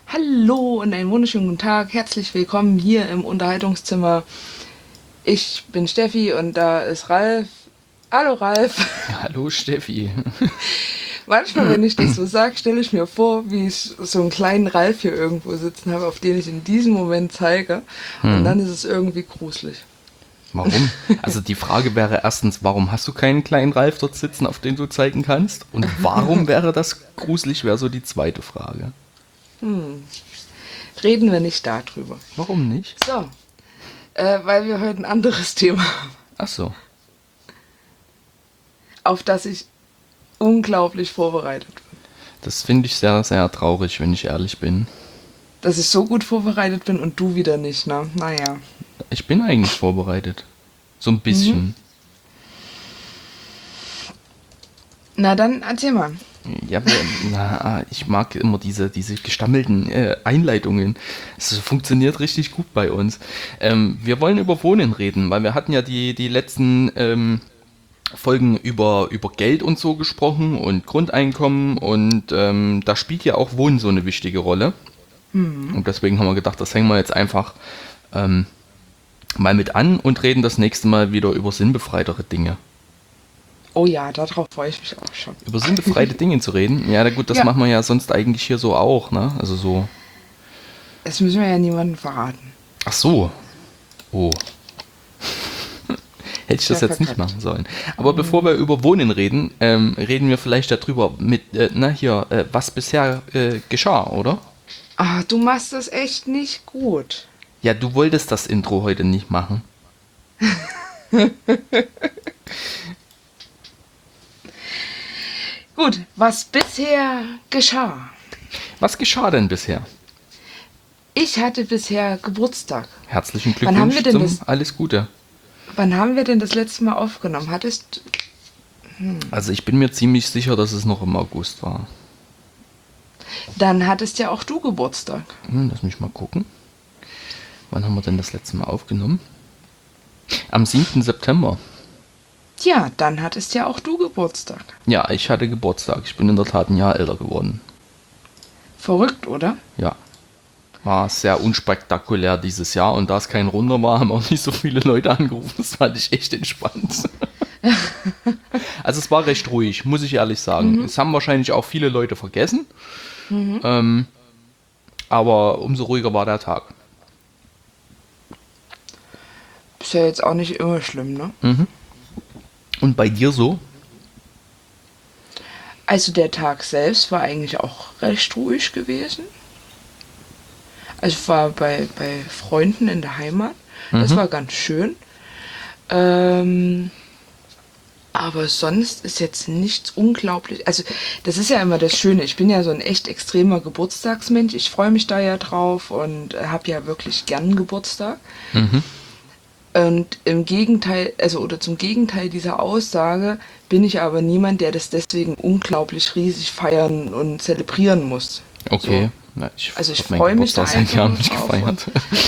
Hallo und einen wunderschönen guten Tag. Herzlich willkommen hier im Unterhaltungszimmer. Ich bin Steffi und da ist Ralf. Hallo Ralf. Hallo Steffi. Manchmal, wenn ich das so sage, stelle ich mir vor, wie ich so einen kleinen Ralf hier irgendwo sitzen habe, auf den ich in diesem Moment zeige. Und Hm. dann ist es irgendwie gruselig. Warum? Also die Frage wäre erstens, warum hast du keinen kleinen Ralf dort sitzen, auf den du zeigen kannst? Und warum wäre das gruselig, wäre so die zweite Frage. Reden wir nicht darüber. Warum nicht? So, weil wir heute ein anderes Thema haben, Ach so. auf das ich unglaublich vorbereitet bin. Das finde ich sehr, sehr traurig, wenn ich ehrlich bin. Dass ich so gut vorbereitet bin und du wieder nicht, ne? Naja. Ich bin eigentlich vorbereitet. So ein bisschen. Na dann erzähl mal. Ja, ich mag immer diese gestammelten Einleitungen. Es funktioniert richtig gut bei uns. Wir wollen über Wohnen reden, weil wir hatten ja die letzten Folgen über Geld und so gesprochen und Grundeinkommen und da spielt ja auch Wohnen so eine wichtige Rolle. Und deswegen haben wir gedacht, das hängen wir jetzt einfach mal mit an und reden das nächste Mal wieder über sinnbefreitere Dinge. Oh ja, darauf freue ich mich auch schon. Über sinnbefreite Dinge zu reden, ja, na gut, das Ja. machen wir ja sonst eigentlich hier so auch, ne? Also so. Das müssen wir ja niemandem verraten. Ach so. Oh. Hätte ich das Ja, jetzt nicht verkackt. machen sollen. Aber bevor wir über Wohnen reden, reden wir vielleicht darüber was bisher geschah, oder? Ah, du machst das echt nicht gut. Ja, du wolltest das Intro heute nicht machen. Gut, was bisher geschah. Was geschah denn bisher? Ich hatte bisher Geburtstag. Herzlichen Wann haben Glückwunsch wir denn zum das, Alles Gute. wann haben wir denn das letzte Mal aufgenommen? Also ich bin mir ziemlich sicher, dass es noch im August war. Dann hattest ja auch du Geburtstag. Lass mich mal gucken. Wann haben wir denn das letzte Mal aufgenommen? Am 7. September. Ja, dann hattest ja auch du Geburtstag. Ja, ich hatte Geburtstag. Ich bin in der Tat ein Jahr älter geworden. Verrückt, oder? Ja, war sehr unspektakulär dieses Jahr und da es kein Runder war, haben auch nicht so viele Leute angerufen. Das fand ich echt entspannt. Also es war recht ruhig, muss ich ehrlich sagen. Es haben wahrscheinlich auch viele Leute vergessen, aber umso ruhiger war der Tag. Ist ja jetzt auch nicht immer schlimm, ne? Und bei dir so? Also der Tag selbst war eigentlich auch recht ruhig gewesen. Also ich war bei Freunden in der Heimat. Das war ganz schön. Aber sonst ist jetzt nichts unglaublich. Also das ist ja immer das Schöne. Ich bin ja so ein echt extremer Geburtstagsmensch. Ich freue mich da ja drauf und habe ja wirklich gern Geburtstag. Und im Gegenteil, also oder zum Gegenteil dieser Aussage, bin ich aber niemand, der das deswegen unglaublich riesig feiern und zelebrieren muss. Okay. So. Na, ich Also ich hab meinen freue mich da Geburtstag seit einfach Jahren nur nicht drauf. gefeiert.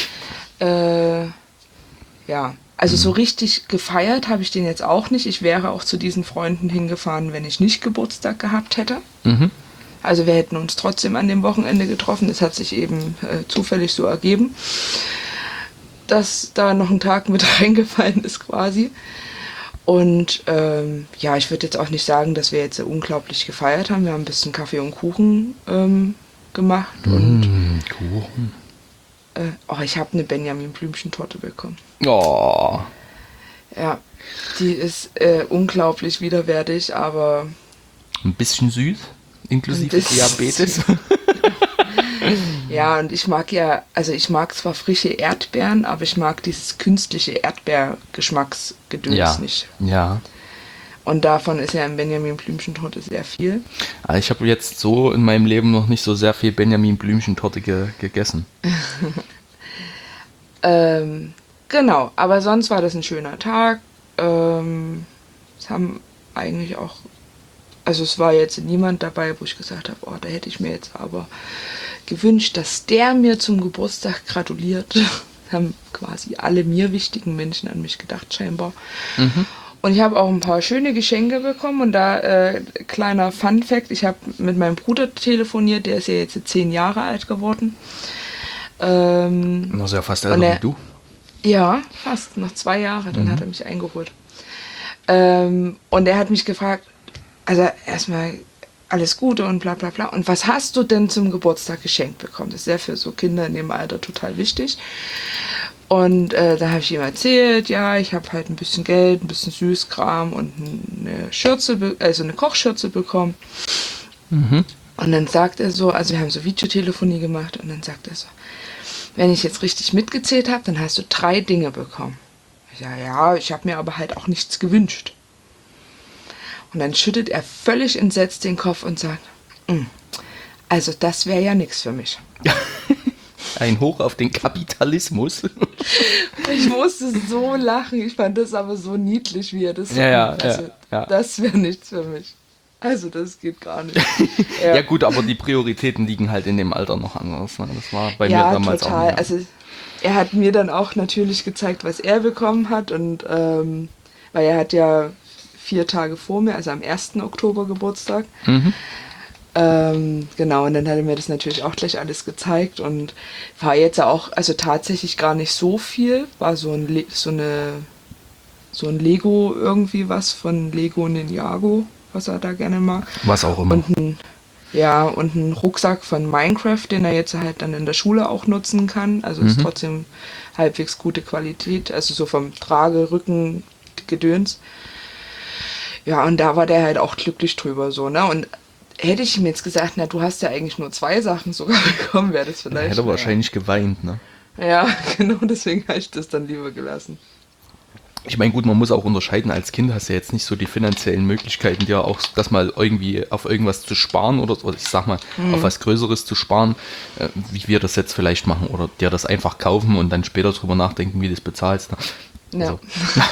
Ja, also so richtig gefeiert habe ich den jetzt auch nicht. Ich wäre auch zu diesen Freunden hingefahren, wenn ich nicht Geburtstag gehabt hätte. Also wir hätten uns trotzdem an dem Wochenende getroffen. Es hat sich eben zufällig so ergeben, dass da noch ein Tag mit reingefallen ist quasi. Und ja, ich würde jetzt auch nicht sagen, dass wir jetzt unglaublich gefeiert haben. Wir haben ein bisschen Kaffee und Kuchen gemacht und Kuchen. ich habe eine Benjamin Blümchen-Torte bekommen. Oh, Ja, die ist unglaublich widerwärtig, aber ein bisschen süß, inklusive Ein bisschen. Diabetes. ja, und ich mag ja, also ich mag zwar frische Erdbeeren, aber ich mag dieses künstliche Erdbeergeschmacksgedöns Ja, nicht. ja. Und davon ist ja in Benjamin Blümchen-Torte sehr viel. Aber ich habe jetzt so in meinem Leben noch nicht so sehr viel Benjamin Blümchen-Torte gegessen. Genau, aber sonst war das ein schöner Tag. Es haben eigentlich auch, also es war jetzt niemand dabei, wo ich gesagt habe, oh, da hätte ich mir jetzt aber gewünscht, dass der mir zum Geburtstag gratuliert. Haben quasi alle mir wichtigen Menschen an mich gedacht, scheinbar. Und ich habe auch ein paar schöne Geschenke bekommen und da kleiner Fun-Fact, ich habe mit meinem Bruder telefoniert, der ist ja jetzt 10 Jahre alt geworden. Das ist ja fast älter wie du. Ja, fast, noch 2 Jahre, dann hat er mich eingeholt. Und er hat mich gefragt, also erstmal alles Gute und bla bla bla. Und was hast du denn zum Geburtstag geschenkt bekommen? Das ist ja für so Kinder in dem Alter total wichtig. Und da habe ich ihm erzählt, ja, ich habe halt ein bisschen Geld, ein bisschen Süßkram und eine Schürze, also eine Kochschürze bekommen. Und dann sagt er so, also wir haben so Videotelefonie gemacht und dann sagt er so, wenn ich jetzt richtig mitgezählt habe, dann hast du 3 Dinge bekommen. Ich sage, ja, ich habe mir aber halt auch nichts gewünscht. Und dann schüttet er völlig entsetzt den Kopf und sagt, also das wäre ja nichts für mich. Ein Hoch auf den Kapitalismus. Ich musste so lachen. Ich fand das aber so niedlich, wie er das sagt. Also, das wäre nichts für mich. Also das geht gar nicht. Ja gut, aber die Prioritäten liegen halt in dem Alter noch anders. Ne? Das war bei mir damals total. auch. Also er hat mir dann auch natürlich gezeigt, was er bekommen hat. Und weil er hat ja 4 Tage vor mir, also am 1. Oktober Geburtstag. Genau, und dann hat er mir das natürlich auch gleich alles gezeigt und war jetzt auch, also tatsächlich gar nicht so viel, war so ein Lego irgendwie was von Lego Ninjago, was er da gerne mag. Was auch immer. Und ein Rucksack von Minecraft, den er jetzt halt dann in der Schule auch nutzen kann, also ist trotzdem halbwegs gute Qualität, also so vom Trage, Rücken, Gedöns. Ja, und da war der halt auch glücklich drüber so, ne, und hätte ich ihm jetzt gesagt, na, du hast ja eigentlich nur 2 Sachen sogar bekommen, wäre das vielleicht... Hätte wahrscheinlich geweint, ne? Ja, genau, deswegen habe ich das dann lieber gelassen. Ich meine, gut, man muss auch unterscheiden, als Kind hast du ja jetzt nicht so die finanziellen Möglichkeiten, dir auch das mal irgendwie auf irgendwas zu sparen oder ich sag mal, auf was Größeres zu sparen, wie wir das jetzt vielleicht machen oder dir das einfach kaufen und dann später drüber nachdenken, wie du das bezahlst. Ne? Ja.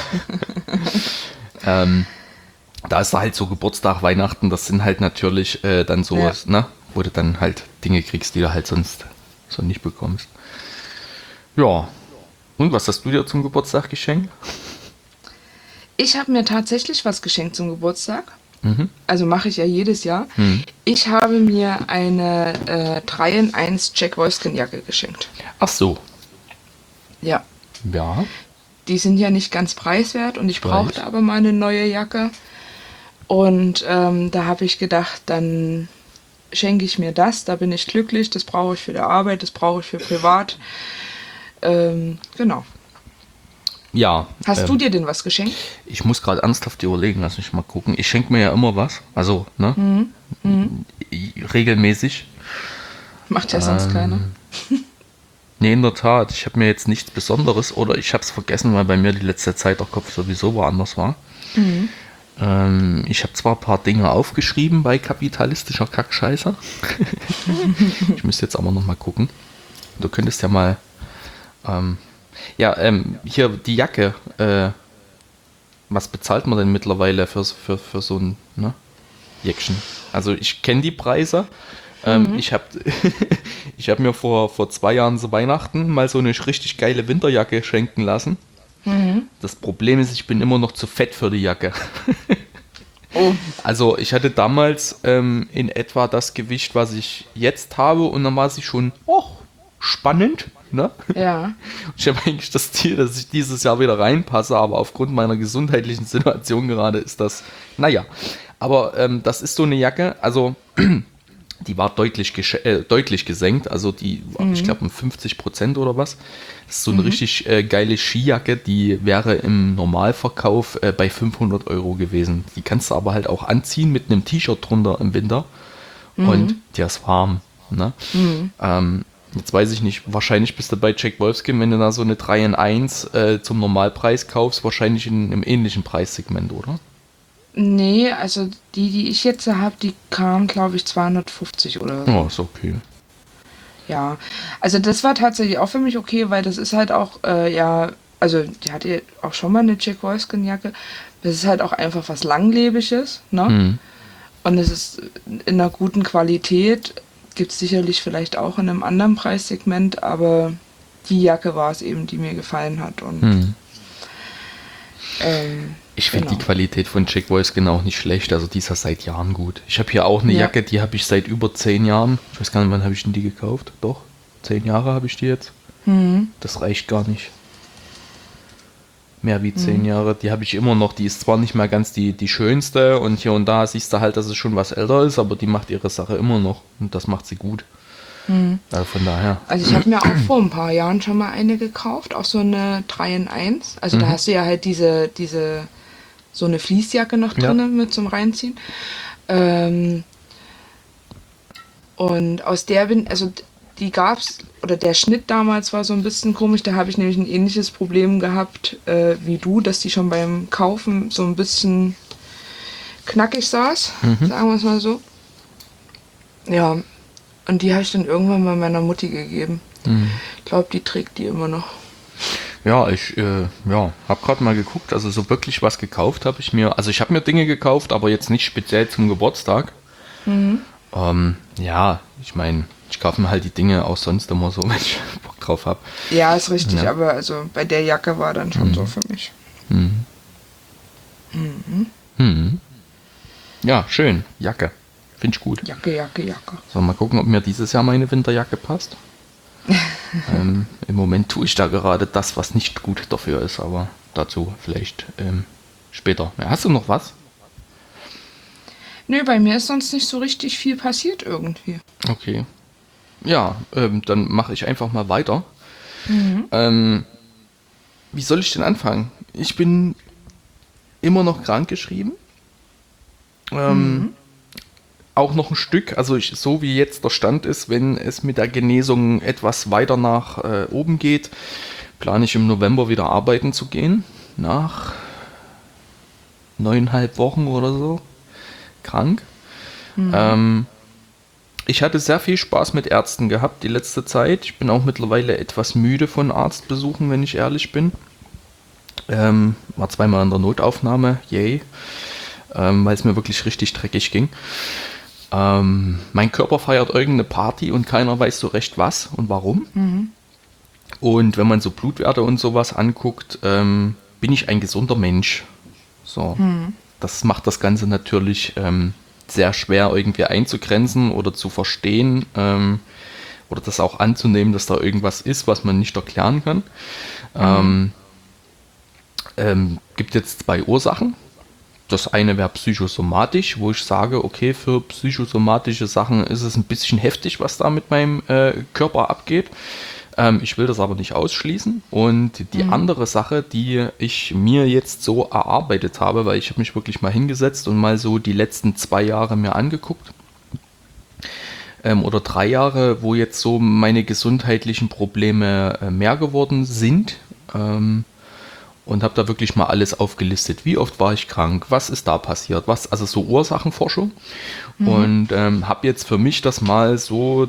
Also, da ist da halt so Geburtstag, Weihnachten, das sind halt natürlich dann so, ne, wo du dann halt Dinge kriegst, die du halt sonst so nicht bekommst. Ja. Und was hast du dir zum Geburtstag geschenkt? Ich habe mir tatsächlich was geschenkt zum Geburtstag. Also mache ich ja jedes Jahr. Ich habe mir eine 3-in-1 Jack Wolfskin Jacke geschenkt. Ach so. Ja. Ja. Die sind ja nicht ganz preiswert und ich brauchte aber mal eine neue Jacke. Und da habe ich gedacht, dann schenke ich mir das, da bin ich glücklich, das brauche ich für die Arbeit, das brauche ich für privat. Genau. Ja. Hast du dir denn was geschenkt? Ich muss gerade ernsthaft überlegen, lass mich mal gucken. Ich schenke mir ja immer was, also, ne? Regelmäßig. Macht ja sonst keiner. Nee, in der Tat. Ich habe mir jetzt nichts Besonderes oder ich habe es vergessen, weil bei mir die letzte Zeit der Kopf sowieso woanders war. Ich habe zwar ein paar Dinge aufgeschrieben bei kapitalistischer Kackscheiße. Ich müsste jetzt aber noch mal gucken. Du könntest ja mal... hier die Jacke. Was bezahlt man denn mittlerweile für so ein Jäckchen? Also ich kenne die Preise. Ich hab mir vor 2 Jahren zu Weihnachten mal so eine richtig geile Winterjacke schenken lassen. Das Problem ist, ich bin immer noch zu fett für die Jacke. Oh. Also ich hatte damals in etwa das Gewicht, was ich jetzt habe, und dann war sie schon spannend. Ne? Ja. Ich habe eigentlich das Ziel, dass ich dieses Jahr wieder reinpasse, aber aufgrund meiner gesundheitlichen Situation gerade ist das, naja. Aber das ist so eine Jacke, also die war deutlich gesenkt, also die war, ich glaube, um 50% oder was. Das ist so eine richtig geile Skijacke, die wäre im Normalverkauf bei 500 € gewesen. Die kannst du aber halt auch anziehen mit einem T-Shirt drunter im Winter und der ist warm. Ne? Jetzt weiß ich nicht, wahrscheinlich bist du bei Jack Wolfskin, wenn du da so eine 3-in-1 zum Normalpreis kaufst, wahrscheinlich in einem ähnlichen Preissegment, oder? Nee, also die ich jetzt habe, die kam, glaube ich, 250 oder so. Oh, ist okay. Ja, also das war tatsächlich auch für mich okay, weil das ist halt auch, also die hatte auch schon mal eine Jack Wolfskin Jacke. Das ist halt auch einfach was Langlebiges, ne? Und es ist in einer guten Qualität. Gibt es sicherlich vielleicht auch in einem anderen Preissegment, aber die Jacke war es eben, die mir gefallen hat. Und Ich finde die Qualität von Jack Wolfskin auch nicht schlecht, also die ist ja seit Jahren gut. Ich habe hier auch eine Jacke, die habe ich seit über 10 Jahren. Ich weiß gar nicht, wann habe ich denn die gekauft? Doch, 10 Jahre habe ich die jetzt. Das reicht gar nicht. Mehr wie 10 Jahre, die habe ich immer noch. Die ist zwar nicht mehr ganz die schönste und hier und da siehst du halt, dass es schon was älter ist, aber die macht ihre Sache immer noch und das macht sie gut. Also von daher. Also ich habe mir auch vor ein paar Jahren schon mal eine gekauft, auch so eine 3 in 1. Also da hast du ja halt so eine Fließjacke noch drin mit zum Reinziehen. Und aus der die gab's, oder der Schnitt damals war so ein bisschen komisch, da habe ich nämlich ein ähnliches Problem gehabt wie du, dass die schon beim Kaufen so ein bisschen knackig saß, sagen wir es mal so. Ja, und die habe ich dann irgendwann mal meiner Mutti gegeben. Ich glaube, die trägt die immer noch. Ja, ich habe gerade mal geguckt, also so wirklich was gekauft habe ich mir, also ich habe mir Dinge gekauft, aber jetzt nicht speziell zum Geburtstag. Ja, ich meine, ich kaufe mir halt die Dinge auch sonst immer so, wenn ich Bock drauf habe. Ja, ist richtig, aber also bei der Jacke war dann schon so für mich. Ja, schön, Jacke. Finde ich gut. Jacke. So, mal gucken, ob mir dieses Jahr meine Winterjacke passt. Im Moment tue ich da gerade das, was nicht gut dafür ist, aber dazu vielleicht später. Ja, hast du noch was? Nö, bei mir ist sonst nicht so richtig viel passiert irgendwie. Okay. Ja, dann mache ich einfach mal weiter. Wie soll ich denn anfangen? Ich bin immer noch krankgeschrieben. Auch noch ein Stück, also so wie jetzt der Stand ist, wenn es mit der Genesung etwas weiter nach oben geht, plane ich im November wieder arbeiten zu gehen. Nach 9,5 Wochen oder so. Krank. Ich hatte sehr viel Spaß mit Ärzten gehabt die letzte Zeit. Ich bin auch mittlerweile etwas müde von Arztbesuchen, wenn ich ehrlich bin. War zweimal in der Notaufnahme, yay. Weil es mir wirklich richtig dreckig ging. Mein Körper feiert irgendeine Party und keiner weiß so recht was und warum. Und wenn man so Blutwerte und sowas anguckt, bin ich ein gesunder Mensch. So. Das macht das Ganze natürlich sehr schwer irgendwie einzugrenzen oder zu verstehen oder das auch anzunehmen, dass da irgendwas ist, was man nicht erklären kann. Gibt jetzt 2 Ursachen. Das eine wäre psychosomatisch, wo ich sage, okay, für psychosomatische Sachen ist es ein bisschen heftig, was da mit meinem Körper abgeht. Ich will das aber nicht ausschließen. Und die andere Sache, die ich mir jetzt so erarbeitet habe, weil ich habe mich wirklich mal hingesetzt und mal so die letzten 2 Jahre mir angeguckt, oder 3 Jahre, wo jetzt so meine gesundheitlichen Probleme mehr geworden sind. Und habe da wirklich mal alles aufgelistet. Wie oft war ich krank? Was ist da passiert? Also so Ursachenforschung. Und habe jetzt für mich das mal so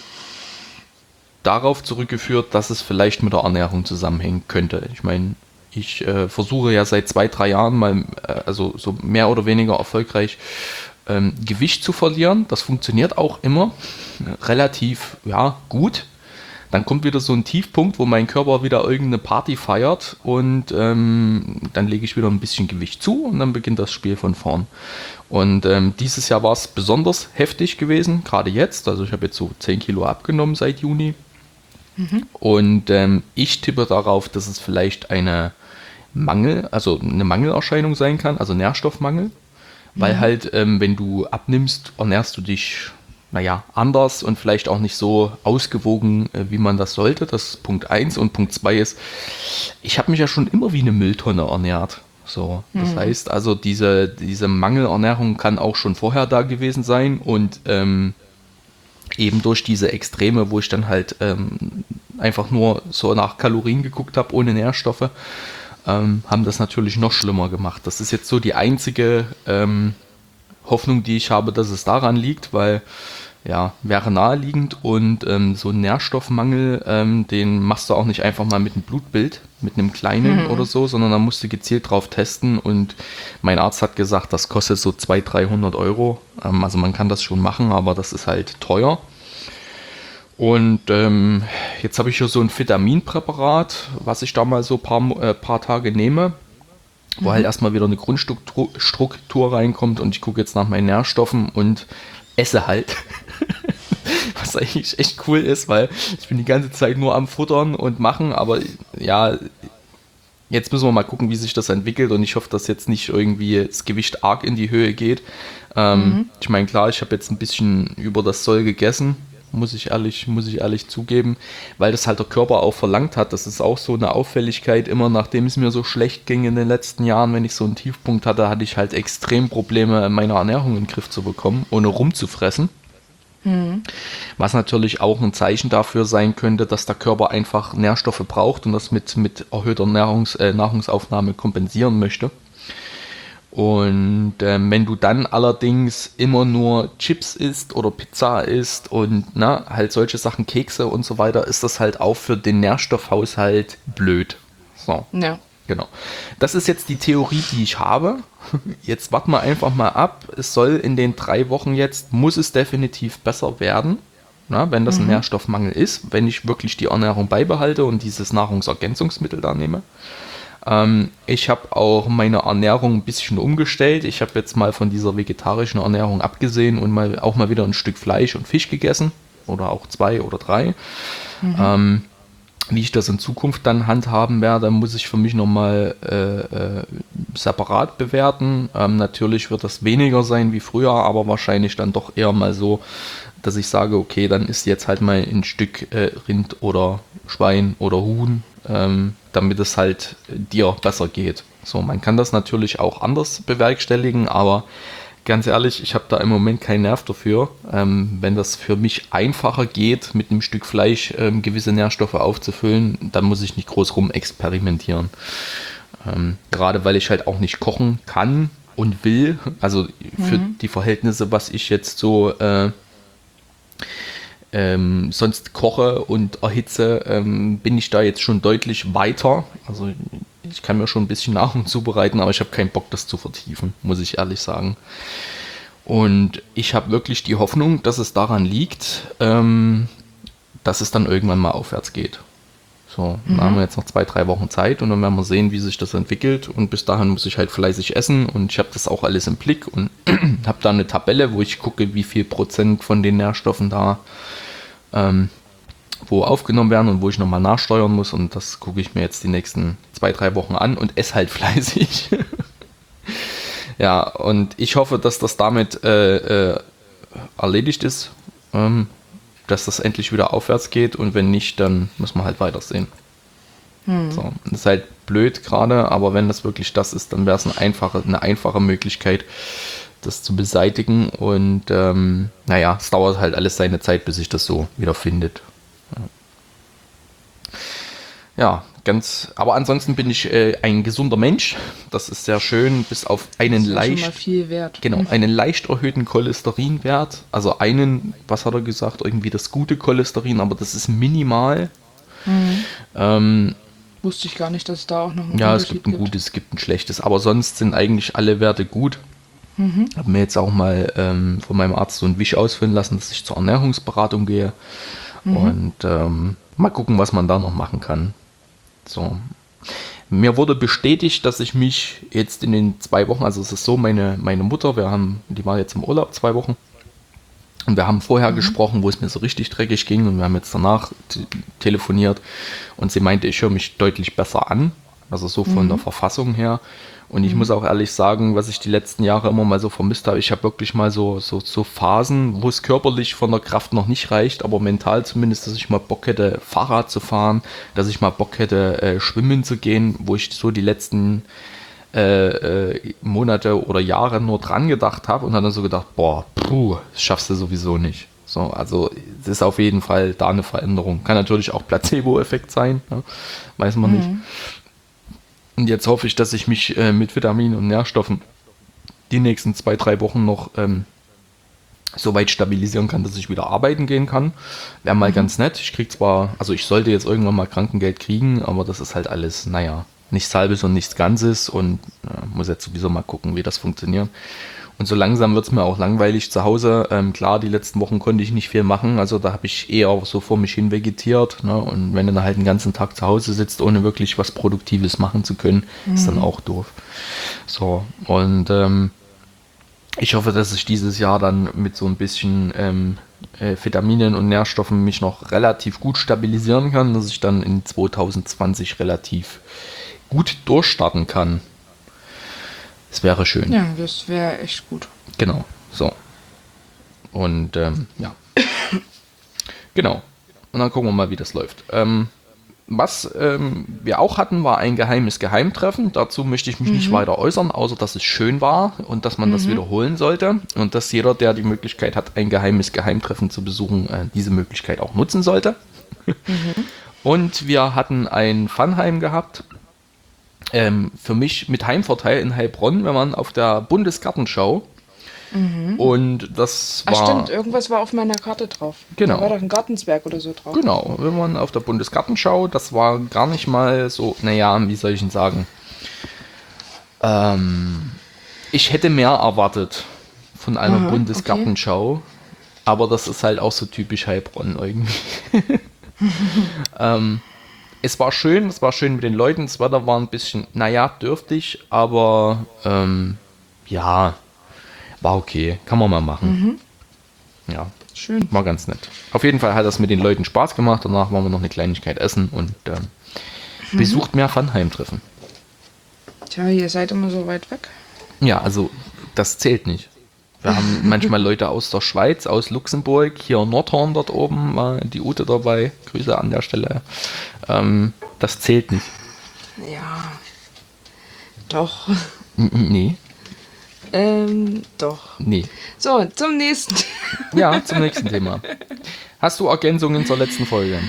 darauf zurückgeführt, dass es vielleicht mit der Ernährung zusammenhängen könnte. Ich meine, ich versuche ja seit 2-3 Jahren mal, also so mehr oder weniger erfolgreich, Gewicht zu verlieren. Das funktioniert auch immer relativ gut. Dann kommt wieder so ein Tiefpunkt, wo mein Körper wieder irgendeine Party feiert und dann lege ich wieder ein bisschen Gewicht zu und dann beginnt das Spiel von vorn. Und dieses Jahr war es besonders heftig gewesen, gerade jetzt. Also ich habe jetzt so 10 Kilo abgenommen seit Juni. Und ich tippe darauf, dass es vielleicht eine Mangelerscheinung sein kann, also Nährstoffmangel. Weil halt, wenn du abnimmst, ernährst du dich anders und vielleicht auch nicht so ausgewogen, wie man das sollte. Das ist Punkt 1. Und Punkt 2 ist, ich habe mich ja schon immer wie eine Mülltonne ernährt. So, das heißt also, diese Mangelernährung kann auch schon vorher da gewesen sein und eben durch diese Extreme, wo ich dann halt einfach nur so nach Kalorien geguckt habe, ohne Nährstoffe, haben das natürlich noch schlimmer gemacht. Das ist jetzt so die einzige Hoffnung, die ich habe, dass es daran liegt, weil wäre naheliegend und so ein Nährstoffmangel, den machst du auch nicht einfach mal mit einem Blutbild, mit einem kleinen oder so, sondern da musst du gezielt drauf testen und mein Arzt hat gesagt, das kostet so 200-300 Euro, also man kann das schon machen, aber das ist halt teuer. Und jetzt habe ich hier so ein Vitaminpräparat, was ich da mal so paar Tage nehme. wo halt erstmal wieder eine Grundstruktur reinkommt und ich gucke jetzt nach meinen Nährstoffen und esse halt. Was eigentlich echt cool ist, weil ich bin die ganze Zeit nur am Futtern und machen, aber ja, jetzt müssen wir mal gucken, wie sich das entwickelt und ich hoffe, dass jetzt nicht irgendwie das Gewicht arg in die Höhe geht. Ich meine, klar, ich habe jetzt ein bisschen über das Soll gegessen, muss ich ehrlich zugeben, weil das halt der Körper auch verlangt hat. Das ist auch so eine Auffälligkeit. Immer nachdem es mir so schlecht ging in den letzten Jahren, wenn ich so einen Tiefpunkt hatte, hatte ich halt extrem Probleme, meine Ernährung in den Griff zu bekommen, ohne rumzufressen. Was natürlich auch ein Zeichen dafür sein könnte, dass der Körper einfach Nährstoffe braucht und das mit erhöhter Nahrungsaufnahme kompensieren möchte. Und wenn du dann allerdings immer nur Chips isst oder Pizza isst und halt solche Sachen, Kekse und so weiter, ist das halt auch für den Nährstoffhaushalt blöd. So. Ja. Genau. Das ist jetzt die Theorie, die ich habe. Jetzt warten wir einfach mal ab. Es soll in den 3 Wochen jetzt, muss es definitiv besser werden, wenn das ein Nährstoffmangel ist, wenn ich wirklich die Ernährung beibehalte und dieses Nahrungsergänzungsmittel da nehme. Ich habe auch meine Ernährung ein bisschen umgestellt. Ich habe jetzt mal von dieser vegetarischen Ernährung abgesehen und auch mal wieder ein Stück Fleisch und Fisch gegessen. Oder auch 2 oder 3. Wie ich das in Zukunft dann handhaben werde, muss ich für mich nochmal separat bewerten. Natürlich wird das weniger sein wie früher, aber wahrscheinlich dann doch eher mal so, dass ich sage, okay, dann ist jetzt halt mal ein Stück Rind oder Schwein oder Huhn, damit es halt dir besser geht. So, man kann das natürlich auch anders bewerkstelligen, aber ganz ehrlich, ich habe da im Moment keinen Nerv dafür. Wenn das für mich einfacher geht, mit einem Stück Fleisch gewisse Nährstoffe aufzufüllen, dann muss ich nicht groß rum experimentieren. Gerade weil ich halt auch nicht kochen kann und will. Also für die Verhältnisse, was ich jetzt so sonst koche und erhitze, bin ich da jetzt schon deutlich weiter. Also ich kann mir schon ein bisschen Nahrung zubereiten, aber ich habe keinen Bock, das zu vertiefen, muss ich ehrlich sagen. Und ich habe wirklich die Hoffnung, dass es daran liegt, dass es dann irgendwann mal aufwärts geht. So, dann haben wir jetzt noch 2-3 Wochen Zeit und dann werden wir sehen, wie sich das entwickelt. Und bis dahin muss ich halt fleißig essen und ich habe das auch alles im Blick und habe da eine Tabelle, wo ich gucke, wie viel Prozent von den Nährstoffen da wo aufgenommen werden und wo ich nochmal nachsteuern muss. Und das gucke ich mir jetzt die nächsten 2-3 Wochen an und esse halt fleißig. Ja, und ich hoffe, dass das damit erledigt ist, dass das endlich wieder aufwärts geht und wenn nicht, dann muss man halt weitersehen. So, das ist halt blöd gerade, aber wenn das wirklich das ist, dann wäre es eine einfache Möglichkeit, das zu beseitigen und es dauert halt alles seine Zeit, bis sich das so wieder findet. Ja, aber ansonsten bin ich ein gesunder Mensch. Das ist sehr schön, bis auf einen einen leicht erhöhten Cholesterinwert. Also was hat er gesagt, irgendwie das gute Cholesterin, aber das ist minimal. Wusste ich gar nicht, dass es da auch noch einen es gibt ein gutes, es gibt ein schlechtes, aber sonst sind eigentlich alle Werte gut. Habe mir jetzt auch mal von meinem Arzt so einen Wisch ausfüllen lassen, dass ich zur Ernährungsberatung gehe. Und mal gucken, was man da noch machen kann. So. Mir wurde bestätigt, dass ich mich jetzt in den 2 Wochen, also es ist so, meine Mutter, die war jetzt im Urlaub 2 Wochen. Und wir haben vorher gesprochen, wo es mir so richtig dreckig ging. Und wir haben jetzt danach telefoniert. Und sie meinte, ich höre mich deutlich besser an. Also so von der Verfassung her. Und ich muss auch ehrlich sagen, was ich die letzten Jahre immer mal so vermisst habe, ich habe wirklich mal so Phasen, wo es körperlich von der Kraft noch nicht reicht, aber mental zumindest, dass ich mal Bock hätte, Fahrrad zu fahren, dass ich mal Bock hätte, schwimmen zu gehen, wo ich so die letzten Monate oder Jahre nur dran gedacht habe und dann so gedacht, das schaffst du sowieso nicht. So, also es ist auf jeden Fall da eine Veränderung. Kann natürlich auch Placebo-Effekt sein, ne? Weiß man nicht. Und jetzt hoffe ich, dass ich mich mit Vitaminen und Nährstoffen die nächsten 2-3 Wochen noch so weit stabilisieren kann, dass ich wieder arbeiten gehen kann. Wäre mal ganz nett. Ich sollte jetzt irgendwann mal Krankengeld kriegen, aber das ist halt alles, nichts Halbes und nichts Ganzes und muss jetzt sowieso mal gucken, wie das funktioniert. Und so langsam wird es mir auch langweilig zu Hause. Klar, die letzten Wochen konnte ich nicht viel machen, also da habe ich eher so vor mich hin vegetiert. Ne? Und wenn du dann halt den ganzen Tag zu Hause sitzt, ohne wirklich was Produktives machen zu können, ist dann auch doof. So, und ich hoffe, dass ich dieses Jahr dann mit so ein bisschen Vitaminen und Nährstoffen mich noch relativ gut stabilisieren kann, dass ich dann in 2020 relativ gut durchstarten kann. Das wäre schön. Ja, das wäre echt gut. Genau, so. Und ja. Genau. Und dann gucken wir mal, wie das läuft. Was wir auch hatten, war ein geheimes Geheimtreffen. Dazu möchte ich mich nicht weiter äußern, außer dass es schön war und dass man das wiederholen sollte. Und dass jeder, der die Möglichkeit hat, ein geheimes Geheimtreffen zu besuchen, diese Möglichkeit auch nutzen sollte. Und wir hatten ein Funheim gehabt. Für mich mit Heimvorteil in Heilbronn, wenn man auf der Bundesgartenschau. Und das war... Ach stimmt, irgendwas war auf meiner Karte drauf. Genau. Da war doch ein Gartenzwerg oder so drauf. Genau, wenn man auf der Bundesgartenschau, das war gar nicht mal so, naja, wie soll ich denn sagen? Ich hätte mehr erwartet von einer Bundesgartenschau, aber das ist halt auch so typisch Heilbronn irgendwie. Es war schön mit den Leuten, das Wetter war ein bisschen, naja, dürftig, aber ja, war okay, kann man mal machen. Ja, Schön. war ganz nett. Auf jeden Fall hat das mit den Leuten Spaß gemacht, danach waren wir noch eine Kleinigkeit essen und besucht mehr Funheim-Treffen. Tja, ihr seid immer so weit weg. Ja, also das zählt nicht. Wir haben manchmal Leute aus der Schweiz, aus Luxemburg, hier Nordhorn dort oben, war die Ute dabei, Grüße an der Stelle. Das zählt nicht. Ja, doch. Nee. Doch. Nee. So, zum nächsten. Ja, zum nächsten Thema. Hast du Ergänzungen zur letzten Folge?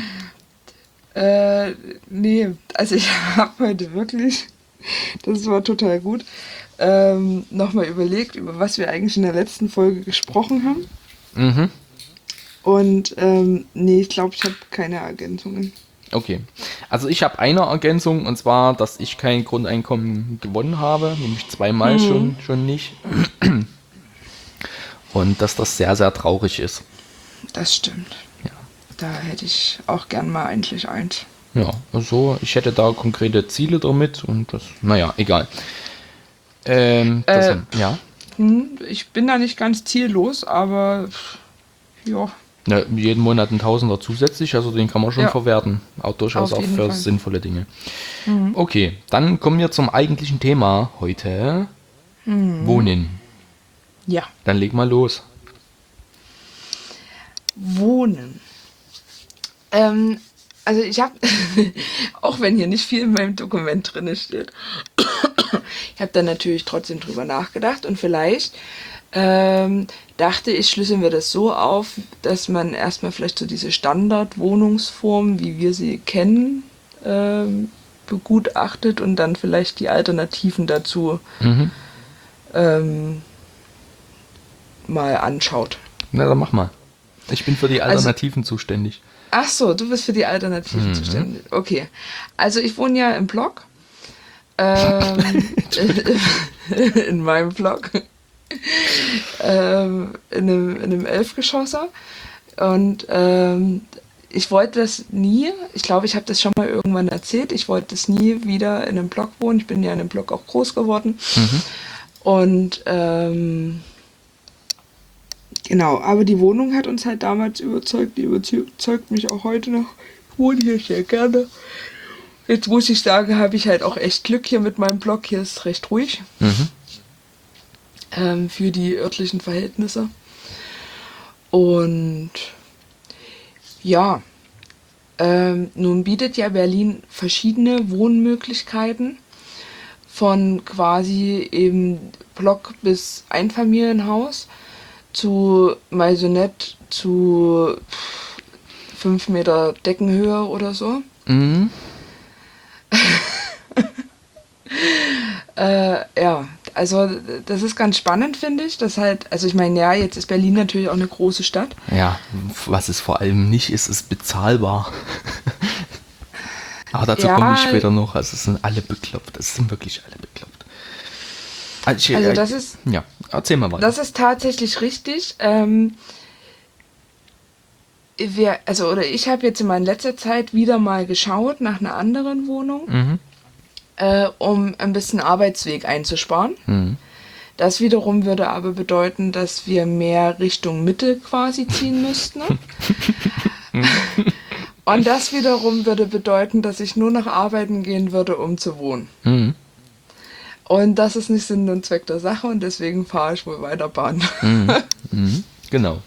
Nee, also ich habe heute wirklich, das war total gut, nochmal überlegt, über was wir eigentlich in der letzten Folge gesprochen haben. Und nee, ich glaube, ich habe keine Ergänzungen. Okay. Also ich habe eine Ergänzung, und zwar, dass ich kein Grundeinkommen gewonnen habe, nämlich zweimal schon nicht. Und dass das sehr, sehr traurig ist. Das stimmt. Ja. Da hätte ich auch gern mal endlich eins. Ja, also ich hätte da konkrete Ziele damit und das, naja, egal. Ja. Ich bin da nicht ganz ziellos, aber ja. Ja, jeden Monat ein Tausender zusätzlich, also den kann man schon verwerten. Auch durchaus auch für sinnvolle Dinge. Okay, dann kommen wir zum eigentlichen Thema heute. Wohnen. Ja. Dann leg mal los. Wohnen. Also ich habe, auch wenn hier nicht viel in meinem Dokument drin steht, ich habe da natürlich trotzdem drüber nachgedacht und vielleicht dachte ich, schlüsseln wir das so auf, dass man erstmal vielleicht so diese Standardwohnungsform, wie wir sie kennen, begutachtet und dann vielleicht die Alternativen dazu mal anschaut. Na, dann mach mal. Ich bin für die Alternativen zuständig. Ach so, du bist für die Alternativen zuständig. Okay. Also ich wohne ja im Block. In meinem Block. In einem Elfgeschosser. Und ich wollte das nie, ich glaube, ich habe das schon mal irgendwann erzählt, ich wollte das nie wieder in einem Block wohnen. Ich bin ja in einem Block auch groß geworden. Und genau, aber die Wohnung hat uns halt damals überzeugt, die überzeugt mich auch heute noch. Ich wohne hier sehr gerne. Jetzt muss ich sagen, habe ich halt auch echt Glück hier mit meinem Block. Hier ist recht ruhig. Für die örtlichen Verhältnisse. Und ja, nun bietet ja Berlin verschiedene Wohnmöglichkeiten. Von quasi eben Block bis Einfamilienhaus zu Maisonette zu 5 Meter Deckenhöhe oder so. Ja, also das ist ganz spannend, finde ich. Das halt, also ich meine, ja, jetzt ist Berlin natürlich auch eine große Stadt. Ja, was es vor allem nicht ist, ist bezahlbar. Aber dazu komme ich später noch. Also es sind alle bekloppt. Es sind wirklich alle bekloppt. Also das ist, ja, erzähl mal weiter. das ist tatsächlich richtig. Ich habe jetzt in letzter Zeit wieder mal geschaut nach einer anderen Wohnung, um ein bisschen Arbeitsweg einzusparen. Das wiederum würde aber bedeuten, dass wir mehr Richtung Mitte quasi ziehen müssten. Und das wiederum würde bedeuten, dass ich nur noch arbeiten gehen würde, um zu wohnen. Und das ist nicht Sinn und Zweck der Sache und deswegen fahre ich wohl weiter Bahn. Genau.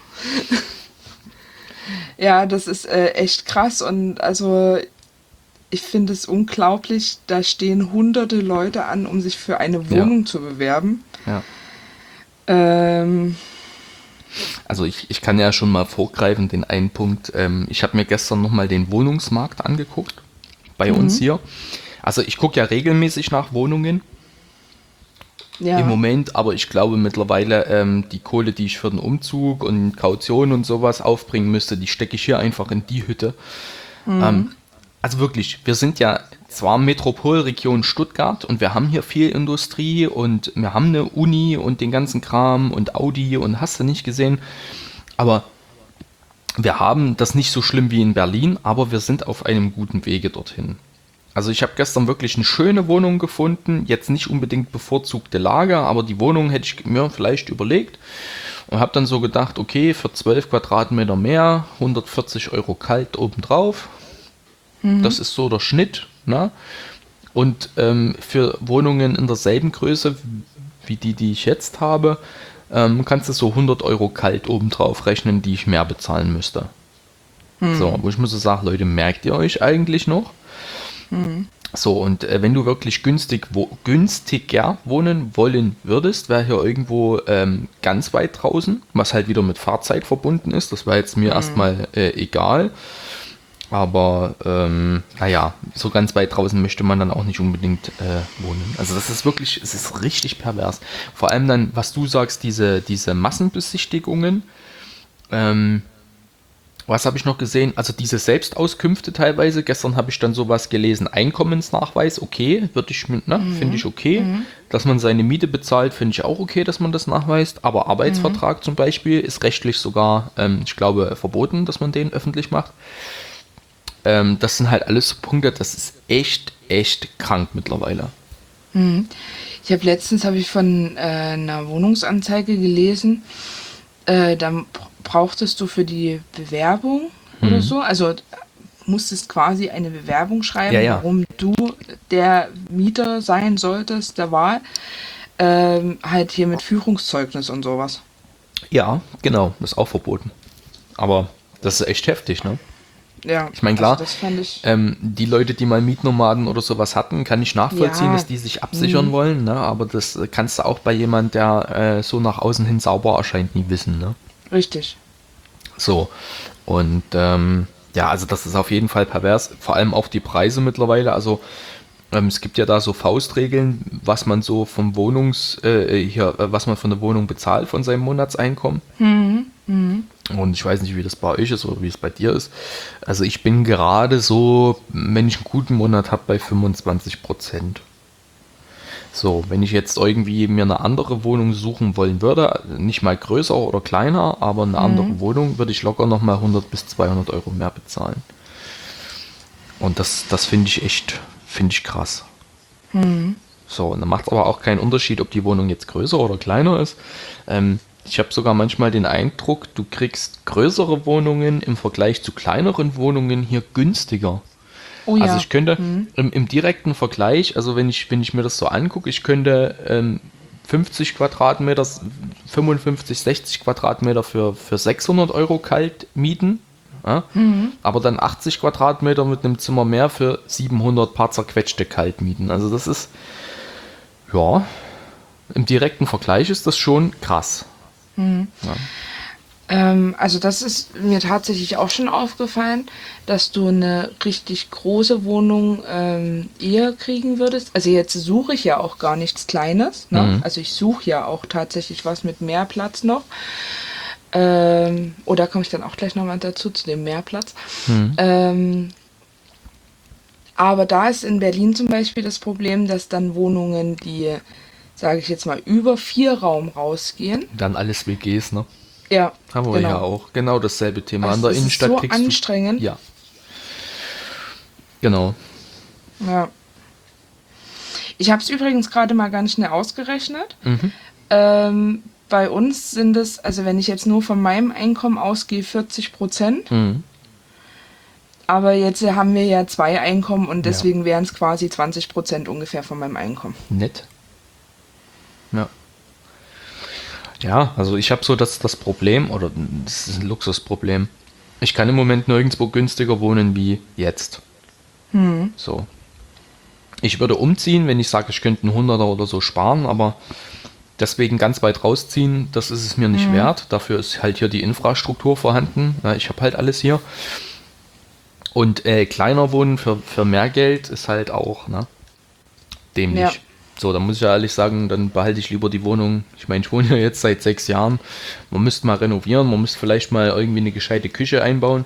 Ja, das ist echt krass und also ich finde es unglaublich, da stehen hunderte Leute an, um sich für eine Wohnung zu bewerben. Ja. Ähm, Also ich kann ja schon mal vorgreifen, den einen Punkt. Ich habe mir gestern nochmal den Wohnungsmarkt angeguckt bei uns hier. Also ich gucke ja regelmäßig nach Wohnungen ja. im Moment, aber ich glaube mittlerweile die Kohle, die ich für den Umzug und Kaution und sowas aufbringen müsste, die stecke ich hier einfach in die Hütte. Also wirklich, wir sind ja zwar Metropolregion Stuttgart und wir haben hier viel Industrie und wir haben eine Uni und den ganzen Kram und Audi und hast du nicht gesehen, aber wir haben das nicht so schlimm wie in Berlin, aber wir sind auf einem guten Wege dorthin. Also ich habe gestern wirklich eine schöne Wohnung gefunden, jetzt nicht unbedingt bevorzugte Lage, aber die Wohnung hätte ich mir vielleicht überlegt und habe dann so gedacht, okay, für 12 Quadratmeter mehr, 140 Euro kalt obendrauf. Das ist so der Schnitt. Ne? Und für Wohnungen in derselben Größe wie die ich jetzt habe, kannst du so 100 Euro kalt obendrauf rechnen, die ich mehr bezahlen müsste. So, wo ich mir so sage, Leute, merkt ihr euch eigentlich noch? So, und wenn du wirklich günstiger wohnen wollen würdest, wäre hier irgendwo ganz weit draußen, was halt wieder mit Fahrzeit verbunden ist. Das war jetzt mir erstmal egal. Aber naja, so ganz weit draußen möchte man dann auch nicht unbedingt wohnen. Also das ist wirklich, es ist richtig pervers. Vor allem dann, was du sagst, diese Massenbesichtigungen. Was habe ich noch gesehen? Also diese Selbstauskünfte teilweise. Gestern habe ich dann sowas gelesen. Einkommensnachweis, okay, finde ich okay. Dass man seine Miete bezahlt, finde ich auch okay, dass man das nachweist. Aber Arbeitsvertrag zum Beispiel ist rechtlich sogar, ich glaube, verboten, dass man den öffentlich macht. Das sind halt alles so Punkte, das ist echt krank mittlerweile. Letztens habe ich von einer Wohnungsanzeige gelesen, da brauchtest du für die Bewerbung oder so, also musstest quasi eine Bewerbung schreiben, warum du der Mieter sein solltest, der Wahl, halt hier mit Führungszeugnis und sowas. Ja, genau, das ist auch verboten. Aber das ist echt heftig, ne? Ja, ich meine, klar, also das fand ich die Leute, die mal Mietnomaden oder sowas hatten, kann ich nachvollziehen, dass die sich absichern wollen, ne? Aber das kannst du auch bei jemand, der so nach außen hin sauber erscheint, nie wissen, ne? Richtig. So, und ja, also das ist auf jeden Fall pervers, vor allem auch die Preise mittlerweile, also es gibt ja da so Faustregeln, was man so vom was man von der Wohnung bezahlt von seinem Monatseinkommen. Und ich weiß nicht, wie das bei euch ist oder wie es bei dir ist. Also ich bin gerade so, wenn ich einen guten Monat habe, bei 25%. So, wenn ich jetzt irgendwie mir eine andere Wohnung suchen wollen würde, nicht mal größer oder kleiner, aber eine andere Wohnung, würde ich locker nochmal 100 bis 200 Euro mehr bezahlen. Und das finde ich krass. So, und dann macht es aber auch keinen Unterschied, ob die Wohnung jetzt größer oder kleiner ist. Ich habe sogar manchmal den Eindruck, du kriegst größere Wohnungen im Vergleich zu kleineren Wohnungen hier günstiger. Oh ja. Also ich könnte im direkten Vergleich, also wenn ich mir das so angucke, ich könnte 50 Quadratmeter, 55, 60 Quadratmeter für 600 Euro kalt mieten. Ja? Aber dann 80 Quadratmeter mit einem Zimmer mehr für 700 paar zerquetschte kalt mieten. Also das ist, ja, im direkten Vergleich ist das schon krass. Ja. Also das ist mir tatsächlich auch schon aufgefallen, dass du eine richtig große Wohnung eher kriegen würdest. Also jetzt suche ich ja auch gar nichts Kleines. Ne? Also ich suche ja auch tatsächlich was mit mehr Platz noch. Da komme ich dann auch gleich nochmal dazu, zu dem Mehrplatz. Aber da ist in Berlin zum Beispiel das Problem, dass dann Wohnungen, die sage ich jetzt mal, über 4 Raum rausgehen. Dann alles WGs, ne? Ja, Haben wir genau. ja auch. Genau dasselbe Thema. Also An der das Innenstadt ist so kriegst du... anstrengend. Ja. Genau. Ja. Ich habe es übrigens gerade mal ganz schnell ausgerechnet. Bei uns sind es, also wenn ich jetzt nur von meinem Einkommen ausgehe, 40%. Aber jetzt haben wir ja 2 Einkommen und deswegen wären es quasi 20% ungefähr von meinem Einkommen. Nett. Ja. Ja, also ich habe so das Problem, oder das ist ein Luxusproblem. Ich kann im Moment nirgendwo günstiger wohnen wie jetzt. So. Ich würde umziehen, wenn ich sage, ich könnte einen 100er oder so sparen, aber deswegen ganz weit rausziehen, das ist es mir nicht wert. Dafür ist halt hier die Infrastruktur vorhanden. Ja, ich habe halt alles hier. Und kleiner wohnen für mehr Geld ist halt auch dämlich. Ja. So, da muss ich ja ehrlich sagen, dann behalte ich lieber die Wohnung. Ich meine, ich wohne hier jetzt seit 6 Jahren. Man müsste mal renovieren, man müsste vielleicht mal irgendwie eine gescheite Küche einbauen.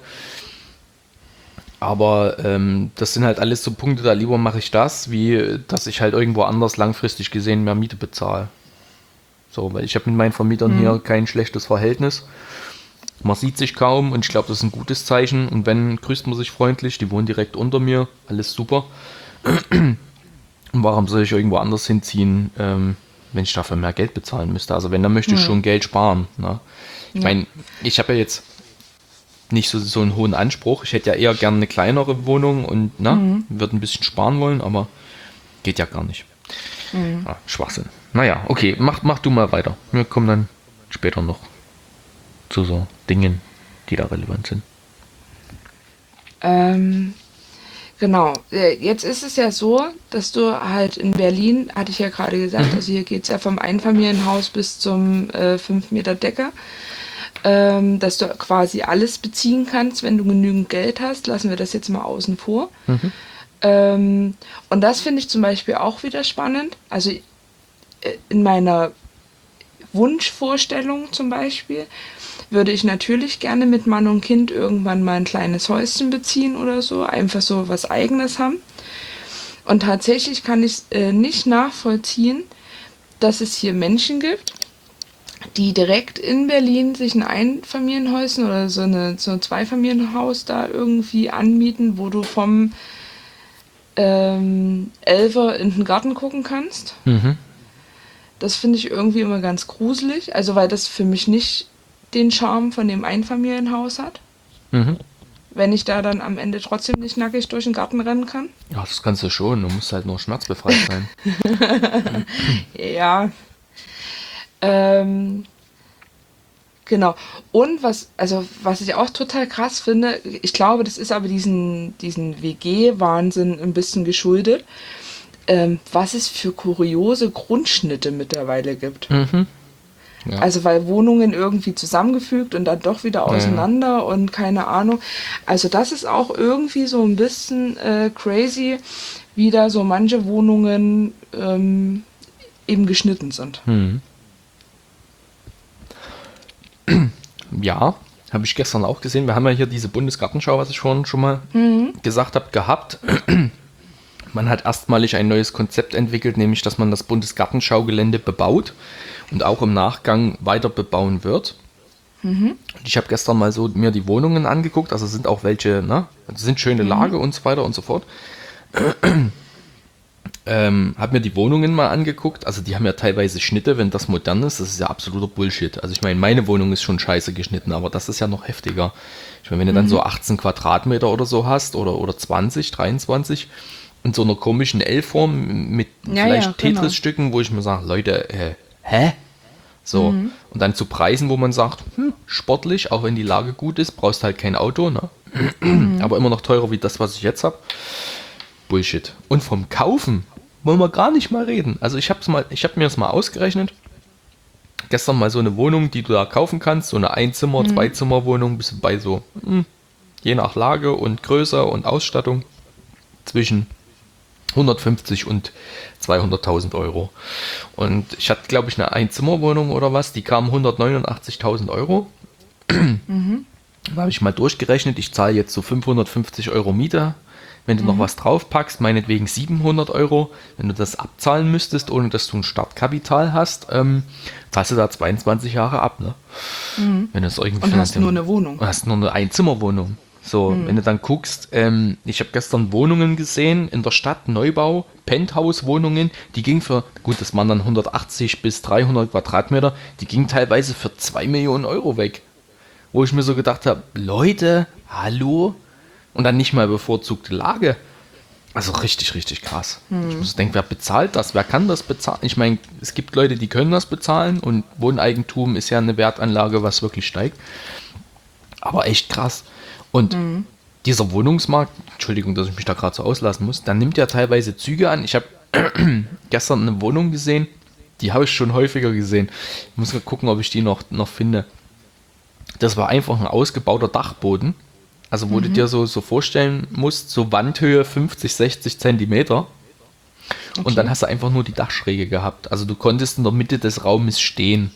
Aber das sind halt alles so Punkte, da lieber mache ich das, wie dass ich halt irgendwo anders langfristig gesehen mehr Miete bezahle. So, weil ich habe mit meinen Vermietern hier kein schlechtes Verhältnis. Man sieht sich kaum und ich glaube, das ist ein gutes Zeichen. Und wenn, grüßt man sich freundlich, die wohnen direkt unter mir, alles super. Und warum soll ich irgendwo anders hinziehen, wenn ich dafür mehr Geld bezahlen müsste? Also wenn, dann möchte ich schon Geld sparen. Ne? Ich meine, ich habe ja jetzt nicht so einen hohen Anspruch. Ich hätte ja eher gerne eine kleinere Wohnung und würde ein bisschen sparen wollen, aber geht ja gar nicht. Ja, Schwachsinn. Naja, okay, mach du mal weiter. Wir kommen dann später noch zu so Dingen, die da relevant sind. Genau, jetzt ist es ja so, dass du halt in Berlin, hatte ich ja gerade gesagt, also hier geht es ja vom Einfamilienhaus bis zum 5 Meter Decke, dass du quasi alles beziehen kannst, wenn du genügend Geld hast. Lassen wir das jetzt mal außen vor. Und das finde ich zum Beispiel auch wieder spannend. Also in meiner Wunschvorstellung zum Beispiel würde ich natürlich gerne mit Mann und Kind irgendwann mal ein kleines Häuschen beziehen oder so, einfach so was Eigenes haben. Und tatsächlich kann ich nicht nachvollziehen, dass es hier Menschen gibt, die direkt in Berlin sich ein Einfamilienhäuschen oder so ein Zweifamilienhaus da irgendwie anmieten, wo du vom Elfer in den Garten gucken kannst. Das finde ich irgendwie immer ganz gruselig, also weil das für mich nicht den Charme von dem Einfamilienhaus hat. Wenn ich da dann am Ende trotzdem nicht nackig durch den Garten rennen kann. Ja, das kannst du schon. Du musst halt nur schmerzbefreit sein. Ja. Genau. Und was ich auch total krass finde, ich glaube, das ist aber diesen WG-Wahnsinn ein bisschen geschuldet, was es für kuriose Grundschnitte mittlerweile gibt. Ja. Also weil Wohnungen irgendwie zusammengefügt und dann doch wieder auseinander und keine Ahnung. Also das ist auch irgendwie so ein bisschen crazy, wie da so manche Wohnungen eben geschnitten sind. Ja, habe ich gestern auch gesehen. Wir haben ja hier diese Bundesgartenschau, was ich schon mal gesagt habe, gehabt. Man hat erstmalig ein neues Konzept entwickelt, nämlich, dass man das Bundesgartenschaugelände bebaut und auch im Nachgang weiter bebauen wird. Und ich habe gestern mal so mir die Wohnungen angeguckt, also sind auch welche, sind schöne Lage und so weiter und so fort. Habe mir die Wohnungen mal angeguckt, also die haben ja teilweise Schnitte, wenn das modern ist, das ist ja absoluter Bullshit. Also ich meine Wohnung ist schon scheiße geschnitten, aber das ist ja noch heftiger. Ich meine, wenn du dann so 18 Quadratmeter oder so hast oder 20, 23 in so einer komischen L-Form mit vielleicht Tetris-Stücken, wo ich mir sage, Leute, hä? So, und dann zu Preisen, wo man sagt, sportlich, auch wenn die Lage gut ist, brauchst halt kein Auto, ne? Aber immer noch teurer wie das, was ich jetzt habe. Bullshit. Und vom Kaufen wollen wir gar nicht mal reden. Also ich habe mir das mal ausgerechnet. Gestern mal so eine Wohnung, die du da kaufen kannst, so eine Einzimmer-, Zweizimmer-Wohnung, bist du bei so, je nach Lage und Größe und Ausstattung, zwischen 150 und 200.000 Euro. Und ich hatte, glaube ich, eine Einzimmerwohnung oder was, die kam 189.000 Euro. Da habe ich mal durchgerechnet, ich zahle jetzt so 550 Euro Miete. Wenn du noch was draufpackst, meinetwegen 700 Euro, wenn du das abzahlen müsstest, ohne dass du ein Startkapital hast, zahlst du da 22 Jahre ab. Ne? Wenn du es irgendwie Und hast nur eine Wohnung. Hast nur eine Einzimmerwohnung. So, wenn du dann guckst, ich habe gestern Wohnungen gesehen in der Stadt, Neubau, Penthouse-Wohnungen, die gingen für, gut, das waren dann 180 bis 300 Quadratmeter, die gingen teilweise für 2 Millionen Euro weg. Wo ich mir so gedacht habe, Leute, hallo? Und dann nicht mal bevorzugte Lage. Also richtig, richtig krass. Ich muss denken, wer bezahlt das? Wer kann das bezahlen? Ich meine, es gibt Leute, die können das bezahlen und Wohneigentum ist ja eine Wertanlage, was wirklich steigt. Aber echt krass. Und dieser Wohnungsmarkt, Entschuldigung, dass ich mich da gerade so auslassen muss, dann nimmt ja teilweise Züge an. Ich habe gestern eine Wohnung gesehen, die habe ich schon häufiger gesehen. Ich muss mal gucken, ob ich die noch finde. Das war einfach ein ausgebauter Dachboden. Also wo du dir so vorstellen musst, so Wandhöhe 50, 60 Zentimeter. Okay. Und dann hast du einfach nur die Dachschräge gehabt. Also du konntest in der Mitte des Raumes stehen.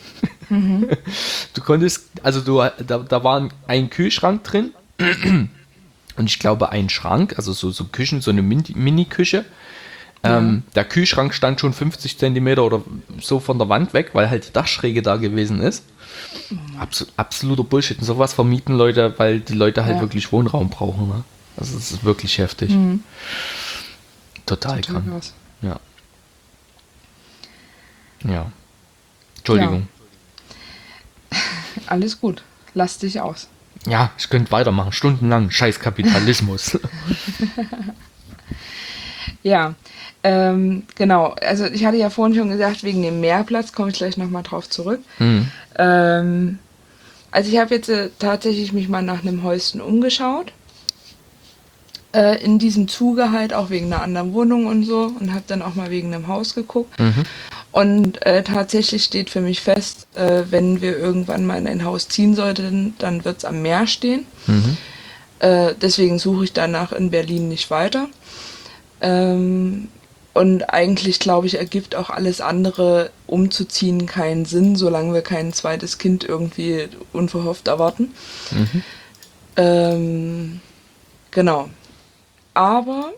Du konntest, also da war ein Kühlschrank drin und ich glaube ein Schrank, also so Küchen, so eine Mini-Küche. Der Kühlschrank stand schon 50 Zentimeter oder so von der Wand weg, weil halt die Dachschräge da gewesen ist. Absoluter Bullshit. Und sowas vermieten Leute, weil die Leute halt wirklich Wohnraum brauchen. Ne? Also das ist wirklich heftig. Total krank. Krass. Ja. Ja. Entschuldigung. Ja. Alles gut. Lass dich aus. Ja, ich könnte weitermachen. Stundenlang. Scheiß Kapitalismus. Ja. Genau, also ich hatte ja vorhin schon gesagt, wegen dem Mehrplatz komme ich gleich nochmal drauf zurück. Also ich habe jetzt tatsächlich mich mal nach einem Häuschen umgeschaut. In diesem Zuge halt auch wegen einer anderen Wohnung und so und habe dann auch mal wegen einem Haus geguckt. Und tatsächlich steht für mich fest, wenn wir irgendwann mal in ein Haus ziehen sollten, dann wird es am Meer stehen. Deswegen suche ich danach in Berlin nicht weiter. Und eigentlich, glaube ich, ergibt auch alles andere, umzuziehen, keinen Sinn, solange wir kein zweites Kind irgendwie unverhofft erwarten. Genau. Aber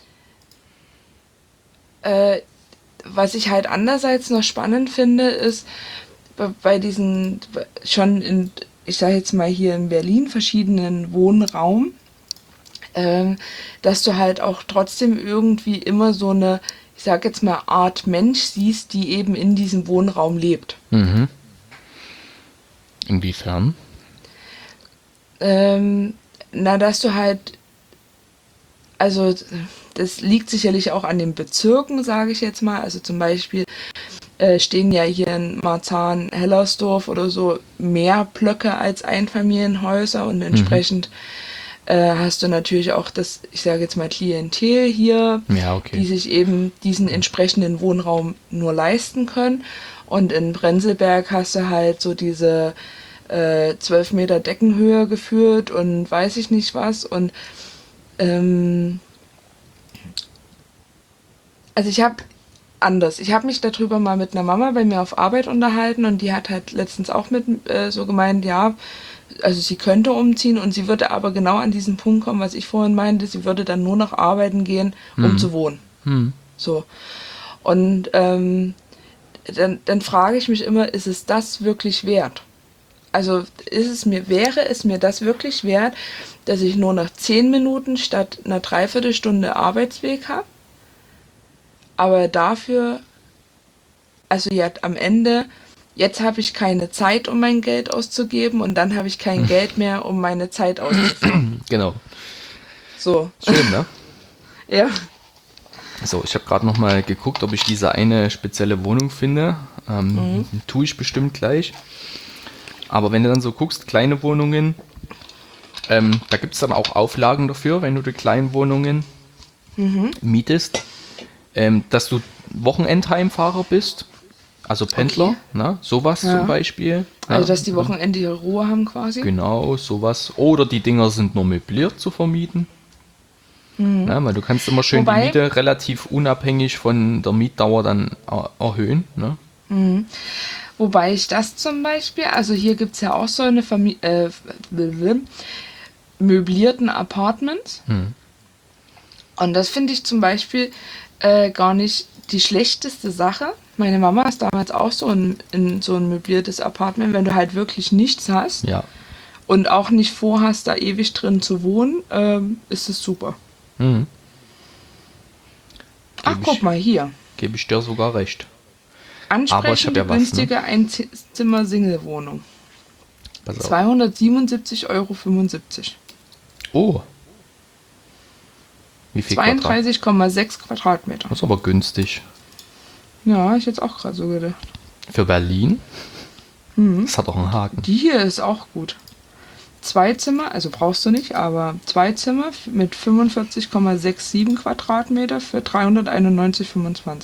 was ich halt andererseits noch spannend finde, ist bei diesen schon in, ich sage jetzt mal hier in Berlin, verschiedenen Wohnraum, dass du halt auch trotzdem irgendwie immer so eine, ich sag jetzt mal, Art Mensch siehst, die eben in diesem Wohnraum lebt. Inwiefern? Dass du halt, also das liegt sicherlich auch an den Bezirken, sage ich jetzt mal. Also zum Beispiel stehen ja hier in Marzahn, Hellersdorf oder so mehr Blöcke als Einfamilienhäuser und entsprechend hast du natürlich auch das, ich sage jetzt mal, Klientel hier, die sich eben diesen entsprechenden Wohnraum nur leisten können. Und in Prenzlberg hast du halt so diese 12 Meter Deckenhöhe geführt und weiß ich nicht was. Und also ich habe mich darüber mal mit einer Mama bei mir auf Arbeit unterhalten und die hat halt letztens auch mit so gemeint, ja, also sie könnte umziehen und sie würde aber genau an diesen Punkt kommen, was ich vorhin meinte, sie würde dann nur noch arbeiten gehen, um zu wohnen. So. Und dann frage ich mich immer, ist es das wirklich wert? Also wäre es mir das wirklich wert, dass ich nur noch 10 Minuten statt einer Dreiviertelstunde Arbeitsweg habe? Aber dafür, also ja, am Ende, jetzt habe ich keine Zeit, um mein Geld auszugeben und dann habe ich kein Geld mehr, um meine Zeit auszugeben. Genau. So. Schön, ne? Ja. So, ich habe gerade noch mal geguckt, ob ich diese eine spezielle Wohnung finde. Tue ich bestimmt gleich. Aber wenn du dann so guckst, kleine Wohnungen, da gibt es dann auch Auflagen dafür, wenn du die kleinen Wohnungen mietest, dass du Wochenendheimfahrer bist, also Pendler, ne? Sowas zum Beispiel. Also dass die Wochenende ihre Ruhe haben quasi. Genau, sowas. Oder die Dinger sind nur möbliert zu vermieten. Ja, weil du kannst immer schön die Miete relativ unabhängig von der Mietdauer dann erhöhen. Ne? Wobei ich das zum Beispiel, also hier gibt es ja auch so eine möblierten Apartments. Und das finde ich zum Beispiel gar nicht die schlechteste Sache. Meine Mama ist damals auch in so ein möbliertes Apartment, wenn du halt wirklich nichts hast Ja. und auch nicht vorhast, da ewig drin zu wohnen, ist es super. Ach, guck mal hier. Gebe ich dir sogar recht. Aber ich Ansprechende, habe ja was, ne? günstige Einzimmer-Single-Wohnung. Pass auf. 277,75 Euro. Oh. Wie viel Quadrat? 32,6 Quadratmeter. Das ist aber günstig. Ja, ich jetzt auch gerade so gedacht. Für Berlin? Das hat auch einen Haken. Die hier ist auch gut. 2 Zimmer, also brauchst du nicht, aber 2 Zimmer mit 45,67 Quadratmeter für 391,25.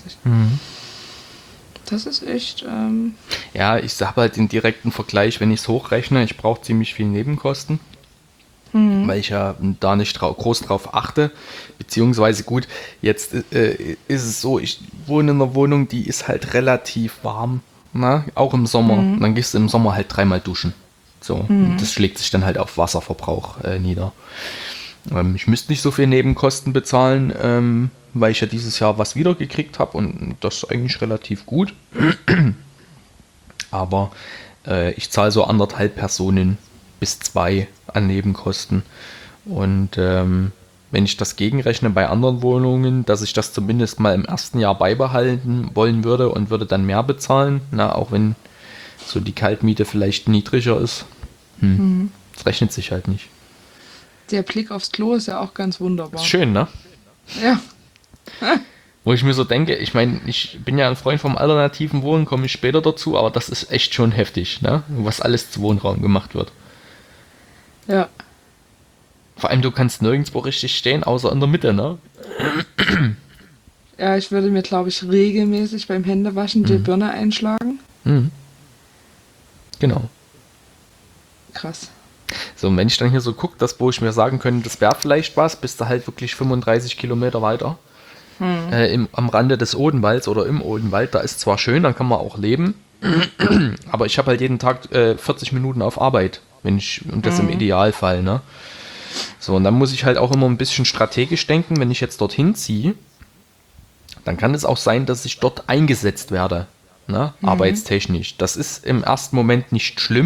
Das ist echt... Ja, ich habe halt den direkten Vergleich, wenn ich es hochrechne, ich brauche ziemlich viel Nebenkosten, weil ich ja da nicht groß drauf achte, beziehungsweise gut, jetzt ist es so, ich wohne in einer Wohnung, die ist halt relativ warm, na? Auch im Sommer, und dann gehst du im Sommer halt 3-mal duschen, so, und das schlägt sich dann halt auf Wasserverbrauch nieder. Ich müsste nicht so viel Nebenkosten bezahlen, weil ich ja dieses Jahr was wiedergekriegt habe und das ist eigentlich relativ gut. Aber ich zahle so 1,5 Personen bis 2 an Nebenkosten. Und wenn ich das gegenrechne bei anderen Wohnungen, dass ich das zumindest mal im ersten Jahr beibehalten wollen würde und würde dann mehr bezahlen, auch wenn so die Kaltmiete vielleicht niedriger ist. Das rechnet sich halt nicht. Der Blick aufs Klo ist ja auch ganz wunderbar. Ist schön, ne? Ja. Wo ich mir so denke, ich meine, ich bin ja ein Freund vom alternativen Wohnen, komme ich später dazu, aber das ist echt schon heftig, ne? Was alles zu Wohnraum gemacht wird. Ja. Vor allem, du kannst nirgendwo richtig stehen, außer in der Mitte, ne? Ja, ich würde mir, glaube ich, regelmäßig beim Händewaschen die Birne einschlagen. Genau. Krass. So, und wenn ich dann hier so gucke, wo ich mir sagen könnte, das wäre vielleicht was, bist du halt wirklich 35 Kilometer weiter. Am Rande des Odenwalds oder im Odenwald, da ist zwar schön, dann kann man auch leben, aber ich habe halt jeden Tag 40 Minuten auf Arbeit, und das im Idealfall, ne? So, und dann muss ich halt auch immer ein bisschen strategisch denken, wenn ich jetzt dorthin ziehe, dann kann es auch sein, dass ich dort eingesetzt werde, ne? Arbeitstechnisch. Das ist im ersten Moment nicht schlimm,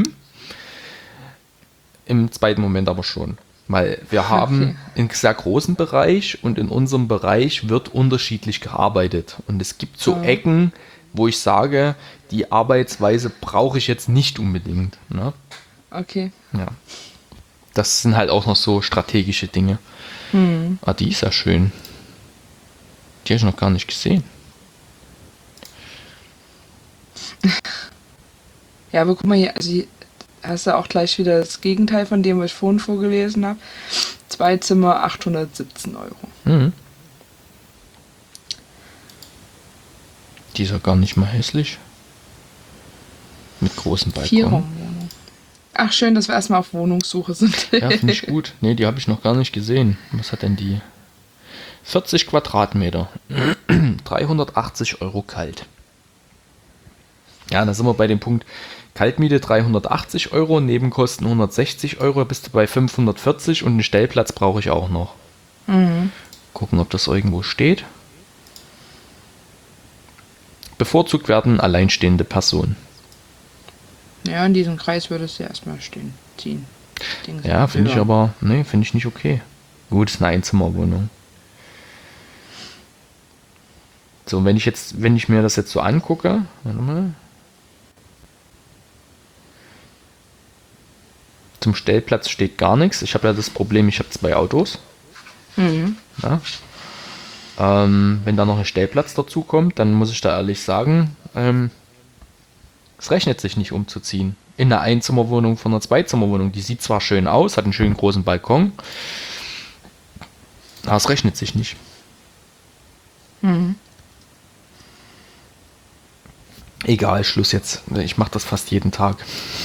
im zweiten Moment aber schon. Weil wir haben einen sehr großen Bereich und in unserem Bereich wird unterschiedlich gearbeitet. Und es gibt so Ecken, wo ich sage, die Arbeitsweise brauche ich jetzt nicht unbedingt. Ne? Okay. Ja. Das sind halt auch noch so strategische Dinge. Ah, die ist ja schön. Die habe ich noch gar nicht gesehen. Ja, aber guck mal hier, also hier hast du auch gleich wieder das Gegenteil von dem, was ich vorhin vorgelesen habe. 2 Zimmer, 817 Euro. Die ist ja gar nicht mal hässlich. Mit großen Balkon. 4-Raum-Wohnung. Ach, schön, dass wir erstmal auf Wohnungssuche sind. Ja, finde ich gut. Nee, die habe ich noch gar nicht gesehen. Was hat denn die? 40 Quadratmeter. 380 Euro kalt. Ja, da sind wir bei dem Punkt Kaltmiete 380 Euro, Nebenkosten 160 Euro, bist du bei 540 und einen Stellplatz brauche ich auch noch. Gucken, ob das irgendwo steht. Bevorzugt werden alleinstehende Personen. Ja, in diesem Kreis würdest du erstmal ziehen. Ja, finde ich aber, nee, finde ich nicht okay. Gut, ist eine Einzimmerwohnung. So, wenn ich mir das jetzt so angucke, warte mal. Zum Stellplatz steht gar nichts. Ich habe ja das Problem, ich habe 2 Autos. Ja. Wenn da noch ein Stellplatz dazu kommt, dann muss ich da ehrlich sagen, es rechnet sich nicht umzuziehen. In einer Einzimmerwohnung von einer Zweizimmerwohnung. Die sieht zwar schön aus, hat einen schönen großen Balkon, aber es rechnet sich nicht. Egal, Schluss jetzt. Ich mache das fast jeden Tag.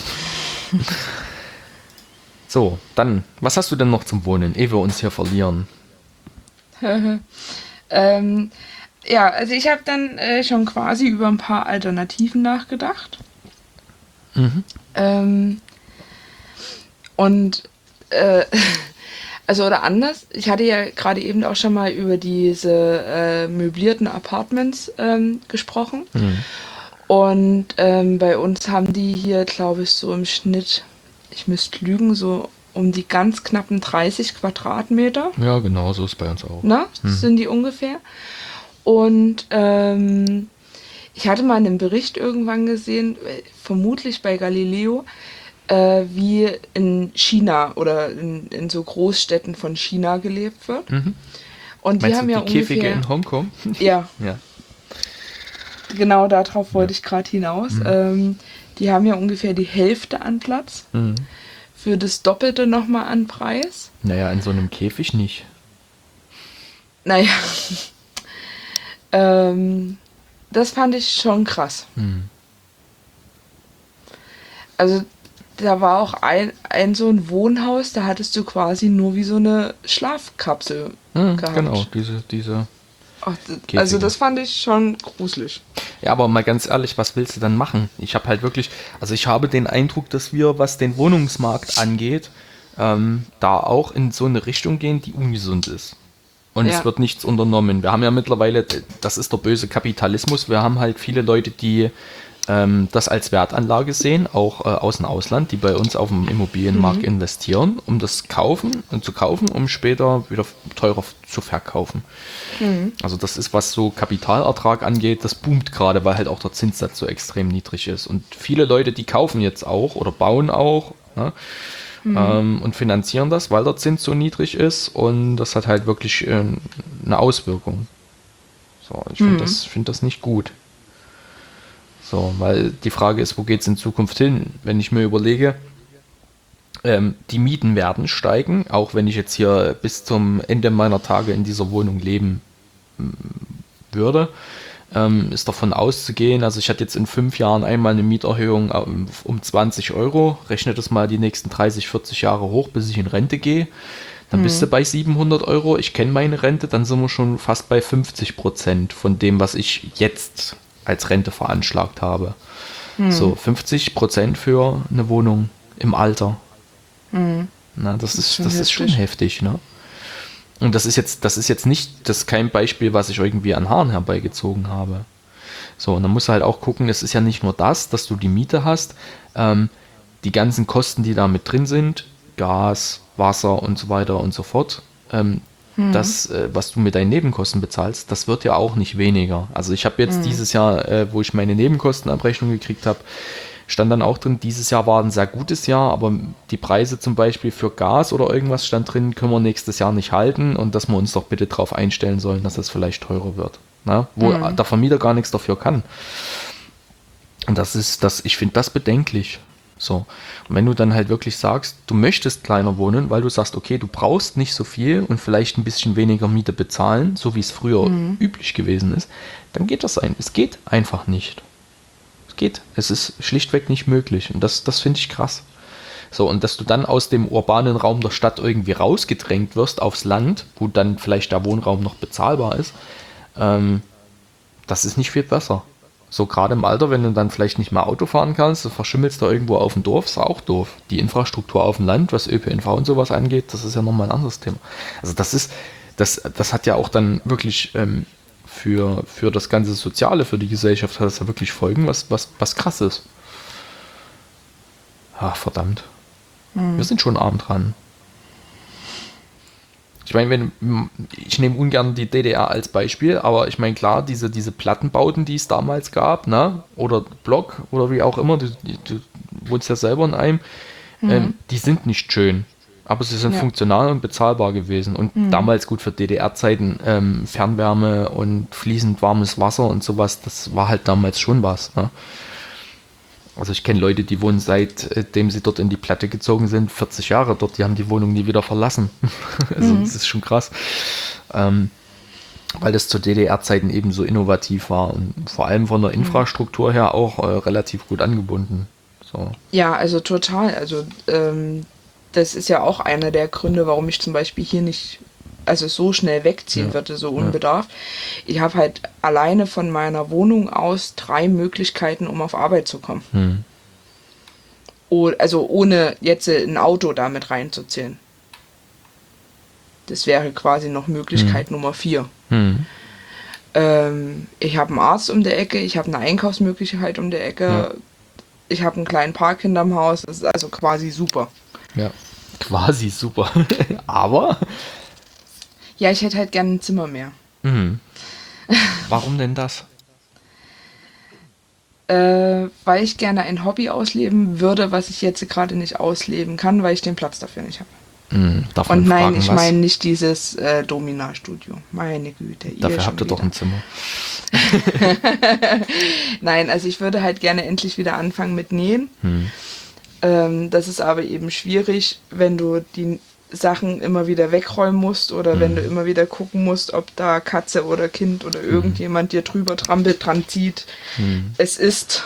So, dann, was hast du denn noch zum Wohnen, ehe wir uns hier verlieren? Ja, also ich habe dann schon quasi über ein paar Alternativen nachgedacht. Und also oder anders, ich hatte ja gerade eben auch schon mal über diese möblierten Apartments gesprochen. Und bei uns haben die hier, glaube ich, so im Schnitt, ich müsste lügen, so um die ganz knappen 30 Quadratmeter. Ja, genau, so ist bei uns auch. Ne? Sind die ungefähr. Und ich hatte mal einen Bericht irgendwann gesehen, vermutlich bei Galileo, wie in China oder in so Großstädten von China gelebt wird. Und die Meinst haben du ja die Käfige ungefähr, in Hongkong? ja, Ja. genau darauf wollte ich gerade hinaus. Die haben ja ungefähr die Hälfte an Platz. Für das Doppelte nochmal an Preis. Naja, in so einem Käfig nicht. Naja, das fand ich schon krass. Also da war auch ein so ein Wohnhaus, da hattest du quasi nur wie so eine Schlafkapsel gehabt. Genau, diese Ach, Käfige. also das fand ich schon gruselig. Ja, aber mal ganz ehrlich, was willst du dann machen? Ich habe halt wirklich, also ich habe den Eindruck, dass wir, was den Wohnungsmarkt angeht, da auch in so eine Richtung gehen, die ungesund ist. Und Ja. es wird nichts unternommen. Wir haben ja mittlerweile, das ist der böse Kapitalismus, wir haben halt viele Leute, die das als Wertanlage sehen, auch aus dem Ausland, die bei uns auf dem Immobilienmarkt investieren, um das zu kaufen, um später wieder teurer zu verkaufen. Also das ist, was so Kapitalertrag angeht, das boomt gerade, weil halt auch der Zinssatz so extrem niedrig ist. Und viele Leute, die kaufen jetzt auch oder bauen auch, ne, und finanzieren das, weil der Zins so niedrig ist, und das hat halt wirklich eine Auswirkung. So, ich finde das nicht gut. So, weil die Frage ist, wo geht es in Zukunft hin? Wenn ich mir überlege, die Mieten werden steigen, auch wenn ich jetzt hier bis zum Ende meiner Tage in dieser Wohnung leben würde, ist davon auszugehen, also ich hatte jetzt in 5 Jahren einmal eine Mieterhöhung um 20 Euro, rechne das mal die nächsten 30, 40 Jahre hoch, bis ich in Rente gehe, dann bist du bei 700 Euro, ich kenne meine Rente, dann sind wir schon fast bei 50% von dem, was ich jetzt als Rente veranschlagt habe. So 50% für eine Wohnung im Alter. Na, das ist schon heftig, ne? Und das ist jetzt nicht, das ist kein Beispiel, was ich irgendwie an Haaren herbeigezogen habe. So, und dann musst du halt auch gucken, es ist ja nicht nur das, dass du die Miete hast, die ganzen Kosten, die da mit drin sind, Gas, Wasser und so weiter und so fort, das, was du mit deinen Nebenkosten bezahlst, das wird ja auch nicht weniger. Also ich habe jetzt dieses Jahr, wo ich meine Nebenkostenabrechnung gekriegt habe, stand dann auch drin, dieses Jahr war ein sehr gutes Jahr, aber die Preise zum Beispiel für Gas oder irgendwas stand drin, können wir nächstes Jahr nicht halten, und dass wir uns doch bitte darauf einstellen sollen, dass es vielleicht teurer wird. Na? Wo der Vermieter gar nichts dafür kann. Und ich finde das bedenklich. So. Und wenn du dann halt wirklich sagst, du möchtest kleiner wohnen, weil du sagst, okay, du brauchst nicht so viel und vielleicht ein bisschen weniger Miete bezahlen, so wie es früher üblich gewesen ist, dann geht das ein. Es geht einfach nicht. Es geht. Es ist schlichtweg nicht möglich. Und das finde ich krass. So, und dass du dann aus dem urbanen Raum der Stadt irgendwie rausgedrängt wirst aufs Land, wo dann vielleicht der Wohnraum noch bezahlbar ist, das ist nicht viel besser. So gerade im Alter, wenn du dann vielleicht nicht mehr Auto fahren kannst, du verschimmelst da irgendwo auf dem Dorf, ist auch doof. Die Infrastruktur auf dem Land, was ÖPNV und sowas angeht, das ist ja nochmal ein anderes Thema. Also das hat ja auch dann wirklich für das ganze Soziale, für die Gesellschaft, hat das ja wirklich Folgen, was krass ist. Ach, verdammt. Wir sind schon arm dran. Ich meine, ich nehme ungern die DDR als Beispiel, aber ich meine, klar, diese Plattenbauten, die es damals gab, ne, oder Block oder wie auch immer, du wohnst ja selber in einem, die sind nicht schön, aber sie sind funktional und bezahlbar gewesen. Und damals, gut, für DDR-Zeiten, Fernwärme und fließend warmes Wasser und sowas, das war halt damals schon was, ne? Also ich kenne Leute, die wohnen seitdem sie dort in die Platte gezogen sind, 40 Jahre dort, die haben die Wohnung nie wieder verlassen. Also das ist schon krass. Weil das zu DDR-Zeiten eben so innovativ war und vor allem von der Infrastruktur her auch relativ gut angebunden. So. Ja, also total. Also das ist ja auch einer der Gründe, warum ich zum Beispiel hier nicht so schnell wegziehen würde, so unbedarft. Ich habe halt alleine von meiner Wohnung aus 3 Möglichkeiten, um auf Arbeit zu kommen. Also ohne jetzt ein Auto damit reinzuzählen. Das wäre quasi noch Möglichkeit Nummer 4. Ich habe einen Arzt um der Ecke, ich habe eine Einkaufsmöglichkeit um der Ecke, Ja. ich habe einen kleinen Park hinterm Haus, das ist also quasi super. Ja, quasi super. Aber, Ja, ich hätte halt gerne ein Zimmer mehr. warum denn das? Weil ich gerne ein Hobby ausleben würde, was ich jetzt gerade nicht ausleben kann, weil ich den Platz dafür nicht habe. Darf man Und nein, fragen, ich was? meine nicht dieses Domina-Studio. Meine Güte. Dafür habt ihr doch ein Zimmer. Nein, also ich würde halt gerne endlich wieder anfangen mit Nähen. Das ist aber eben schwierig, wenn du die Sachen immer wieder wegräumen musst oder wenn du immer wieder gucken musst, ob da Katze oder Kind oder irgendjemand dir drüber trampelt, dran zieht. Es ist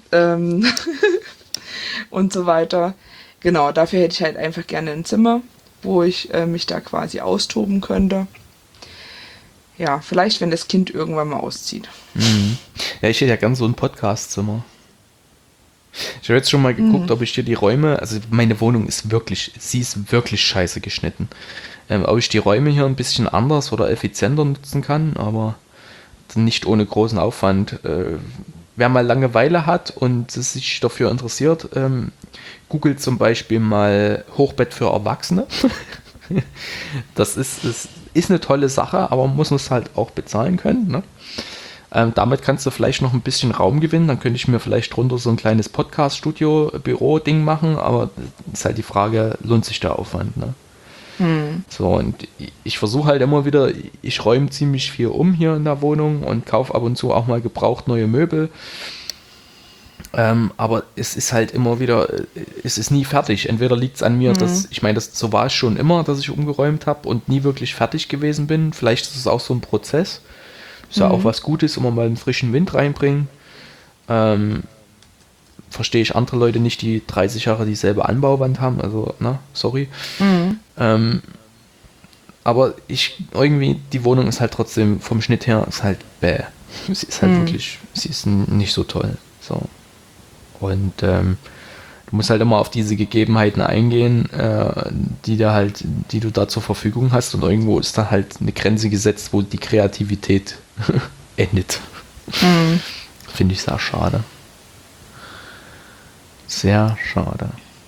und so weiter. Genau, dafür hätte ich halt einfach gerne ein Zimmer, wo ich mich da quasi austoben könnte. Ja, vielleicht, wenn das Kind irgendwann mal auszieht. Ja, ich hätte ja gern so ein Podcast-Zimmer. Ich habe jetzt schon mal geguckt, ob ich dir die Räume, also meine Wohnung ist wirklich scheiße geschnitten. Ob ich die Räume hier ein bisschen anders oder effizienter nutzen kann, aber nicht ohne großen Aufwand. Wer mal Langeweile hat und sich dafür interessiert, googelt zum Beispiel mal Hochbett für Erwachsene. Das ist eine tolle Sache, aber man muss es halt auch bezahlen können. Ne? Damit kannst du vielleicht noch ein bisschen Raum gewinnen. Dann könnte ich mir vielleicht drunter so ein kleines Podcast-Studio-Büro-Ding machen, aber ist halt die Frage, lohnt sich der Aufwand? Ne? So, und ich versuche halt immer wieder, ich räume ziemlich viel um hier in der Wohnung und kaufe ab und zu auch mal gebraucht neue Möbel. Aber es ist halt immer wieder, es ist nie fertig. Entweder liegt es an mir, so war es schon immer, dass ich umgeräumt habe und nie wirklich fertig gewesen bin. Vielleicht ist es auch so ein Prozess. Ist ja auch was Gutes, immer mal einen frischen Wind reinbringen. Verstehe ich andere Leute nicht, die 30 Jahre dieselbe Anbauwand haben. Also, sorry. Aber irgendwie, die Wohnung ist halt trotzdem vom Schnitt her, ist halt bäh. Sie ist halt wirklich, sie ist nicht so toll. So. Und du musst halt immer auf diese Gegebenheiten eingehen, die du da zur Verfügung hast. Und irgendwo ist da halt eine Grenze gesetzt, wo die Kreativität endet. Finde ich sehr schade. Sehr schade.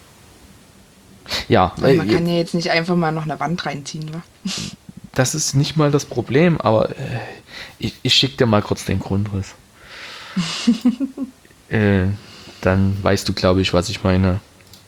Ja, Also man kann ja jetzt nicht einfach mal noch eine Wand reinziehen, wa? Das ist nicht mal das Problem, aber ich schicke dir mal kurz den Grundriss. Dann weißt du, glaube ich, was ich meine.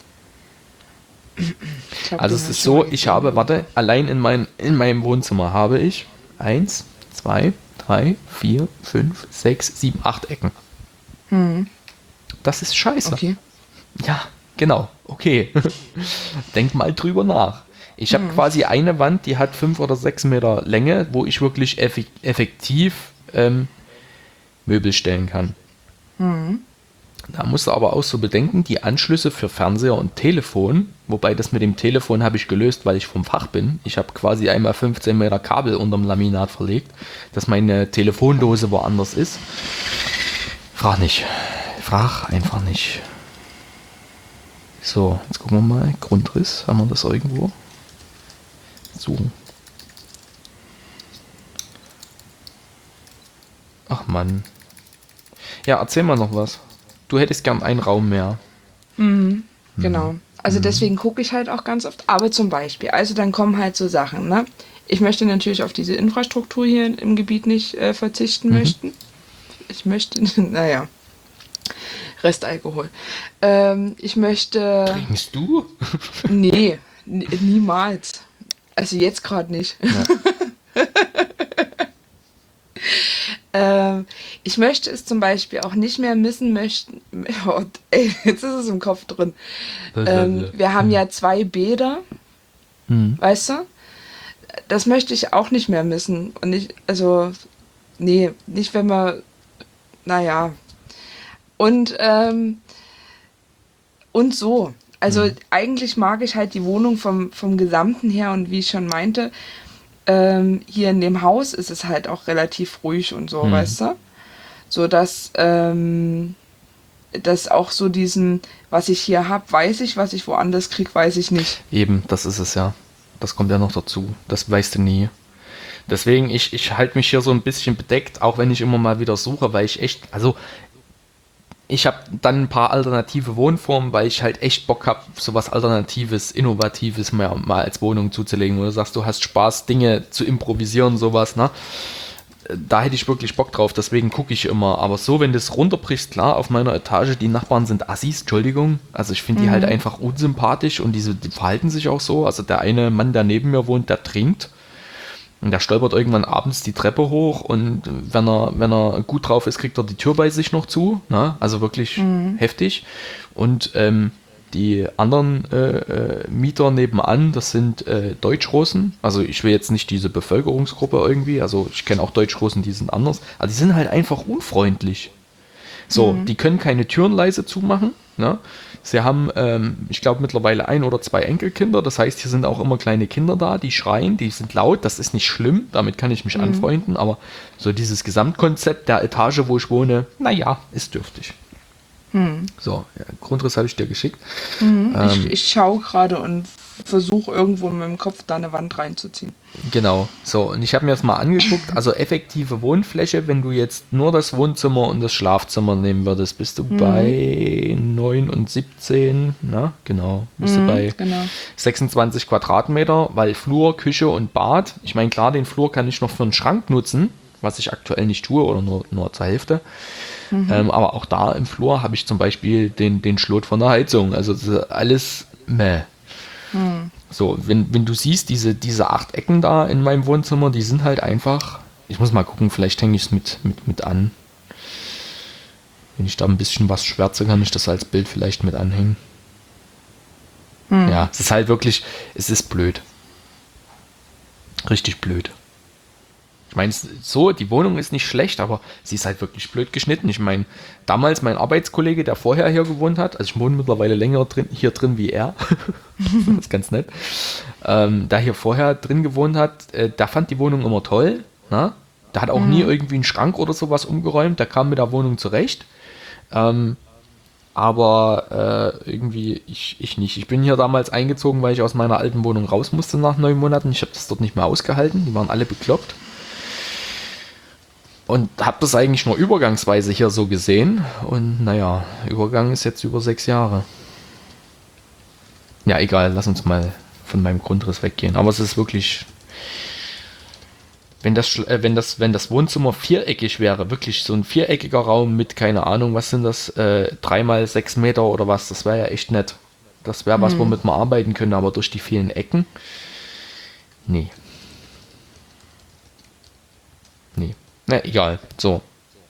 Also es ist so, ich habe, allein in meinem Wohnzimmer habe ich 1, 2, 3, 4, 5, 6, 7, 8 Ecken. Das ist scheiße. Okay. Ja, genau. Okay. Denk mal drüber nach. Ich habe quasi eine Wand, die hat 5 oder 6 Meter Länge, wo ich wirklich effektiv Möbel stellen kann. Da musst du aber auch so bedenken, die Anschlüsse für Fernseher und Telefon, wobei das mit dem Telefon habe ich gelöst, weil ich vom Fach bin. Ich habe quasi einmal 15 Meter Kabel unterm Laminat verlegt, dass meine Telefondose woanders ist. Frag nicht. Frag einfach nicht. So, jetzt gucken wir mal. Grundriss, haben wir das irgendwo? Suchen. Ach Mann. Ja, erzähl mal noch was. Du hättest gern einen Raum mehr. Genau. Also deswegen gucke ich halt auch ganz oft. Aber zum Beispiel, also dann kommen halt so Sachen, ne? Ich möchte natürlich auf diese Infrastruktur hier im Gebiet nicht verzichten möchten. Ich möchte, naja, Restalkohol. Ich möchte... Trinkst du? Nee, niemals. Also jetzt gerade nicht. Ja. Ich möchte es zum Beispiel auch nicht mehr missen möchten. Oh, ey, jetzt ist es im Kopf drin. Wir haben ja 2 Bäder, weißt du? Das möchte ich auch nicht mehr missen. Und nicht, also, nee, nicht wenn man, naja. Und so. Also eigentlich mag ich halt die Wohnung vom Gesamten her und wie ich schon meinte, hier in dem Haus ist es halt auch relativ ruhig und so, weißt du? So dass, das auch so diesen, was ich hier habe, weiß ich, was ich woanders kriege, weiß ich nicht. Eben, das ist es ja. Das kommt ja noch dazu. Das weißt du nie. Deswegen, ich halte mich hier so ein bisschen bedeckt, auch wenn ich immer mal wieder suche, weil ich echt, also ich habe dann ein paar alternative Wohnformen, weil ich halt echt Bock habe, sowas Alternatives, Innovatives mal als Wohnung zuzulegen. Wo du sagst, du hast Spaß, Dinge zu improvisieren, sowas, ne? Da hätte ich wirklich Bock drauf, deswegen gucke ich immer. Aber so, wenn du es runterbrichst, klar, auf meiner Etage, die Nachbarn sind Assis, Entschuldigung. Also ich finde die halt einfach unsympathisch und die verhalten sich auch so. Also der eine Mann, der neben mir wohnt, der trinkt. Und der stolpert irgendwann abends die Treppe hoch und wenn er gut drauf ist, kriegt er die Tür bei sich noch zu. Ne? Also wirklich heftig. Und die anderen Mieter nebenan, das sind Deutschrussen. Also ich will jetzt nicht diese Bevölkerungsgruppe irgendwie. Also ich kenne auch Deutschrussen, die sind anders. Aber die sind halt einfach unfreundlich. So, die können keine Türen leise zumachen. Ne? Sie haben, ich glaube, mittlerweile 1 oder 2 Enkelkinder. Das heißt, hier sind auch immer kleine Kinder da, die schreien, die sind laut. Das ist nicht schlimm, damit kann ich mich anfreunden. Aber so dieses Gesamtkonzept der Etage, wo ich wohne, naja, ist dürftig. So, ja, Grundriss habe ich dir geschickt. Ich schaue gerade und versuche irgendwo in meinem Kopf da eine Wand reinzuziehen. Genau, so, und ich habe mir das mal angeguckt, also effektive Wohnfläche, wenn du jetzt nur das Wohnzimmer und das Schlafzimmer nehmen würdest, bist du bei 9 und 17, na, genau, bist du bei 26 Quadratmeter, weil Flur, Küche und Bad, ich meine, klar, den Flur kann ich noch für einen Schrank nutzen, was ich aktuell nicht tue oder nur zur Hälfte. Aber auch da im Flur habe ich zum Beispiel den Schlot von der Heizung, also das ist alles meh. So, wenn du siehst, diese 8 Ecken da in meinem Wohnzimmer, die sind halt einfach, ich muss mal gucken, vielleicht hänge ich es mit an. Wenn ich da ein bisschen was schwärze, kann ich das als Bild vielleicht mit anhängen. Ja, es ist halt wirklich, es ist blöd. Richtig blöd. Ich meine, so, die Wohnung ist nicht schlecht, aber sie ist halt wirklich blöd geschnitten. Ich meine, damals mein Arbeitskollege, der vorher hier gewohnt hat, also ich wohne mittlerweile länger hier drin wie er, das ist ganz nett, der hier vorher drin gewohnt hat, der fand die Wohnung immer toll, ne? Der hat auch nie irgendwie einen Schrank oder sowas umgeräumt, der kam mit der Wohnung zurecht, aber irgendwie ich nicht. Ich bin hier damals eingezogen, weil ich aus meiner alten Wohnung raus musste nach 9 Monaten. Ich habe das dort nicht mehr ausgehalten, die waren alle bekloppt. Und habe das eigentlich nur übergangsweise hier so gesehen. Und naja, Übergang ist jetzt über 6 Jahre. Ja, egal, lass uns mal von meinem Grundriss weggehen. Aber es ist wirklich, wenn das Wohnzimmer viereckig wäre, wirklich so ein viereckiger Raum mit, keine Ahnung, was sind das, 3 mal 6 Meter oder was, das wäre ja echt nett. Das wäre was, womit man arbeiten können, aber durch die vielen Ecken, nee. Na, egal. So.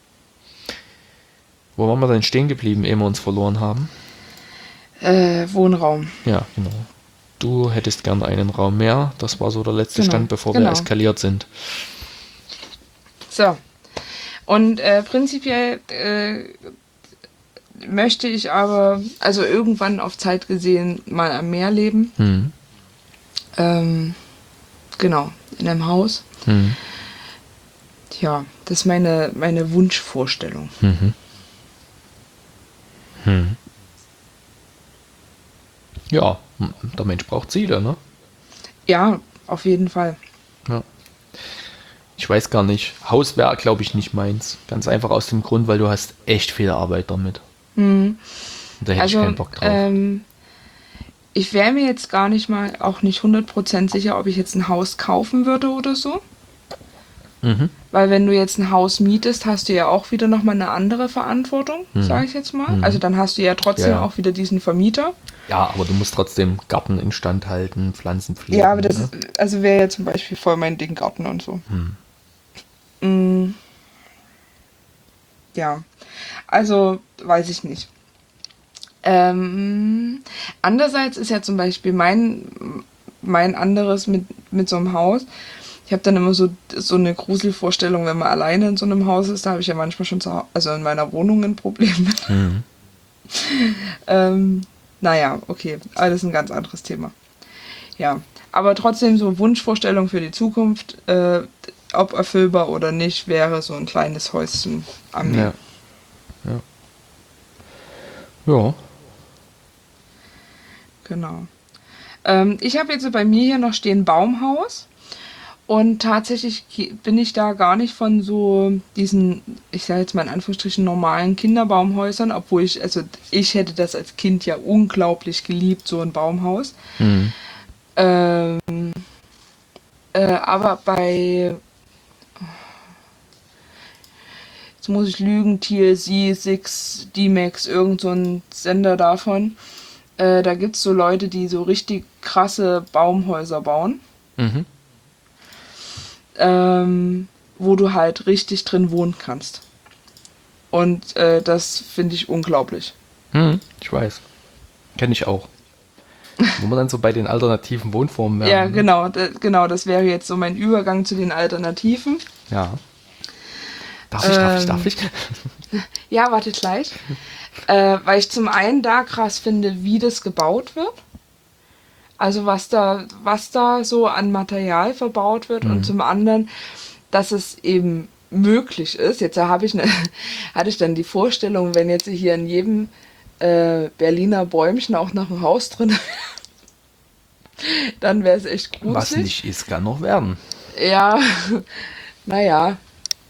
Wo waren wir denn stehen geblieben, ehe wir uns verloren haben? Wohnraum. Ja, genau. Du hättest gern einen Raum mehr. Das war so der letzte Stand, bevor wir eskaliert sind. So. Und prinzipiell möchte ich aber, also irgendwann auf Zeit gesehen, mal am Meer leben. Genau, in einem Haus. Ja, das ist meine Wunschvorstellung. Ja, der Mensch braucht Ziele, ne? Ja, auf jeden Fall. Ja. Ich weiß gar nicht. Haus wäre, glaube ich, nicht meins. Ganz einfach aus dem Grund, weil du hast echt viel Arbeit damit. Da hätte ich keinen Bock drauf. Ich wäre mir jetzt gar nicht mal, auch nicht 100% sicher, ob ich jetzt ein Haus kaufen würde oder so. Weil wenn du jetzt ein Haus mietest, hast du ja auch wieder nochmal eine andere Verantwortung, sage ich jetzt mal. Also dann hast du ja trotzdem auch wieder diesen Vermieter. Ja, aber du musst trotzdem Garten instand halten, Pflanzen pflegen. Ja, aber das also wäre ja zum Beispiel voll mein Ding, Garten und so. Ja, also weiß ich nicht. Andererseits ist ja zum Beispiel mein anderes mit so einem Haus. Ich habe dann immer so eine Gruselvorstellung, wenn man alleine in so einem Haus ist. Da habe ich ja manchmal schon also in meiner Wohnung ein Problem mit. Naja, okay, aber das ist ein ganz anderes Thema. Ja, aber trotzdem so Wunschvorstellung für die Zukunft, ob erfüllbar oder nicht, wäre so ein kleines Häuschen am Meer. Ja. Ja. Genau. Ich habe jetzt bei mir hier noch stehen Baumhaus. Und tatsächlich bin ich da gar nicht von so diesen, ich sage jetzt mal in Anführungsstrichen, normalen Kinderbaumhäusern, obwohl ich hätte das als Kind ja unglaublich geliebt, so ein Baumhaus. Mhm. Aber jetzt muss ich lügen, TLC, Six, D-Max, irgend so ein Sender davon. Da gibt es so Leute, die so richtig krasse Baumhäuser bauen. Mhm. Wo du halt richtig drin wohnen kannst. Und das finde ich unglaublich. Ich weiß. Kenne ich auch. Wo man dann so bei den alternativen Wohnformen wäre. Ja, Ne? genau, das wäre jetzt so mein Übergang zu den Alternativen. Ja. Darf ich? Ja, warte gleich. Weil ich zum einen da krass finde, wie das gebaut wird. Also was da so an Material verbaut wird und zum anderen, dass es eben möglich ist. Jetzt hatte ich dann die Vorstellung, wenn jetzt hier in jedem Berliner Bäumchen auch noch ein Haus drin wäre, dann wäre es echt gruselig. Was nicht ist, kann noch werden. Ja, naja.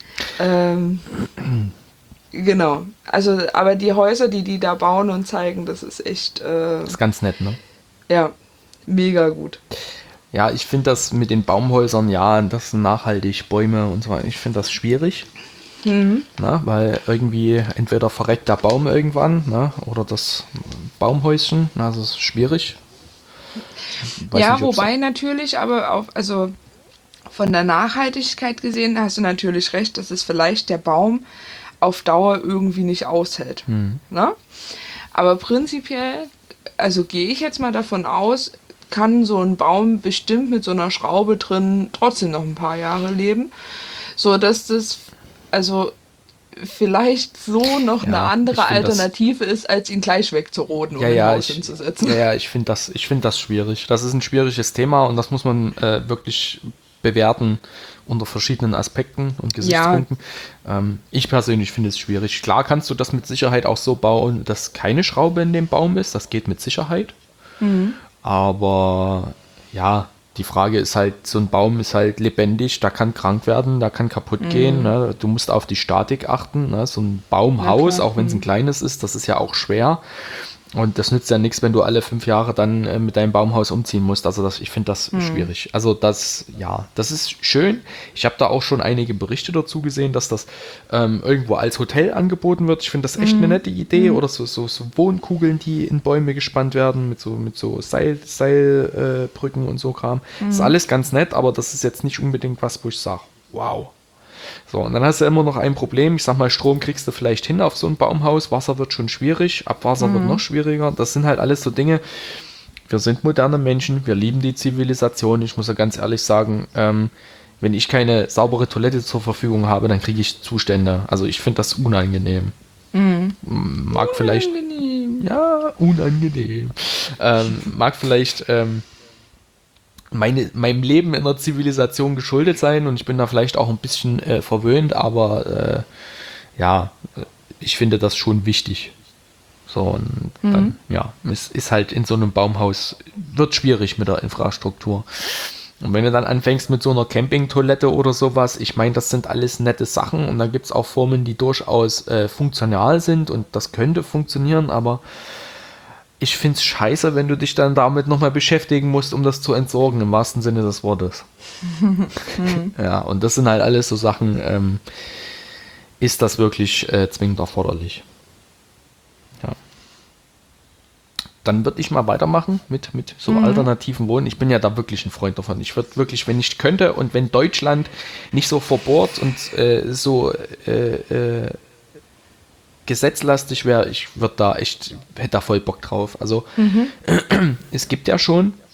Genau. Also, aber die Häuser, die da bauen und zeigen, das ist echt... Das ist ganz nett, ne? Ja, mega gut. Ja, ich finde das mit den Baumhäusern, ja, das sind nachhaltig, Bäume und so weiter. Ich finde das schwierig. Na, weil irgendwie entweder verreckt der Baum irgendwann, ne, oder das Baumhäuschen, na, das ist schwierig. Ja, nicht, wobei natürlich, aber auch, also von der Nachhaltigkeit gesehen, hast du natürlich recht, dass es vielleicht der Baum auf Dauer irgendwie nicht aushält. Ne? Aber prinzipiell, also gehe ich jetzt mal davon aus, kann so ein Baum bestimmt mit so einer Schraube drin trotzdem noch ein paar Jahre leben, so dass das also vielleicht so noch eine andere Alternative ist, als ihn gleich wegzuroden und ein Haus hinzusetzen. Ja, ich finde das schwierig. Das ist ein schwieriges Thema und das muss man wirklich bewerten unter verschiedenen Aspekten und Gesichtspunkten. Ja. Ich persönlich finde es schwierig. Klar kannst du das mit Sicherheit auch so bauen, dass keine Schraube in dem Baum ist. Das geht mit Sicherheit. Aber ja, die Frage ist halt, so ein Baum ist halt lebendig, da kann krank werden, da kann kaputt gehen. Ne? Du musst auf die Statik achten. Ne? So ein Baumhaus, auch wenn es ein kleines ist, das ist ja auch schwer. Und das nützt ja nichts, wenn du alle 5 Jahre dann mit deinem Baumhaus umziehen musst. Also ich finde das schwierig. Also das ist schön. Ich habe da auch schon einige Berichte dazu gesehen, dass das irgendwo als Hotel angeboten wird. Ich finde das echt eine nette Idee. Oder so Wohnkugeln, die in Bäume gespannt werden, mit so Seilbrücken und so Kram. Das ist alles ganz nett, aber das ist jetzt nicht unbedingt was, wo ich sage, wow. So, und dann hast du immer noch ein Problem. Ich sag mal, Strom kriegst du vielleicht hin auf so ein Baumhaus. Wasser wird schon schwierig. Abwasser wird noch schwieriger. Das sind halt alles so Dinge. Wir sind moderne Menschen. Wir lieben die Zivilisation. Ich muss ja ganz ehrlich sagen, wenn ich keine saubere Toilette zur Verfügung habe, dann kriege ich Zustände. Also ich finde das unangenehm. Mag vielleicht... Ja, unangenehm. Mag vielleicht... meinem Leben in der Zivilisation geschuldet sein und ich bin da vielleicht auch ein bisschen verwöhnt, aber ich finde das schon wichtig. So, und dann, es ist halt in so einem Baumhaus, wird schwierig mit der Infrastruktur. Und wenn du dann anfängst mit so einer Campingtoilette oder sowas, ich meine, das sind alles nette Sachen und da gibt es auch Formen, die durchaus funktional sind und das könnte funktionieren, aber ich finde es scheiße, wenn du dich dann damit nochmal beschäftigen musst, um das zu entsorgen, im wahrsten Sinne des Wortes. Ja, und das sind halt alles so Sachen, ist das wirklich zwingend erforderlich. Ja. Dann würde ich mal weitermachen mit so alternativen Wohnen. Ich bin ja da wirklich ein Freund davon. Ich würde wirklich, wenn ich könnte und wenn Deutschland nicht so verbohrt und gesetzlastig wäre, hätte da voll Bock drauf. Also es gibt ja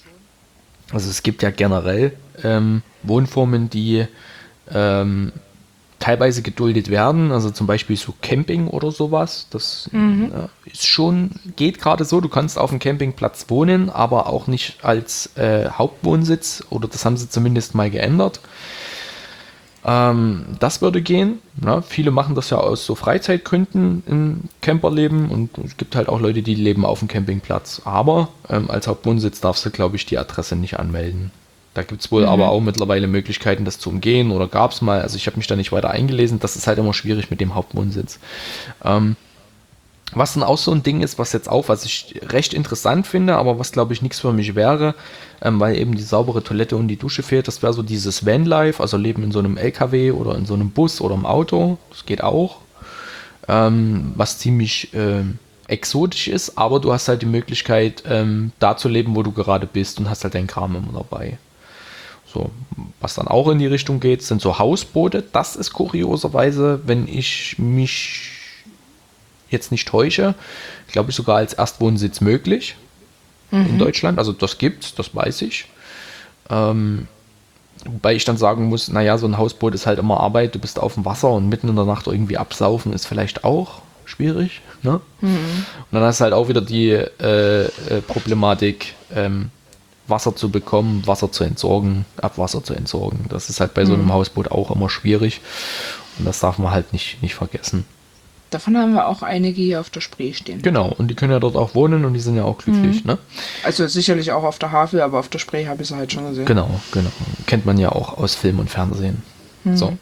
generell Wohnformen, die teilweise geduldet werden, also zum Beispiel so Camping oder sowas. Das ist schon, geht gerade so, du kannst auf dem Campingplatz wohnen, aber auch nicht als Hauptwohnsitz, oder das haben sie zumindest mal geändert. Das würde gehen. Ne? Viele machen das ja aus so Freizeitgründen im Camperleben und es gibt halt auch Leute, die leben auf dem Campingplatz. Aber als Hauptwohnsitz darfst du, glaube ich, die Adresse nicht anmelden. Da gibt es wohl aber auch mittlerweile Möglichkeiten, das zu umgehen oder gab es mal. Also ich habe mich da nicht weiter eingelesen. Das ist halt immer schwierig mit dem Hauptwohnsitz. Was dann auch so ein Ding ist, was ich recht interessant finde, aber was glaube ich nichts für mich wäre, weil eben die saubere Toilette und die Dusche fehlt, das wäre so dieses Vanlife, also Leben in so einem LKW oder in so einem Bus oder im Auto, das geht auch, was ziemlich exotisch ist, aber du hast halt die Möglichkeit, da zu leben, wo du gerade bist und hast halt deinen Kram immer dabei. So, was dann auch in die Richtung geht, sind so Hausboote. Das ist kurioserweise, wenn ich mich jetzt nicht täusche, glaube ich sogar als Erstwohnsitz möglich in Deutschland. Also das gibt's, das weiß ich. Wobei ich dann sagen muss, naja, so ein Hausboot ist halt immer Arbeit, du bist auf dem Wasser und mitten in der Nacht irgendwie absaufen ist vielleicht auch schwierig. Ne? Und dann hast du halt auch wieder die Problematik, Wasser zu bekommen, Wasser zu entsorgen, Abwasser zu entsorgen. Das ist halt bei so einem Hausboot auch immer schwierig und das darf man halt nicht vergessen. Davon haben wir auch einige hier auf der Spree stehen. Genau, und die können ja dort auch wohnen und die sind ja auch glücklich, ne? Also sicherlich auch auf der Havel, aber auf der Spree habe ich sie halt schon gesehen. Genau. Kennt man ja auch aus Film und Fernsehen. So.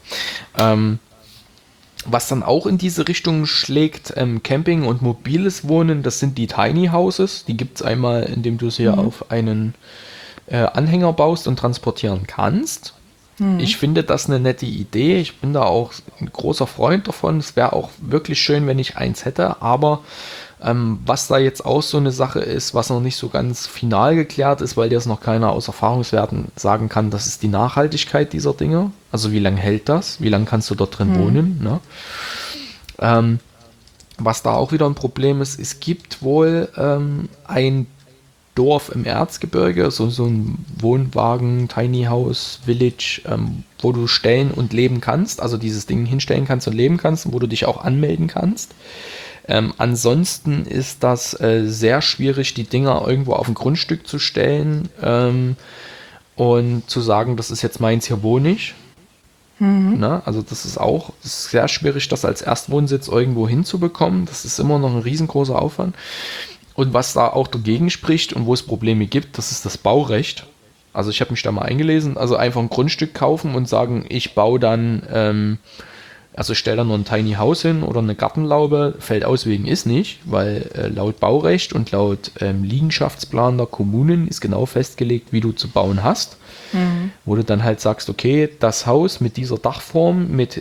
Was dann auch in diese Richtung schlägt, Camping und mobiles Wohnen, das sind die Tiny Houses. Die gibt es einmal, indem du sie auf einen Anhänger baust und transportieren kannst. Ich finde das eine nette Idee. Ich bin da auch ein großer Freund davon. Es wäre auch wirklich schön, wenn ich eins hätte. Aber was da jetzt auch so eine Sache ist, was noch nicht so ganz final geklärt ist, weil das noch keiner aus Erfahrungswerten sagen kann, das ist die Nachhaltigkeit dieser Dinge. Also wie lange hält das? Wie lange kannst du dort drin wohnen? Ne? Was da auch wieder ein Problem ist, es gibt wohl ein Dorf im Erzgebirge, so ein Wohnwagen, Tiny House, Village, wo du stellen und leben kannst, also dieses Ding hinstellen kannst und leben kannst, und wo du dich auch anmelden kannst. Ansonsten ist das sehr schwierig, die Dinger irgendwo auf ein Grundstück zu stellen und zu sagen, das ist jetzt meins, hier wohne ich. Na, also das ist sehr schwierig, das als Erstwohnsitz irgendwo hinzubekommen. Das ist immer noch ein riesengroßer Aufwand. Und was da auch dagegen spricht und wo es Probleme gibt, das ist das Baurecht. Also ich habe mich da mal eingelesen, also einfach ein Grundstück kaufen und sagen, ich baue dann, also ich stelle da nur ein Tiny House hin oder eine Gartenlaube, fällt aus wegen ist nicht, weil laut Baurecht und laut Liegenschaftsplan der Kommunen ist genau festgelegt, wie du zu bauen hast. Wo du dann halt sagst, okay, das Haus mit dieser Dachform, mit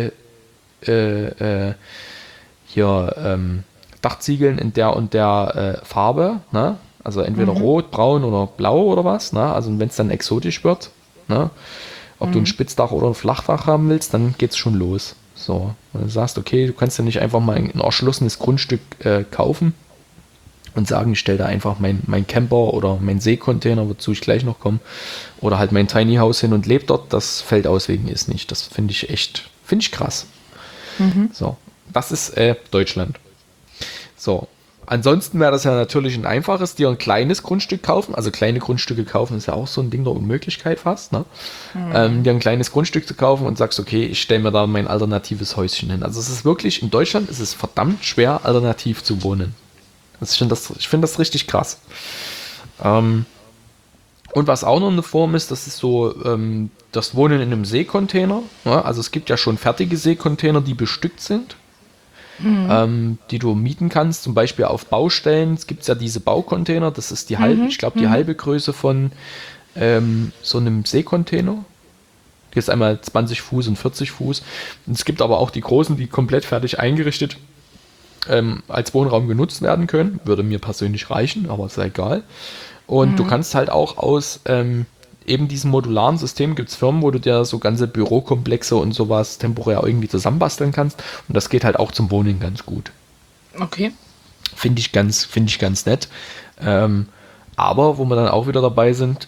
Dachziegeln in der und der Farbe, ne? Also entweder rot, braun oder blau oder was, ne? Also wenn es dann exotisch wird, ne? Ob du ein Spitzdach oder ein Flachdach haben willst, dann geht's schon los. So, und du sagst, okay, du kannst ja nicht einfach mal ein erschlossenes Grundstück kaufen und sagen, ich stelle da einfach mein Camper oder mein Seekontainer, wozu ich gleich noch komme, oder halt mein Tiny House hin und lebe dort, das fällt aus wegen ist nicht. Das finde ich krass. So, das ist Deutschland. So, ansonsten wäre das ja natürlich ein einfaches, dir ein kleines Grundstück kaufen. Also kleine Grundstücke kaufen ist ja auch so ein Ding der Unmöglichkeit fast, ne? Dir ein kleines Grundstück zu kaufen und sagst, okay, ich stelle mir da mein alternatives Häuschen hin. Also es ist wirklich, in Deutschland ist es verdammt schwer, alternativ zu wohnen. Also ich finde das richtig krass. Und was auch noch eine Form ist, das ist so das Wohnen in einem Seekontainer. Ja? Also es gibt ja schon fertige Seekontainer, die bestückt sind. Die du mieten kannst, zum Beispiel auf Baustellen. Es gibt ja diese Baucontainer, das ist die halbe Größe von so einem Seekontainer. Hier ist einmal 20 Fuß und 40 Fuß. Und es gibt aber auch die großen, die komplett fertig eingerichtet als Wohnraum genutzt werden können. Würde mir persönlich reichen, aber ist ja egal. Und du kannst halt auch aus eben diesem modularen System gibt es Firmen, wo du dir so ganze Bürokomplexe und sowas temporär irgendwie zusammenbasteln kannst. Und das geht halt auch zum Wohnen ganz gut. Okay. Finde ich ganz nett. Aber wo wir dann auch wieder dabei sind,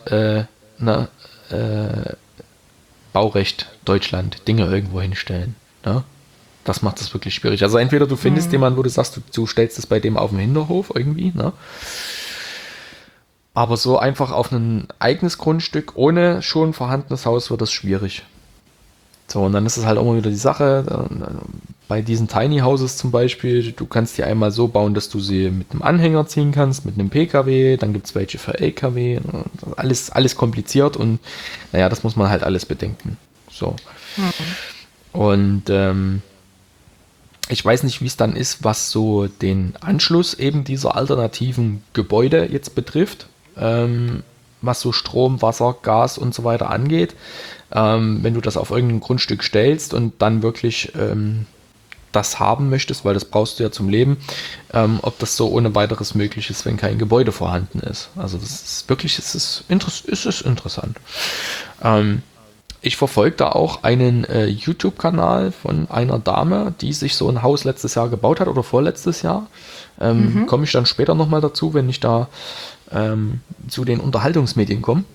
Baurecht, Deutschland, Dinge irgendwo hinstellen. Ne? Das macht es wirklich schwierig. Also entweder du findest jemanden, wo du sagst, du stellst es bei dem auf dem Hinterhof irgendwie, ne? Aber so einfach auf ein eigenes Grundstück ohne schon vorhandenes Haus wird das schwierig. So, und dann ist es halt auch immer wieder die Sache, bei diesen Tiny Houses zum Beispiel, du kannst die einmal so bauen, dass du sie mit einem Anhänger ziehen kannst, mit einem PKW, dann gibt es welche für LKW, alles kompliziert und naja, das muss man halt alles bedenken. So. Und ich weiß nicht, wie es dann ist, was so den Anschluss eben dieser alternativen Gebäude jetzt betrifft, was so Strom, Wasser, Gas und so weiter angeht. Wenn du das auf irgendein Grundstück stellst und dann wirklich das haben möchtest, weil das brauchst du ja zum Leben, ob das so ohne weiteres möglich ist, wenn kein Gebäude vorhanden ist. Also das ist wirklich, es ist interessant. Ich verfolge da auch einen YouTube-Kanal von einer Dame, die sich so ein Haus letztes Jahr gebaut hat oder vorletztes Jahr. Komme ich dann später nochmal dazu, wenn ich da zu den Unterhaltungsmedien komme.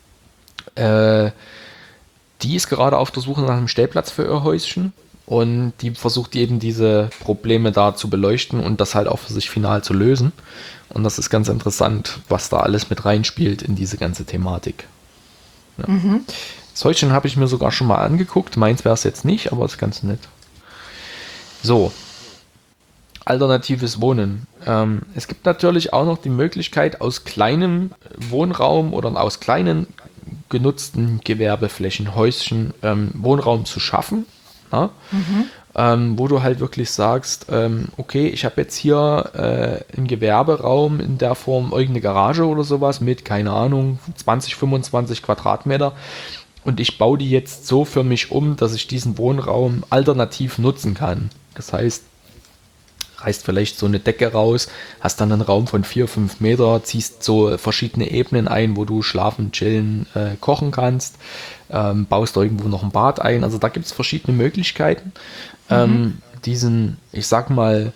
Die ist gerade auf der Suche nach einem Stellplatz für ihr Häuschen und die versucht eben diese Probleme da zu beleuchten und das halt auch für sich final zu lösen. Und das ist ganz interessant, was da alles mit reinspielt in diese ganze Thematik. Ja. Das Häuschen habe ich mir sogar schon mal angeguckt. Meins wäre es jetzt nicht, aber ist ganz nett. So. Alternatives Wohnen. Es gibt natürlich auch noch die Möglichkeit, aus kleinem Wohnraum oder aus kleinen genutzten Gewerbeflächen, Häuschen, Wohnraum zu schaffen. Ja? Wo du halt wirklich sagst, okay, ich habe jetzt hier einen Gewerberaum in der Form, irgendeine Garage oder sowas mit, keine Ahnung, 20, 25 Quadratmeter und ich baue die jetzt so für mich um, dass ich diesen Wohnraum alternativ nutzen kann. Das heißt, reißt vielleicht so eine Decke raus, hast dann einen Raum von 4, 5 Meter, ziehst so verschiedene Ebenen ein, wo du schlafen, chillen, kochen kannst, baust irgendwo noch ein Bad ein. Also da gibt es verschiedene Möglichkeiten, diesen, ich sag mal,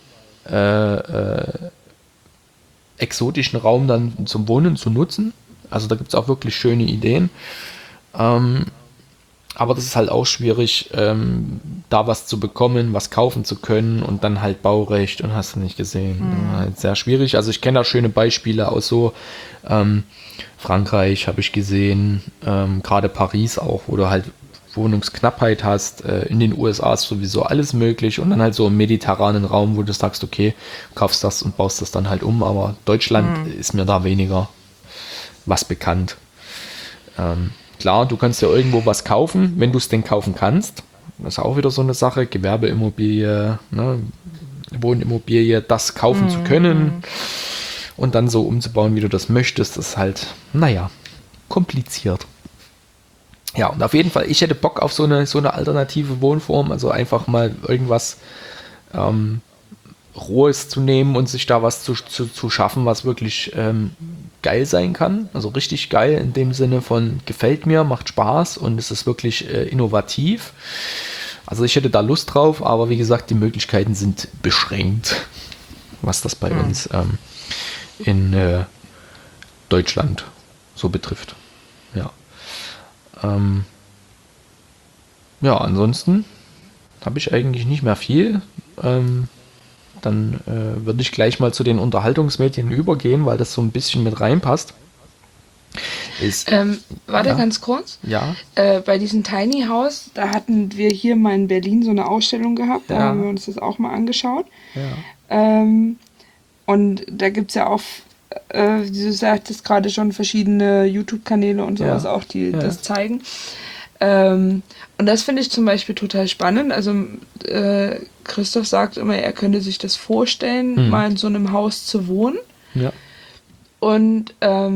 exotischen Raum dann zum Wohnen zu nutzen. Also da gibt es auch wirklich schöne Ideen. Aber das ist halt auch schwierig, da was zu bekommen, was kaufen zu können und dann halt Baurecht und hast du nicht gesehen. Halt sehr schwierig. Also ich kenne da schöne Beispiele aus so Frankreich habe ich gesehen, gerade Paris auch, wo du halt Wohnungsknappheit hast. In den USA ist sowieso alles möglich und dann halt so im mediterranen Raum, wo du sagst, okay, kaufst das und baust das dann halt um. Aber Deutschland ist mir da weniger was bekannt. Klar, du kannst ja irgendwo was kaufen, wenn du es denn kaufen kannst. Das ist auch wieder so eine Sache. Gewerbeimmobilie, ne, Wohnimmobilie, das kaufen zu können und dann so umzubauen, wie du das möchtest, ist halt, naja, kompliziert. Ja, und auf jeden Fall, ich hätte Bock auf so eine alternative Wohnform, also einfach mal irgendwas Rohes zu nehmen und sich da was zu schaffen, was wirklich geil sein kann. Also richtig geil in dem Sinne von gefällt mir, macht Spaß und es ist wirklich innovativ. Also ich hätte da Lust drauf, aber wie gesagt, die Möglichkeiten sind beschränkt, was das bei uns in Deutschland so betrifft. Ja. Ja, ansonsten habe ich eigentlich nicht mehr viel. Dann würde ich gleich mal zu den Unterhaltungsmedien übergehen, weil das so ein bisschen mit reinpasst. Warte ganz kurz. Ja. Bei diesem Tiny House, da hatten wir hier mal in Berlin so eine Ausstellung gehabt, da haben wir uns das auch mal angeschaut. Ja. Und da gibt es ja auch, wie du sagtest, gerade schon verschiedene YouTube-Kanäle und sowas auch, die das zeigen. Und das finde ich zum Beispiel total spannend. Also Christoph sagt immer, er könnte sich das vorstellen, mal in so einem Haus zu wohnen. Ja. Und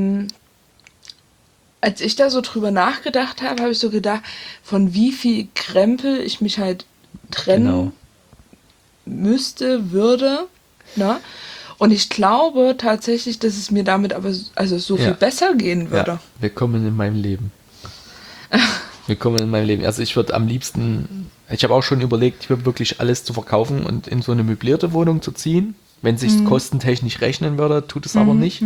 als ich da so drüber nachgedacht habe, habe ich so gedacht, von wie viel Krempel ich mich halt trennen würde. Ne? Und ich glaube tatsächlich, dass es mir damit aber so viel besser gehen würde. Ja. Willkommen in meinem Leben. Willkommen in meinem Leben. Also ich würde am liebsten, ich habe auch schon überlegt, ich würde wirklich alles zu verkaufen und in so eine möblierte Wohnung zu ziehen. Wenn es sich kostentechnisch rechnen würde, tut es aber nicht.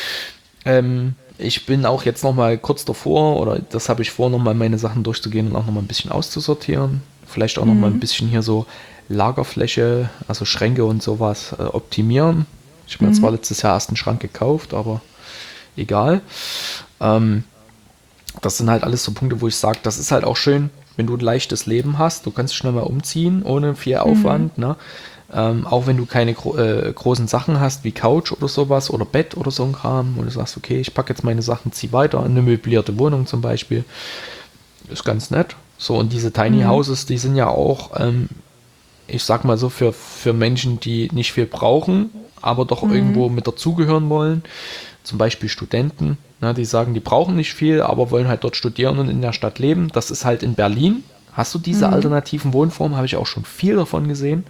Ich bin auch jetzt nochmal kurz davor, oder das habe ich vor, nochmal meine Sachen durchzugehen und auch nochmal ein bisschen auszusortieren. Vielleicht auch nochmal ein bisschen hier so Lagerfläche, also Schränke und sowas optimieren. Ich habe mir zwar letztes Jahr erst einen Schrank gekauft, aber egal. Das sind halt alles so Punkte, wo ich sage, das ist halt auch schön, wenn du ein leichtes Leben hast, du kannst schnell mal umziehen, ohne viel Aufwand, ne? Auch wenn du keine großen Sachen hast, wie Couch oder sowas oder Bett oder so ein Kram, und du sagst, okay, ich packe jetzt meine Sachen, zieh weiter in eine möblierte Wohnung zum Beispiel, ist ganz nett. So, und diese Tiny Houses, die sind ja auch, ich sag mal so, für Menschen, die nicht viel brauchen, aber doch irgendwo mit dazugehören wollen. Zum Beispiel Studenten, ne, die sagen, die brauchen nicht viel, aber wollen halt dort studieren und in der Stadt leben. Das ist halt in Berlin. Hast du diese alternativen Wohnformen? Habe ich auch schon viel davon gesehen.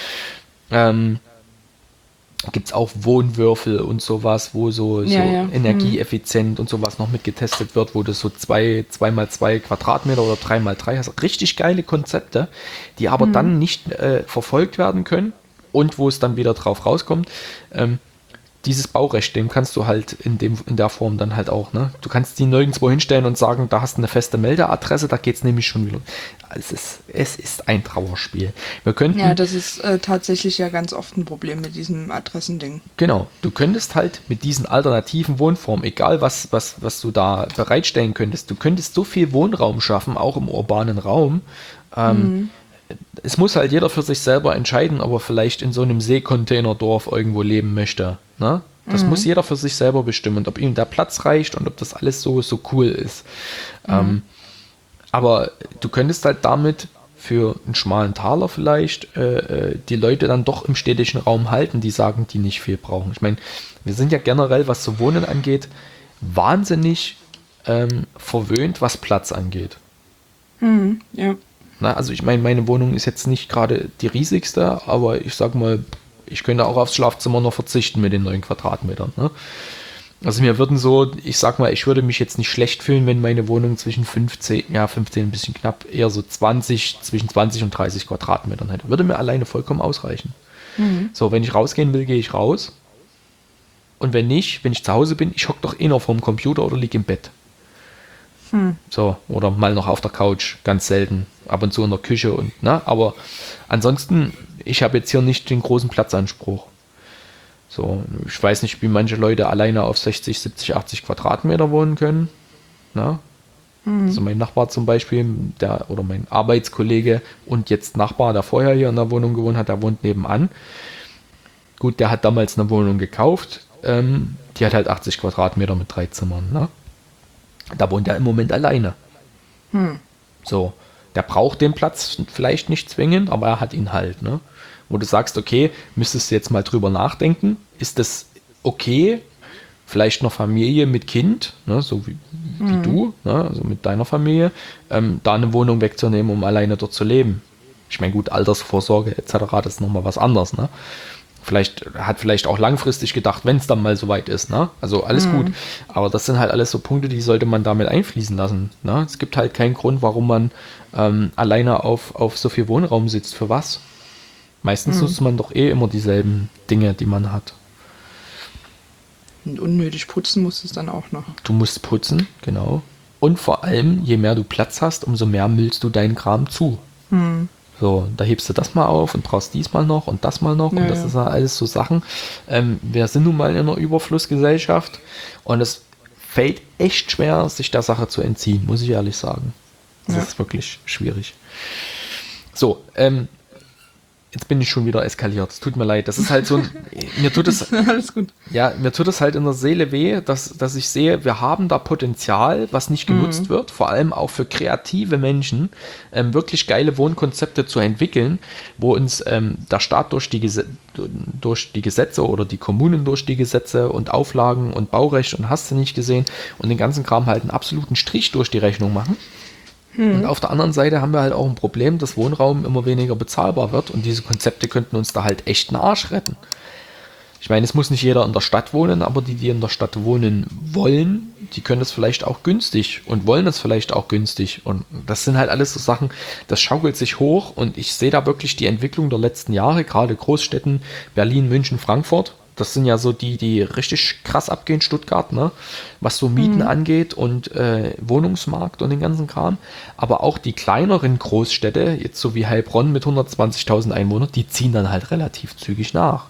Gibt es auch Wohnwürfel und sowas, wo so energieeffizient und sowas noch mit getestet wird, wo du so 2x2 Quadratmeter oder 3x3 hast. Richtig geile Konzepte, die aber dann nicht verfolgt werden können und wo es dann wieder drauf rauskommt. Dieses Baurecht, dem kannst du halt in der Form dann halt auch, ne? Du kannst die nirgendwo hinstellen und sagen, da hast du eine feste Meldeadresse, da geht es nämlich schon wieder. Es ist ein Trauerspiel. Ja, das ist tatsächlich ja ganz oft ein Problem mit diesem Adressending. Genau, du könntest halt mit diesen alternativen Wohnformen, egal was du da bereitstellen könntest, du könntest so viel Wohnraum schaffen, auch im urbanen Raum. Es muss halt jeder für sich selber entscheiden, ob er vielleicht in so einem Seekontainerdorf irgendwo leben möchte. Ne? Das muss jeder für sich selber bestimmen, und ob ihm der Platz reicht und ob das alles so cool ist. Aber du könntest halt damit für einen schmalen Taler vielleicht die Leute dann doch im städtischen Raum halten, die sagen, die nicht viel brauchen. Ich meine, wir sind ja generell, was so Wohnen angeht, wahnsinnig verwöhnt, was Platz angeht. Ja. Na, also ich meine, meine Wohnung ist jetzt nicht gerade die riesigste, aber ich sag mal, ich könnte auch aufs Schlafzimmer noch verzichten mit den 9 Quadratmetern. Ne? Also mir würden so, ich sag mal, ich würde mich jetzt nicht schlecht fühlen, wenn meine Wohnung zwischen 15 ein bisschen knapp, eher so zwischen 20 und 30 Quadratmetern hätte. Würde mir alleine vollkommen ausreichen. So, wenn ich rausgehen will, gehe ich raus. Und wenn nicht, wenn ich zu Hause bin, ich hocke doch eh noch vorm Computer oder liege im Bett. So, oder mal noch auf der Couch, ganz selten. Ab und zu in der Küche und, ne? Aber ansonsten, ich habe jetzt hier nicht den großen Platzanspruch. So, ich weiß nicht, wie manche Leute alleine auf 60, 70, 80 Quadratmeter wohnen können. Ne? Also mein Nachbar zum Beispiel, oder mein Arbeitskollege und jetzt Nachbar, der vorher hier in der Wohnung gewohnt hat, der wohnt nebenan. Gut, der hat damals eine Wohnung gekauft. Die hat halt 80 Quadratmeter mit 3 Zimmern. Ne? Da wohnt er im Moment alleine. So, der braucht den Platz vielleicht nicht zwingend, aber er hat ihn halt. Ne? Wo du sagst, okay, müsstest du jetzt mal drüber nachdenken, ist das okay, vielleicht noch Familie mit Kind, ne, so wie du, ne, also mit deiner Familie, da eine Wohnung wegzunehmen, um alleine dort zu leben. Ich meine, gut, Altersvorsorge etc., das ist nochmal was anderes. Ne? Vielleicht auch langfristig gedacht, wenn es dann mal soweit ist. Ne? Also alles gut. Aber das sind halt alles so Punkte, die sollte man damit einfließen lassen. Ne? Es gibt halt keinen Grund, warum man alleine auf so viel Wohnraum sitzt. Für was? Meistens nutzt man doch eh immer dieselben Dinge, die man hat. Und unnötig putzen musst du es dann auch noch. Du musst putzen, genau. Und vor allem, je mehr du Platz hast, umso mehr müllst du deinen Kram zu. So, da hebst du das mal auf und brauchst diesmal noch und das mal noch. Ja, und das ist ja alles so Sachen. Wir sind nun mal in einer Überflussgesellschaft und es fällt echt schwer, sich der Sache zu entziehen, muss ich ehrlich sagen. Das ist wirklich schwierig. So, jetzt bin ich schon wieder eskaliert. Es tut mir leid. Das ist halt so ein. Mir tut es. Alles gut. Ja, mir tut es halt in der Seele weh, dass ich sehe, wir haben da Potenzial, was nicht genutzt wird, vor allem auch für kreative Menschen, wirklich geile Wohnkonzepte zu entwickeln, wo uns der Staat durch die Gesetze oder die Kommunen durch die Gesetze und Auflagen und Baurecht und hast du nicht gesehen und den ganzen Kram halt einen absoluten Strich durch die Rechnung machen. Und auf der anderen Seite haben wir halt auch ein Problem, dass Wohnraum immer weniger bezahlbar wird und diese Konzepte könnten uns da halt echt einen Arsch retten. Ich meine, es muss nicht jeder in der Stadt wohnen, aber die in der Stadt wohnen wollen, die können das vielleicht auch günstig und wollen das vielleicht auch günstig. Und das sind halt alles so Sachen, das schaukelt sich hoch und ich sehe da wirklich die Entwicklung der letzten Jahre, gerade Großstädten, Berlin, München, Frankfurt. Das sind ja so die richtig krass abgehen, Stuttgart, ne? Was so Mieten angeht und Wohnungsmarkt und den ganzen Kram. Aber auch die kleineren Großstädte, jetzt so wie Heilbronn mit 120.000 Einwohnern, die ziehen dann halt relativ zügig nach.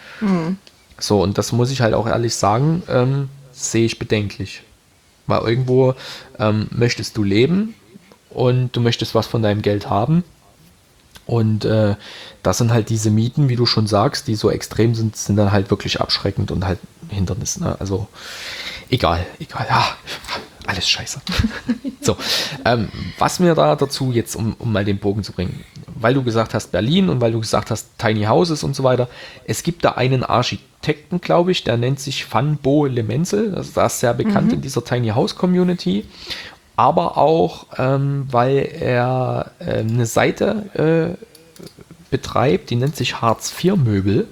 So, und das muss ich halt auch ehrlich sagen, sehe ich bedenklich. Weil irgendwo möchtest du leben und du möchtest was von deinem Geld haben. Und das sind halt diese Mieten, wie du schon sagst, die so extrem sind dann halt wirklich abschreckend und halt ein Hindernis. Ne? Also egal, ja, alles scheiße. So, was mir da dazu jetzt, um mal den Bogen zu bringen, weil du gesagt hast Berlin und weil du gesagt hast Tiny Houses und so weiter, es gibt da einen Architekten, glaube ich, der nennt sich Van Bo Le Menzel, das ist sehr bekannt in dieser Tiny House Community, aber auch, weil er eine Seite betreibt, die nennt sich Hartz IV Möbel,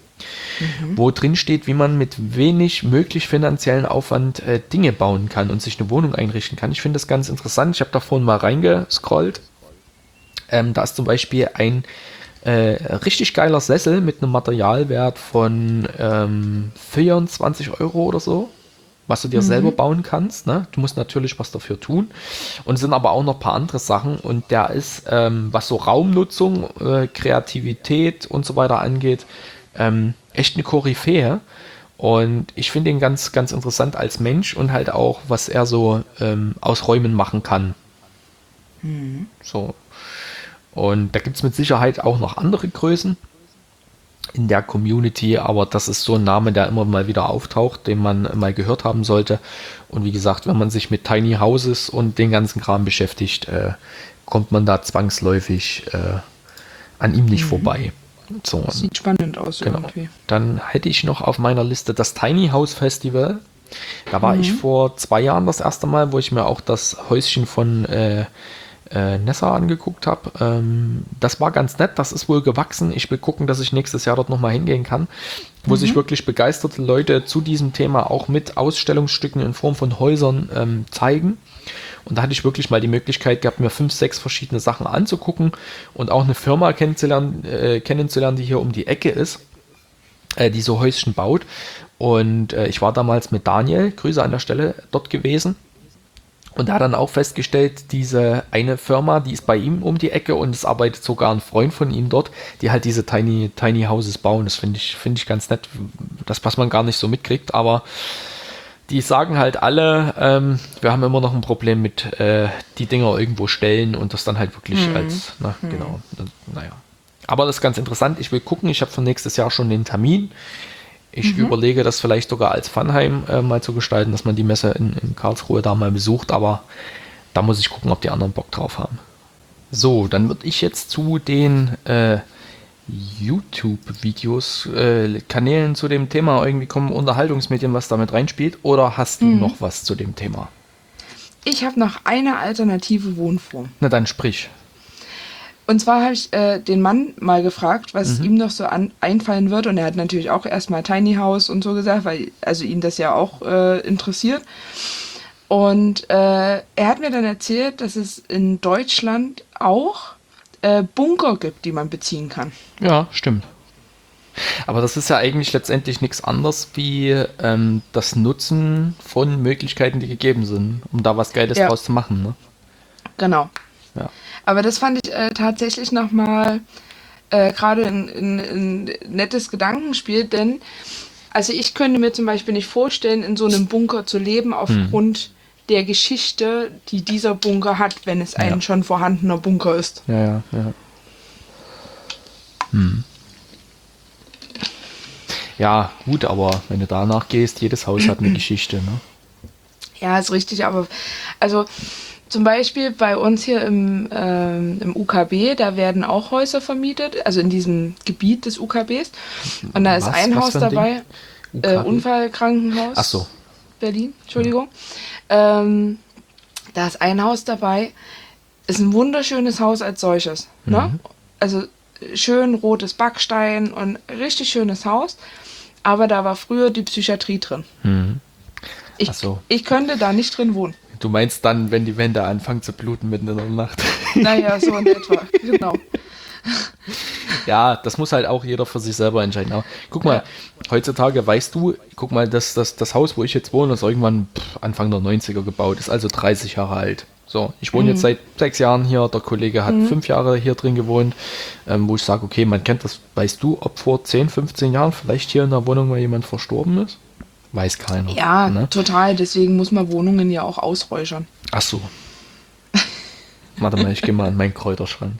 wo drin steht, wie man mit wenig möglich finanziellen Aufwand Dinge bauen kann und sich eine Wohnung einrichten kann. Ich finde das ganz interessant. Ich habe da vorhin mal reingescrollt. Da ist zum Beispiel ein richtig geiler Sessel mit einem Materialwert von 24 Euro oder so, was du dir selber bauen kannst. Ne? Du musst natürlich was dafür tun. Und es sind aber auch noch ein paar andere Sachen. Und der ist, was so Raumnutzung, Kreativität und so weiter angeht, echt eine Koryphäe. Und ich finde ihn ganz, ganz interessant als Mensch und halt auch, was er so aus Räumen machen kann. So. Und da gibt es mit Sicherheit auch noch andere Größen in der Community, aber das ist so ein Name, der immer mal wieder auftaucht, den man mal gehört haben sollte. Und wie gesagt, wenn man sich mit Tiny Houses und den ganzen Kram beschäftigt, kommt man da zwangsläufig an ihm nicht vorbei. So, das sieht spannend aus irgendwie. Dann hätte ich noch auf meiner Liste das Tiny House Festival. Da war ich vor 2 Jahren das erste Mal, wo ich mir auch das Häuschen von Nessa angeguckt habe. Das war ganz nett, das ist wohl gewachsen. Ich will gucken, dass ich nächstes Jahr dort nochmal hingehen kann, wo sich wirklich begeisterte Leute zu diesem Thema auch mit Ausstellungsstücken in Form von Häusern zeigen. Und da hatte ich wirklich mal die Möglichkeit gehabt, mir 5, 6 verschiedene Sachen anzugucken und auch eine Firma kennenzulernen, die hier um die Ecke ist, die so Häuschen baut. Und ich war damals mit Daniel, Grüße an der Stelle, dort gewesen. Und er hat dann auch festgestellt, diese eine Firma, die ist bei ihm um die Ecke und es arbeitet sogar ein Freund von ihm dort, die halt diese Tiny Houses bauen. Das finde ich ganz nett, das was man gar nicht so mitkriegt, aber die sagen halt alle, wir haben immer noch ein Problem mit die Dinger irgendwo stellen und das dann halt wirklich als, genau, naja. Aber das ist ganz interessant, ich will gucken, ich habe für nächstes Jahr schon den Termin. Ich überlege, das vielleicht sogar als Funheim mal zu gestalten, dass man die Messe in Karlsruhe da mal besucht, aber da muss ich gucken, ob die anderen Bock drauf haben. So, dann würde ich jetzt zu den YouTube-Videos, Kanälen zu dem Thema irgendwie kommen, Unterhaltungsmedien, was damit reinspielt, oder hast du noch was zu dem Thema? Ich habe noch eine alternative Wohnform. Na dann sprich. Und zwar habe ich den Mann mal gefragt, was ihm noch so einfallen wird. Und er hat natürlich auch erstmal Tiny House und so gesagt, weil also ihn das ja auch interessiert. Und er hat mir dann erzählt, dass es in Deutschland auch Bunker gibt, die man beziehen kann. Ja, stimmt. Aber das ist ja eigentlich letztendlich nichts anderes wie das Nutzen von Möglichkeiten, die gegeben sind, um da was Geiles draus zu machen. Ne? Genau. Ja. Aber das fand ich tatsächlich nochmal gerade ein nettes Gedankenspiel, denn also ich könnte mir zum Beispiel nicht vorstellen, in so einem Bunker zu leben, aufgrund der Geschichte, die dieser Bunker hat, wenn es ein schon vorhandener Bunker ist. Ja. Ja, gut, aber wenn du danach gehst, jedes Haus hat eine Geschichte, ne? Ja, ist richtig, aber also zum Beispiel bei uns hier im UKB, da werden auch Häuser vermietet, also in diesem Gebiet des UKBs. Und da ist ein Haus dabei, Unfallkrankenhaus. Ach so. Berlin, Entschuldigung. Da ist ein Haus dabei, ist ein wunderschönes Haus als solches. Ne? Also schön rotes Backstein und richtig schönes Haus. Aber da war früher die Psychiatrie drin. Ich könnte da nicht drin wohnen. Du meinst dann, wenn die Wände anfangen zu bluten mitten in der Nacht? Naja, so in etwa, genau. Ja, das muss halt auch jeder für sich selber entscheiden. Aber guck mal, heutzutage weißt du, guck mal, das Haus, wo ich jetzt wohne, ist irgendwann Anfang der 90er gebaut, ist also 30 Jahre alt. So, ich wohne jetzt seit 6 Jahren hier, der Kollege hat 5 Jahre hier drin gewohnt, wo ich sage, okay, man kennt das, weißt du, ob vor 10, 15 Jahren vielleicht hier in der Wohnung mal jemand verstorben ist? Weiß keiner. Ja, ne? Total. Deswegen muss man Wohnungen ja auch ausräuchern. Ach so. Warte mal, ich gehe mal an meinen Kräuterschrank.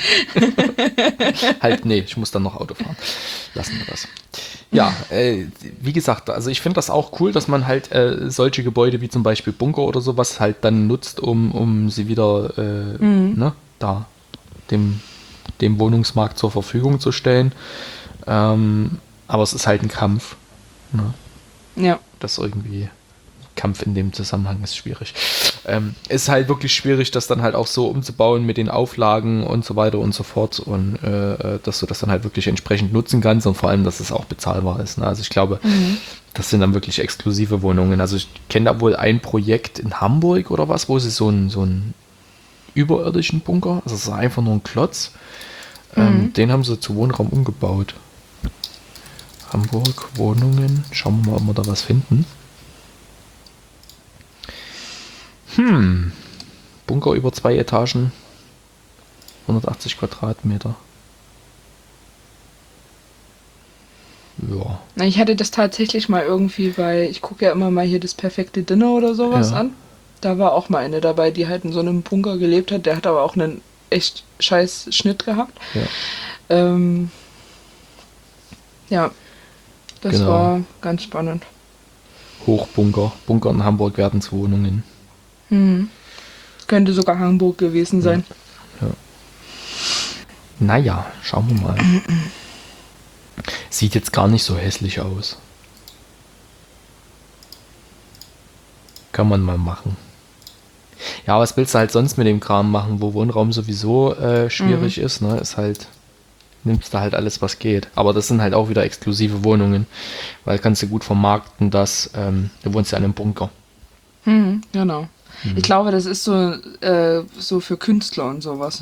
Halt, nee, ich muss dann noch Auto fahren. Lassen wir das. Ja, wie gesagt, also ich finde das auch cool, dass man halt solche Gebäude wie zum Beispiel Bunker oder sowas halt dann nutzt, um sie wieder da dem Wohnungsmarkt zur Verfügung zu stellen. Aber es ist halt ein Kampf. Ne? Ja. Das irgendwie Kampf in dem Zusammenhang ist schwierig. Ist halt wirklich schwierig, das dann halt auch so umzubauen mit den Auflagen und so weiter und so fort und dass du das dann halt wirklich entsprechend nutzen kannst und vor allem, dass es auch bezahlbar ist. Ne? Also ich glaube, das sind dann wirklich exklusive Wohnungen. Also ich kenne da wohl ein Projekt in Hamburg oder was, wo sie so einen überirdischen Bunker, also es ist einfach nur ein Klotz, den haben sie zu Wohnraum umgebaut. Hamburg, Wohnungen, schauen wir mal, ob wir da was finden. Bunker über 2 Etagen, 180 Quadratmeter. Ja. Na, ich hatte das tatsächlich mal irgendwie, weil ich gucke ja immer mal hier das perfekte Dinner oder sowas an. Da war auch mal eine dabei, die halt in so einem Bunker gelebt hat. Der hat aber auch einen echt scheiß Schnitt gehabt. Ja, das Genau. war ganz spannend. Hochbunker. Bunker in Hamburg werden zu Wohnungen. Könnte sogar Hamburg gewesen sein. Ja. Naja, schauen wir mal. Sieht jetzt gar nicht so hässlich aus. Kann man mal machen. Ja, was willst du halt sonst mit dem Kram machen, wo Wohnraum sowieso schwierig ist, ne? Ist halt, nimmst du halt alles, was geht. Aber das sind halt auch wieder exklusive Wohnungen, weil kannst du gut vermarkten, dass du wohnst ja in einem Bunker. Genau. Ich glaube, das ist so für Künstler und sowas.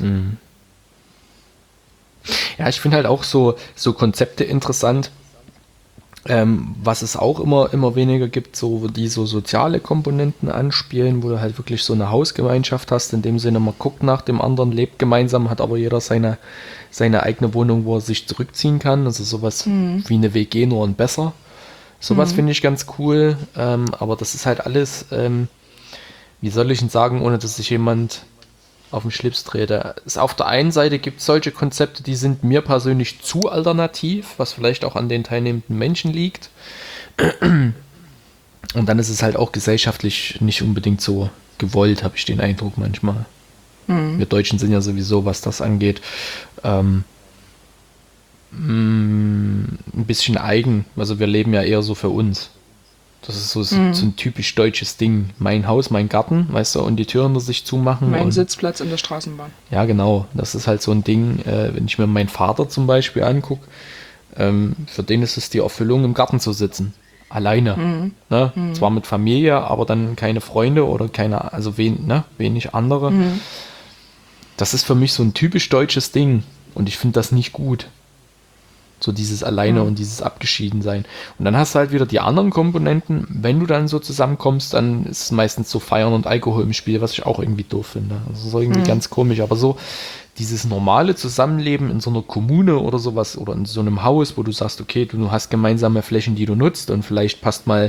Ja, ich finde halt auch so Konzepte interessant, was es auch immer weniger gibt, so die so soziale Komponenten anspielen, wo du halt wirklich so eine Hausgemeinschaft hast, in dem Sinne, man guckt nach dem anderen, lebt gemeinsam, hat aber jeder seine eigene Wohnung, wo er sich zurückziehen kann, also sowas wie eine WG, nur ein besser. Sowas finde ich ganz cool, aber das ist halt alles, wie soll ich denn sagen, ohne dass sich jemand auf den Schlips trete. Auf der einen Seite gibt es solche Konzepte, die sind mir persönlich zu alternativ, was vielleicht auch an den teilnehmenden Menschen liegt. Und dann ist es halt auch gesellschaftlich nicht unbedingt so gewollt, habe ich den Eindruck manchmal. Wir Deutschen sind ja sowieso, was das angeht, ein bisschen eigen. Also wir leben ja eher so für uns. Das ist so ein typisch deutsches Ding. Mein Haus, mein Garten, weißt du, und die Türen sich zumachen. Mein Sitzplatz in der Straßenbahn. Ja, genau. Das ist halt so ein Ding, wenn ich mir meinen Vater zum Beispiel angucke, für den ist es die Erfüllung, im Garten zu sitzen. Alleine. Ne? Zwar mit Familie, aber dann keine Freunde oder wenig andere. Das ist für mich so ein typisch deutsches Ding. Und ich finde das nicht gut. So dieses Alleine und dieses Abgeschiedensein. Und dann hast du halt wieder die anderen Komponenten. Wenn du dann so zusammenkommst, dann ist es meistens so Feiern und Alkohol im Spiel, was ich auch irgendwie doof finde. Also das ist irgendwie ganz komisch. Aber so dieses normale Zusammenleben in so einer Kommune oder sowas oder in so einem Haus, wo du sagst, okay, du hast gemeinsame Flächen, die du nutzt und vielleicht passt mal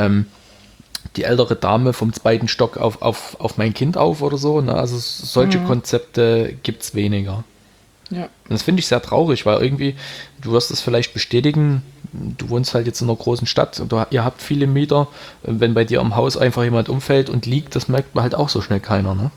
die ältere Dame vom 2. Stock auf mein Kind auf oder so. Ne? Also solche Konzepte gibt es weniger. Ja. Und das finde ich sehr traurig, weil irgendwie, du wirst es vielleicht bestätigen, du wohnst halt jetzt in einer großen Stadt und ihr habt viele Mieter, wenn bei dir im Haus einfach jemand umfällt und liegt, das merkt man halt auch so schnell keiner, ne?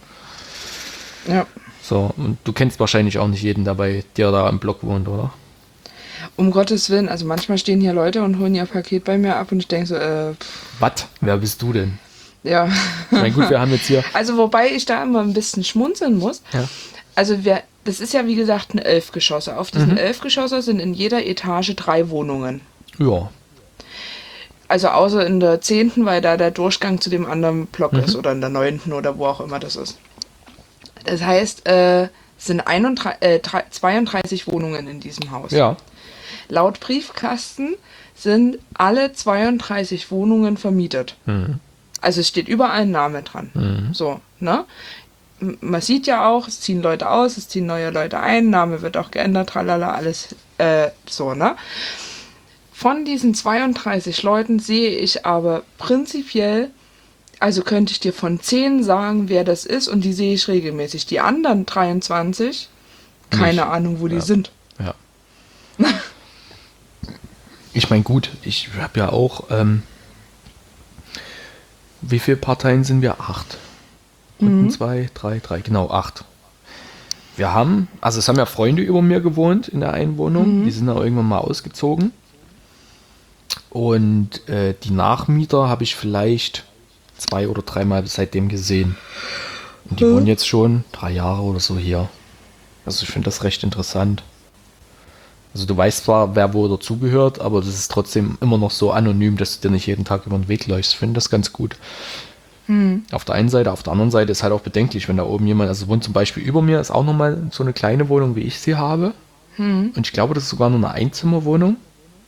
Ja. So, und du kennst wahrscheinlich auch nicht jeden, der bei dir da im Block wohnt, oder? Um Gottes Willen, also manchmal stehen hier Leute und holen ihr Paket bei mir ab und ich denke so, Was? Wer bist du denn? Ja. Ich meine, gut, wir haben jetzt hier... Also wobei ich da immer ein bisschen schmunzeln muss. Ja. Also das ist ja wie gesagt eine 11 Geschosse. Auf diesen 11 Geschosse sind in jeder Etage 3 Wohnungen. Ja. Also außer in der 10., weil da der Durchgang zu dem anderen Block ist oder in der 9. oder wo auch immer das ist. Das heißt, sind 32 Wohnungen in diesem Haus. Ja. Laut Briefkasten sind alle 32 Wohnungen vermietet. Also es steht überall ein Name dran. So, ne? Man sieht ja auch, es ziehen Leute aus, es ziehen neue Leute ein, Name wird auch geändert, tralala, alles so, ne? Von diesen 32 Leuten sehe ich aber prinzipiell Also könnte ich dir von 10 sagen, wer das ist, und die sehe ich regelmäßig. Die anderen 23, keine Nicht. Ahnung, wo die Ja. sind. Ja. Ich meine, gut, ich habe ja auch, wie viele Parteien sind wir? 8. Unten 2, 3, genau, 8. Wir haben, also es haben ja Freunde über mir gewohnt in der Einwohnung, die sind dann irgendwann mal ausgezogen. Und die Nachmieter habe ich vielleicht 2 oder 3 Mal seitdem gesehen. Und die wohnen jetzt schon 3 Jahre oder so hier. Also ich finde das recht interessant. Also du weißt zwar, wer wo dazugehört, aber das ist trotzdem immer noch so anonym, dass du dir nicht jeden Tag über den Weg läufst. Ich finde das ganz gut. Auf der einen Seite, auf der anderen Seite ist halt auch bedenklich, wenn da oben jemand, also wohnt zum Beispiel über mir, ist auch nochmal so eine kleine Wohnung, wie ich sie habe. Und ich glaube, das ist sogar nur eine Einzimmerwohnung.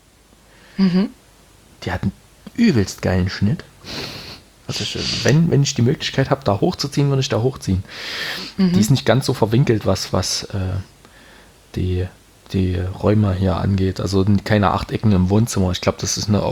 Die hat einen übelst geilen Schnitt. Also wenn ich die Möglichkeit habe, da hochzuziehen, würde ich da hochziehen. Die ist nicht ganz so verwinkelt, was die Räume hier angeht. Also keine 8 Ecken im Wohnzimmer. Ich glaube, das ist eine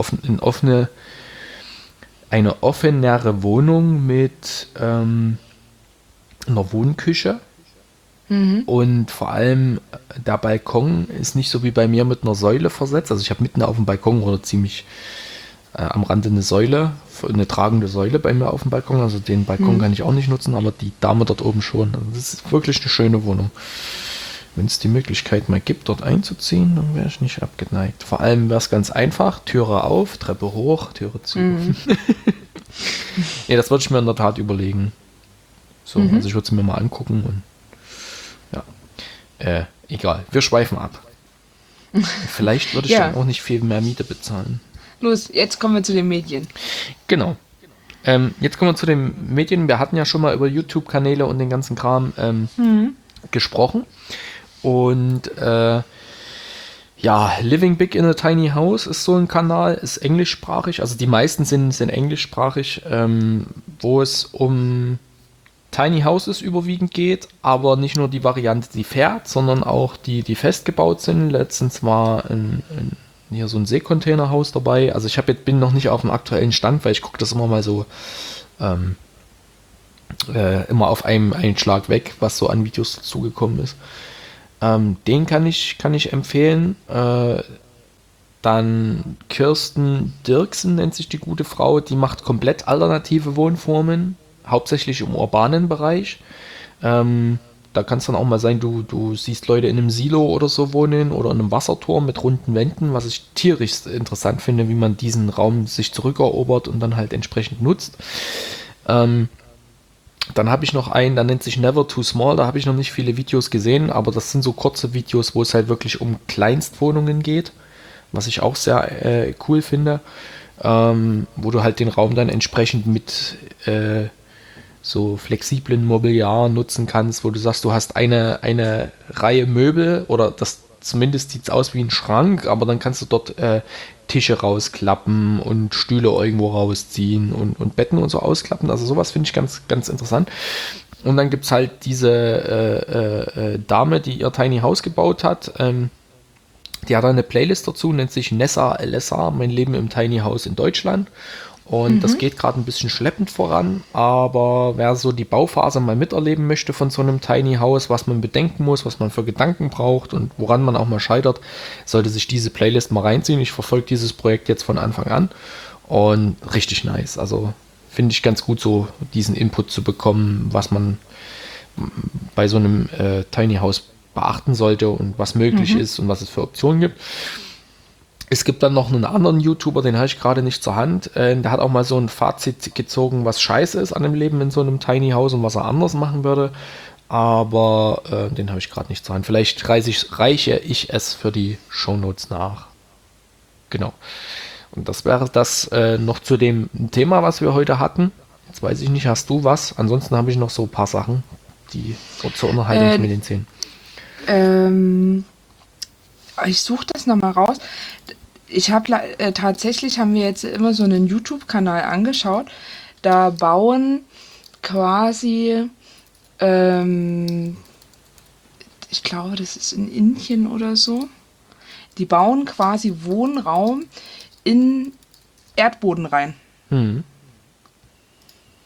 offenere Wohnung mit einer Wohnküche. Und vor allem der Balkon ist nicht so wie bei mir mit einer Säule versetzt. Also ich habe mitten auf dem Balkon oder ziemlich am Rande eine Säule, eine tragende Säule bei mir auf dem Balkon. Also den Balkon kann ich auch nicht nutzen, aber die Dame dort oben schon. Also das ist wirklich eine schöne Wohnung. Wenn es die Möglichkeit mal gibt, dort einzuziehen, dann wäre ich nicht abgeneigt. Vor allem wäre es ganz einfach. Türe auf, Treppe hoch, Türe zu. Nee, das würde ich mir in der Tat überlegen. So, also ich würde es mir mal angucken und ja. Egal, wir schweifen ab. Vielleicht würde ich Ja. dann auch nicht viel mehr Miete bezahlen. Los, jetzt kommen wir zu den Medien. Genau. Jetzt kommen wir zu den Medien. Wir hatten ja schon mal über YouTube-Kanäle und den ganzen Kram gesprochen. Und Living Big in a Tiny House ist so ein Kanal, ist englischsprachig. Also die meisten sind englischsprachig, wo es um Tiny Houses überwiegend geht, aber nicht nur die Variante, die fährt, sondern auch die festgebaut sind. Letztens war hier so ein Seekontainerhaus dabei. Also ich bin noch nicht auf dem aktuellen Stand, weil ich gucke das immer mal so immer auf einen Schlag weg, was so an Videos dazugekommen ist. Den kann ich empfehlen. Dann Kirsten Dirksen nennt sich die gute Frau, die macht komplett alternative Wohnformen, hauptsächlich im urbanen Bereich. Da kann es dann auch mal sein, du siehst Leute in einem Silo oder so wohnen oder in einem Wasserturm mit runden Wänden, was ich tierisch interessant finde, wie man diesen Raum sich zurückerobert und dann halt entsprechend nutzt. Dann habe ich noch einen, der nennt sich Never Too Small, da habe ich noch nicht viele Videos gesehen, aber das sind so kurze Videos, wo es halt wirklich um Kleinstwohnungen geht, was ich auch sehr cool finde, wo du halt den Raum dann entsprechend mit so flexiblen Mobiliar nutzen kannst, wo du sagst, du hast eine Reihe Möbel oder das zumindest sieht es aus wie ein Schrank, aber dann kannst du dort Tische rausklappen und Stühle irgendwo rausziehen und Betten und so ausklappen. Also sowas finde ich ganz, ganz interessant. Und dann gibt es halt diese Dame, die ihr Tiny House gebaut hat. Die hat eine Playlist dazu, nennt sich Nessa LSA, mein Leben im Tiny House in Deutschland. Und das geht gerade ein bisschen schleppend voran, aber wer so die Bauphase mal miterleben möchte von so einem Tiny House, was man bedenken muss, was man für Gedanken braucht und woran man auch mal scheitert, sollte sich diese Playlist mal reinziehen. Ich verfolge dieses Projekt jetzt von Anfang an und richtig nice. Also finde ich ganz gut, so diesen Input zu bekommen, was man bei so einem Tiny House beachten sollte und was möglich ist und was es für Optionen gibt. Es gibt dann noch einen anderen YouTuber, den habe ich gerade nicht zur Hand. Der hat auch mal so ein Fazit gezogen, was scheiße ist an dem Leben in so einem Tiny House und was er anders machen würde. Aber den habe ich gerade nicht zur Hand. Vielleicht reiche ich es für die Shownotes nach. Genau. Und das wäre das noch zu dem Thema, was wir heute hatten. Jetzt weiß ich nicht, hast du was? Ansonsten habe ich noch so ein paar Sachen, die zur Unterhaltung mit den Zähnen. Ich suche das nochmal raus. Tatsächlich haben wir jetzt immer so einen YouTube-Kanal angeschaut. Da bauen quasi, ich glaube, das ist in Indien oder so. Die bauen quasi Wohnraum in Erdboden rein.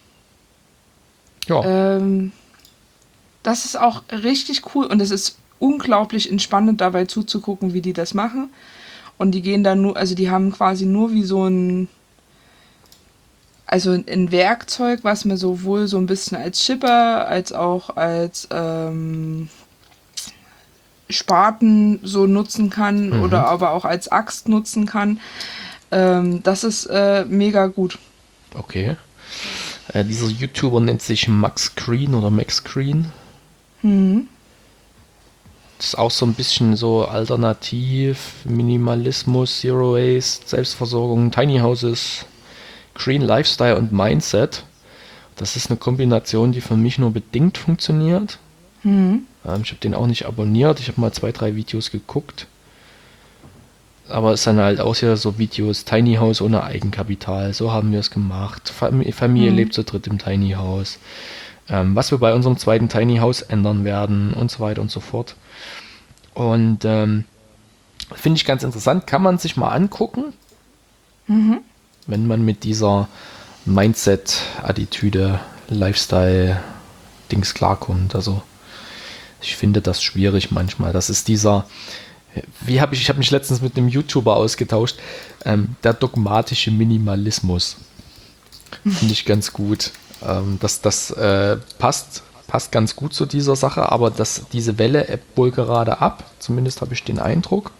Ja. Das ist auch richtig cool und es ist unglaublich entspannend dabei zuzugucken, wie die das machen. Und die gehen dann nur, also die haben quasi nur wie so ein Werkzeug, was man sowohl so ein bisschen als Schipper als auch als Spaten so nutzen kann oder aber auch als Axt nutzen kann. Das ist mega gut. Okay. Dieser YouTuber nennt sich Max Green oder Max Green. Das ist auch so ein bisschen so alternativ, Minimalismus, Zero Waste, Selbstversorgung, Tiny Houses, Green Lifestyle und Mindset. Das ist eine Kombination, die für mich nur bedingt funktioniert. Ich habe den auch nicht abonniert. Ich habe mal 2, 3 Videos geguckt. Aber es sind halt auch hier so Videos, Tiny House ohne Eigenkapital. So haben wir es gemacht. Familie lebt zu dritt im Tiny House. Was wir bei unserem zweiten Tiny House ändern werden und so weiter und so fort. Und finde ich ganz interessant. Kann man sich mal angucken, wenn man mit dieser Mindset-Attitüde, Lifestyle-Dings klarkommt. Also ich finde das schwierig manchmal. Das ist dieser, ich habe mich letztens mit einem YouTuber ausgetauscht, der dogmatische Minimalismus. Finde ich ganz gut. Das passt ganz gut zu dieser Sache, aber diese Welle ebbt wohl gerade ab. Zumindest habe ich den Eindruck.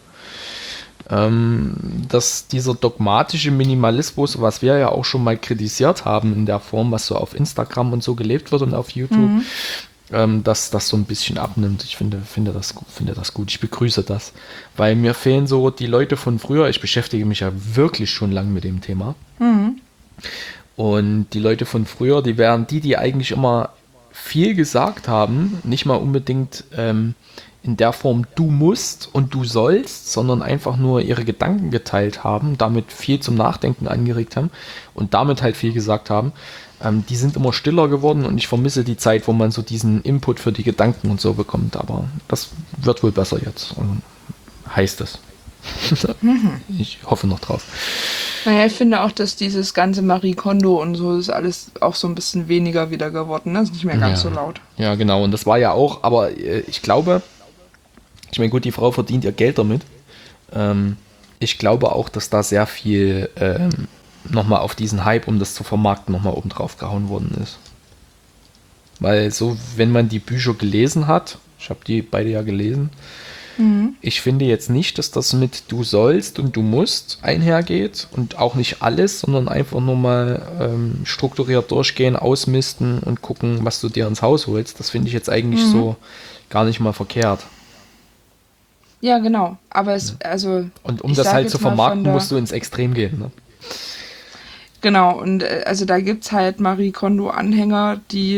Dass dieser dogmatische Minimalismus, was wir ja auch schon mal kritisiert haben in der Form, was so auf Instagram und so gelebt wird und auf YouTube, dass das so ein bisschen abnimmt. Ich finde das gut. Ich begrüße das. Weil mir fehlen so die Leute von früher. Ich beschäftige mich ja wirklich schon lange mit dem Thema. Und die Leute von früher, die wären die eigentlich immer viel gesagt haben, nicht mal unbedingt in der Form du musst und du sollst, sondern einfach nur ihre Gedanken geteilt haben, damit viel zum Nachdenken angeregt haben und damit halt viel gesagt haben. Die sind immer stiller geworden und ich vermisse die Zeit, wo man so diesen Input für die Gedanken und so bekommt, aber das wird wohl besser jetzt, heißt es. Ich hoffe noch drauf. Naja, ich finde auch, dass dieses ganze Marie Kondo und so ist alles auch so ein bisschen weniger wieder geworden. Das ist nicht mehr ganz so laut. Ja, genau. Und das war ja auch, aber ich glaube, ich meine, gut, die Frau verdient ihr Geld damit. Ich glaube auch, dass da sehr viel nochmal auf diesen Hype, um das zu vermarkten, nochmal oben drauf gehauen worden ist. Weil so, wenn man die Bücher gelesen hat, ich habe die beide ja gelesen, ich finde jetzt nicht, dass das mit du sollst und du musst einhergeht und auch nicht alles, sondern einfach nur mal strukturiert durchgehen, ausmisten und gucken, was du dir ins Haus holst. Das finde ich jetzt eigentlich so gar nicht mal verkehrt. Ja, genau. Aber und um das halt zu vermarkten, musst du ins Extrem gehen, ne? Genau, und also da gibt es halt Marie Kondo-Anhänger, die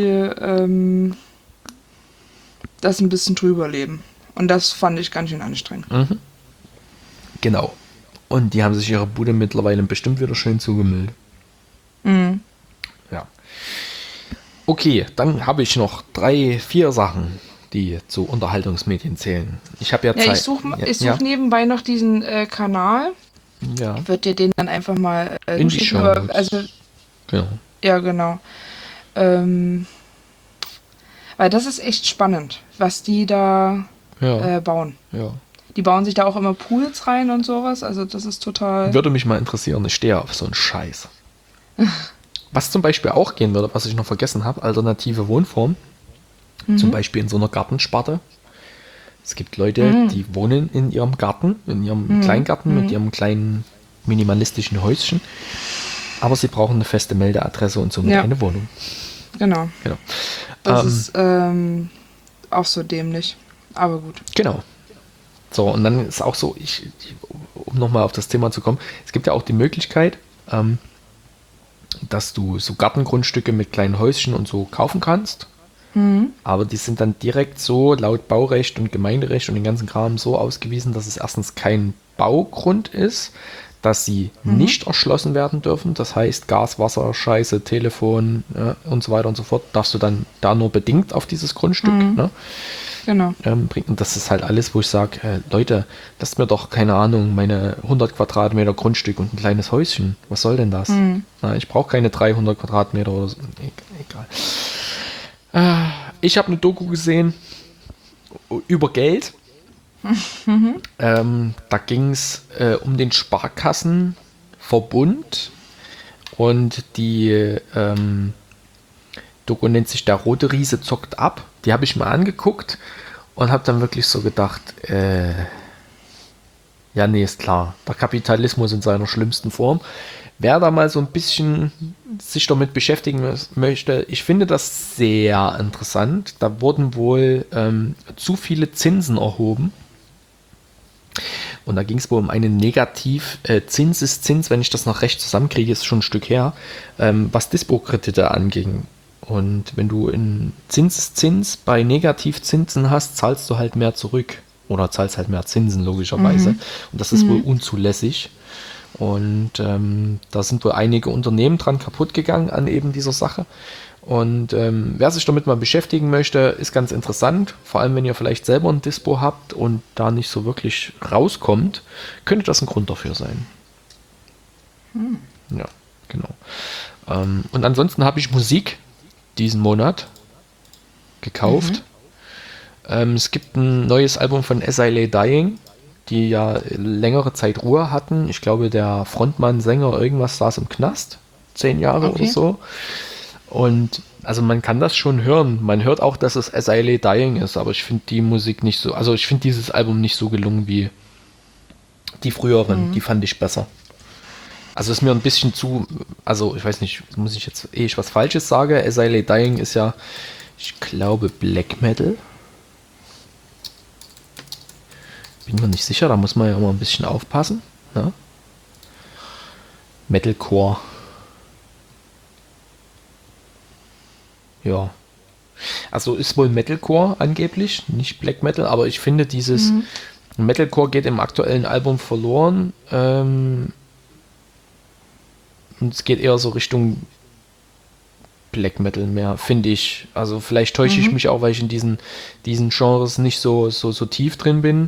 das ein bisschen drüber leben. Und das fand ich ganz schön anstrengend. Genau. Und die haben sich ihre Bude mittlerweile bestimmt wieder schön zugemüllt. Ja. Okay, dann habe ich noch 3, 4 Sachen, die zu Unterhaltungsmedien zählen. Ich habe ja Zeit. Ich suche nebenbei noch diesen Kanal. Ja. Ich würde dir den dann einfach mal in die schicken. Genau. Ja, genau. Weil das ist echt spannend, was die da bauen. Ja. Die bauen sich da auch immer Pools rein und sowas. Also das ist total... Würde mich mal interessieren. Ich stehe auf so einen Scheiß. Was zum Beispiel auch gehen würde, was ich noch vergessen habe, alternative Wohnform. Zum Beispiel in so einer Gartensparte. Es gibt Leute, die wohnen in ihrem Garten, in ihrem Kleingarten mit ihrem kleinen minimalistischen Häuschen. Aber sie brauchen eine feste Meldeadresse und somit eine Wohnung. Genau. Das ist auch so dämlich. Aber gut. Genau. So, und dann ist auch so, um nochmal auf das Thema zu kommen, es gibt ja auch die Möglichkeit, dass du so Gartengrundstücke mit kleinen Häuschen und so kaufen kannst. Aber die sind dann direkt so laut Baurecht und Gemeinderecht und den ganzen Kram so ausgewiesen, dass es erstens kein Baugrund ist, dass sie nicht erschlossen werden dürfen. Das heißt, Gas, Wasser, Scheiße, Telefon und so weiter und so fort darfst du dann da nur bedingt auf dieses Grundstück Genau. bringen. Und das ist halt alles, wo ich sage, Leute, lasst mir doch, keine Ahnung, meine 100 Quadratmeter Grundstück und ein kleines Häuschen. Was soll denn das? Na, ich brauche keine 300 Quadratmeter oder so. Egal. Ich habe eine Doku gesehen über Geld. Da ging es um den Sparkassenverbund und die Doku nennt sich Der rote Riese zockt ab. Die habe ich mir angeguckt und habe dann wirklich so gedacht, ja, nee, ist klar, der Kapitalismus in seiner schlimmsten Form. Wer da mal so ein bisschen sich damit beschäftigen möchte, ich finde das sehr interessant. Da wurden wohl zu viele Zinsen erhoben. Und da ging es wohl um einen Negativ-Zinseszins, wenn ich das noch recht zusammenkriege, ist schon ein Stück her, was Dispo-Kredite anging. Und wenn du einen Zinseszins bei Negativzinsen hast, zahlst du halt mehr zurück. Oder zahlst halt mehr Zinsen, logischerweise. Und das ist wohl unzulässig. Und da sind wohl einige Unternehmen dran kaputt gegangen an eben dieser Sache. Und wer sich damit mal beschäftigen möchte, ist ganz interessant. Vor allem, wenn ihr vielleicht selber ein Dispo habt und da nicht so wirklich rauskommt, könnte das ein Grund dafür sein. Ja, genau. Und ansonsten habe ich Musik diesen Monat gekauft. Es gibt ein neues Album von As I Lay Dying, die ja längere Zeit Ruhe hatten. Ich glaube, der Frontmann, Sänger, irgendwas saß im Knast. 10 Jahre oder so. Und also man kann das schon hören. Man hört auch, dass es As I Lay Dying ist, aber ich finde die Musik nicht so, also ich finde dieses Album nicht so gelungen wie die früheren. Die fand ich besser. Also ist mir ein bisschen zu, also ich weiß nicht, muss ich jetzt, ehe ich was Falsches sage, As I Lay Dying ist ja, ich glaube, Black Metal. Bin mir nicht sicher, da muss man ja immer ein bisschen aufpassen. Ne? Metalcore. Ja. Also ist wohl Metalcore angeblich, nicht Black Metal, aber ich finde dieses Metalcore geht im aktuellen Album verloren. Und es geht eher so Richtung Black Metal mehr, finde ich. Also vielleicht täusche ich mich auch, weil ich in diesen Genres nicht so tief drin bin.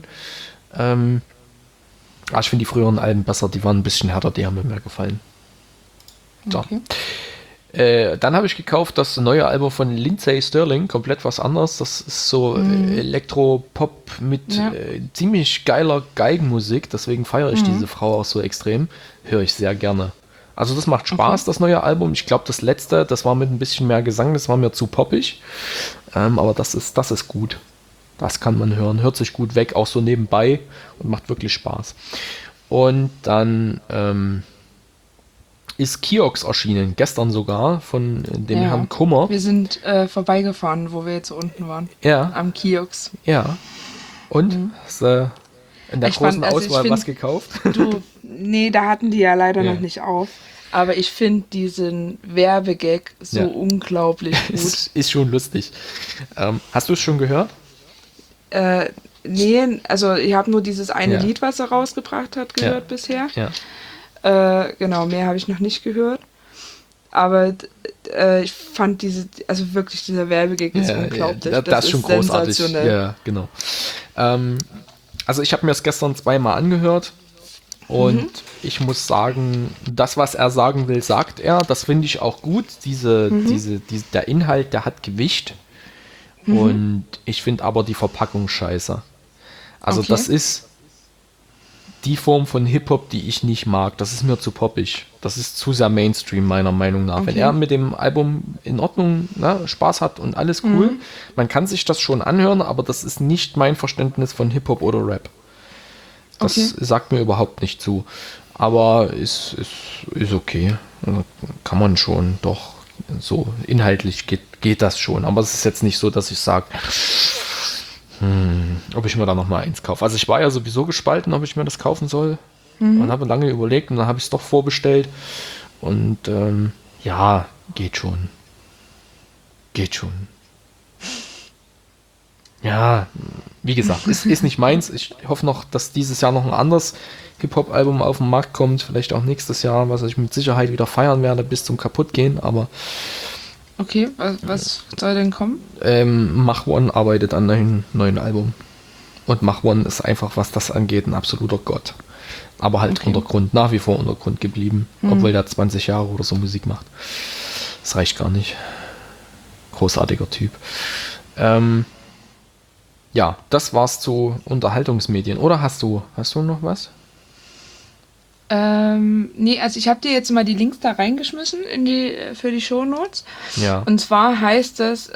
Ich finde die früheren Alben besser, die waren ein bisschen härter, die haben mir mehr gefallen. So. Okay. Dann habe ich gekauft das neue Album von Lindsey Stirling, komplett was anderes. Das ist so Elektro-Pop mit ziemlich geiler Geigenmusik, deswegen feiere ich diese Frau auch so extrem. Höre ich sehr gerne. Also das macht Spaß, das neue Album. Ich glaube, das letzte, das war mit ein bisschen mehr Gesang, das war mir zu poppig. Aber das ist gut. Das kann man hören. Hört sich gut weg, auch so nebenbei und macht wirklich Spaß. Und dann ist Kiox erschienen, gestern sogar, von dem Herrn Kummer. Wir sind vorbeigefahren, wo wir jetzt unten waren. Ja. Am Kiox. Ja. Und? Hast du in der großen Auswahl was gekauft? Nee, da hatten die ja leider noch nicht auf. Aber ich finde diesen Werbegag so unglaublich gut. Ist schon lustig. Hast du es schon gehört? Nee, also ich habe nur dieses eine Lied, was er rausgebracht hat, gehört bisher. Ja. Genau, mehr habe ich noch nicht gehört. Aber ich fand also wirklich dieser Werbegag ist unglaublich. Das ist schon großartig. Sensationell. Ja, genau. Also ich habe mir das gestern zweimal angehört und ich muss sagen, das, was er sagen will, sagt er. Das finde ich auch gut. Der Inhalt, der hat Gewicht. Und ich finde aber die Verpackung scheiße. Also das ist die Form von Hip-Hop, die ich nicht mag. Das ist mir zu poppig. Das ist zu sehr Mainstream, meiner Meinung nach. Wenn er mit dem Album in Ordnung Spaß hat und alles cool, man kann sich das schon anhören, aber das ist nicht mein Verständnis von Hip-Hop oder Rap. Das sagt mir überhaupt nicht zu. Aber ist okay. Also kann man schon, doch. So inhaltlich geht das schon. Aber es ist jetzt nicht so, dass ich sage, ob ich mir da nochmal eins kaufe. Also ich war ja sowieso gespalten, ob ich mir das kaufen soll. Und habe lange überlegt und dann habe ich es doch vorbestellt. Und geht schon. Ja, wie gesagt, ist nicht meins. Ich hoffe noch, dass dieses Jahr noch ein anderes Hip-Hop-Album auf den Markt kommt. Vielleicht auch nächstes Jahr, was ich mit Sicherheit wieder feiern werde, bis zum Kaputtgehen. Aber okay, was soll denn kommen? Mach One arbeitet an einem neuen Album. Und Mach One ist einfach, was das angeht, ein absoluter Gott. Aber halt Untergrund, nach wie vor Untergrund geblieben. Obwohl der 20 Jahre oder so Musik macht. Das reicht gar nicht. Großartiger Typ. Ja, das war's zu Unterhaltungsmedien. Oder hast du noch was? Nee, also ich habe dir jetzt mal die Links da reingeschmissen für die Shownotes. Ja. Und zwar heißt das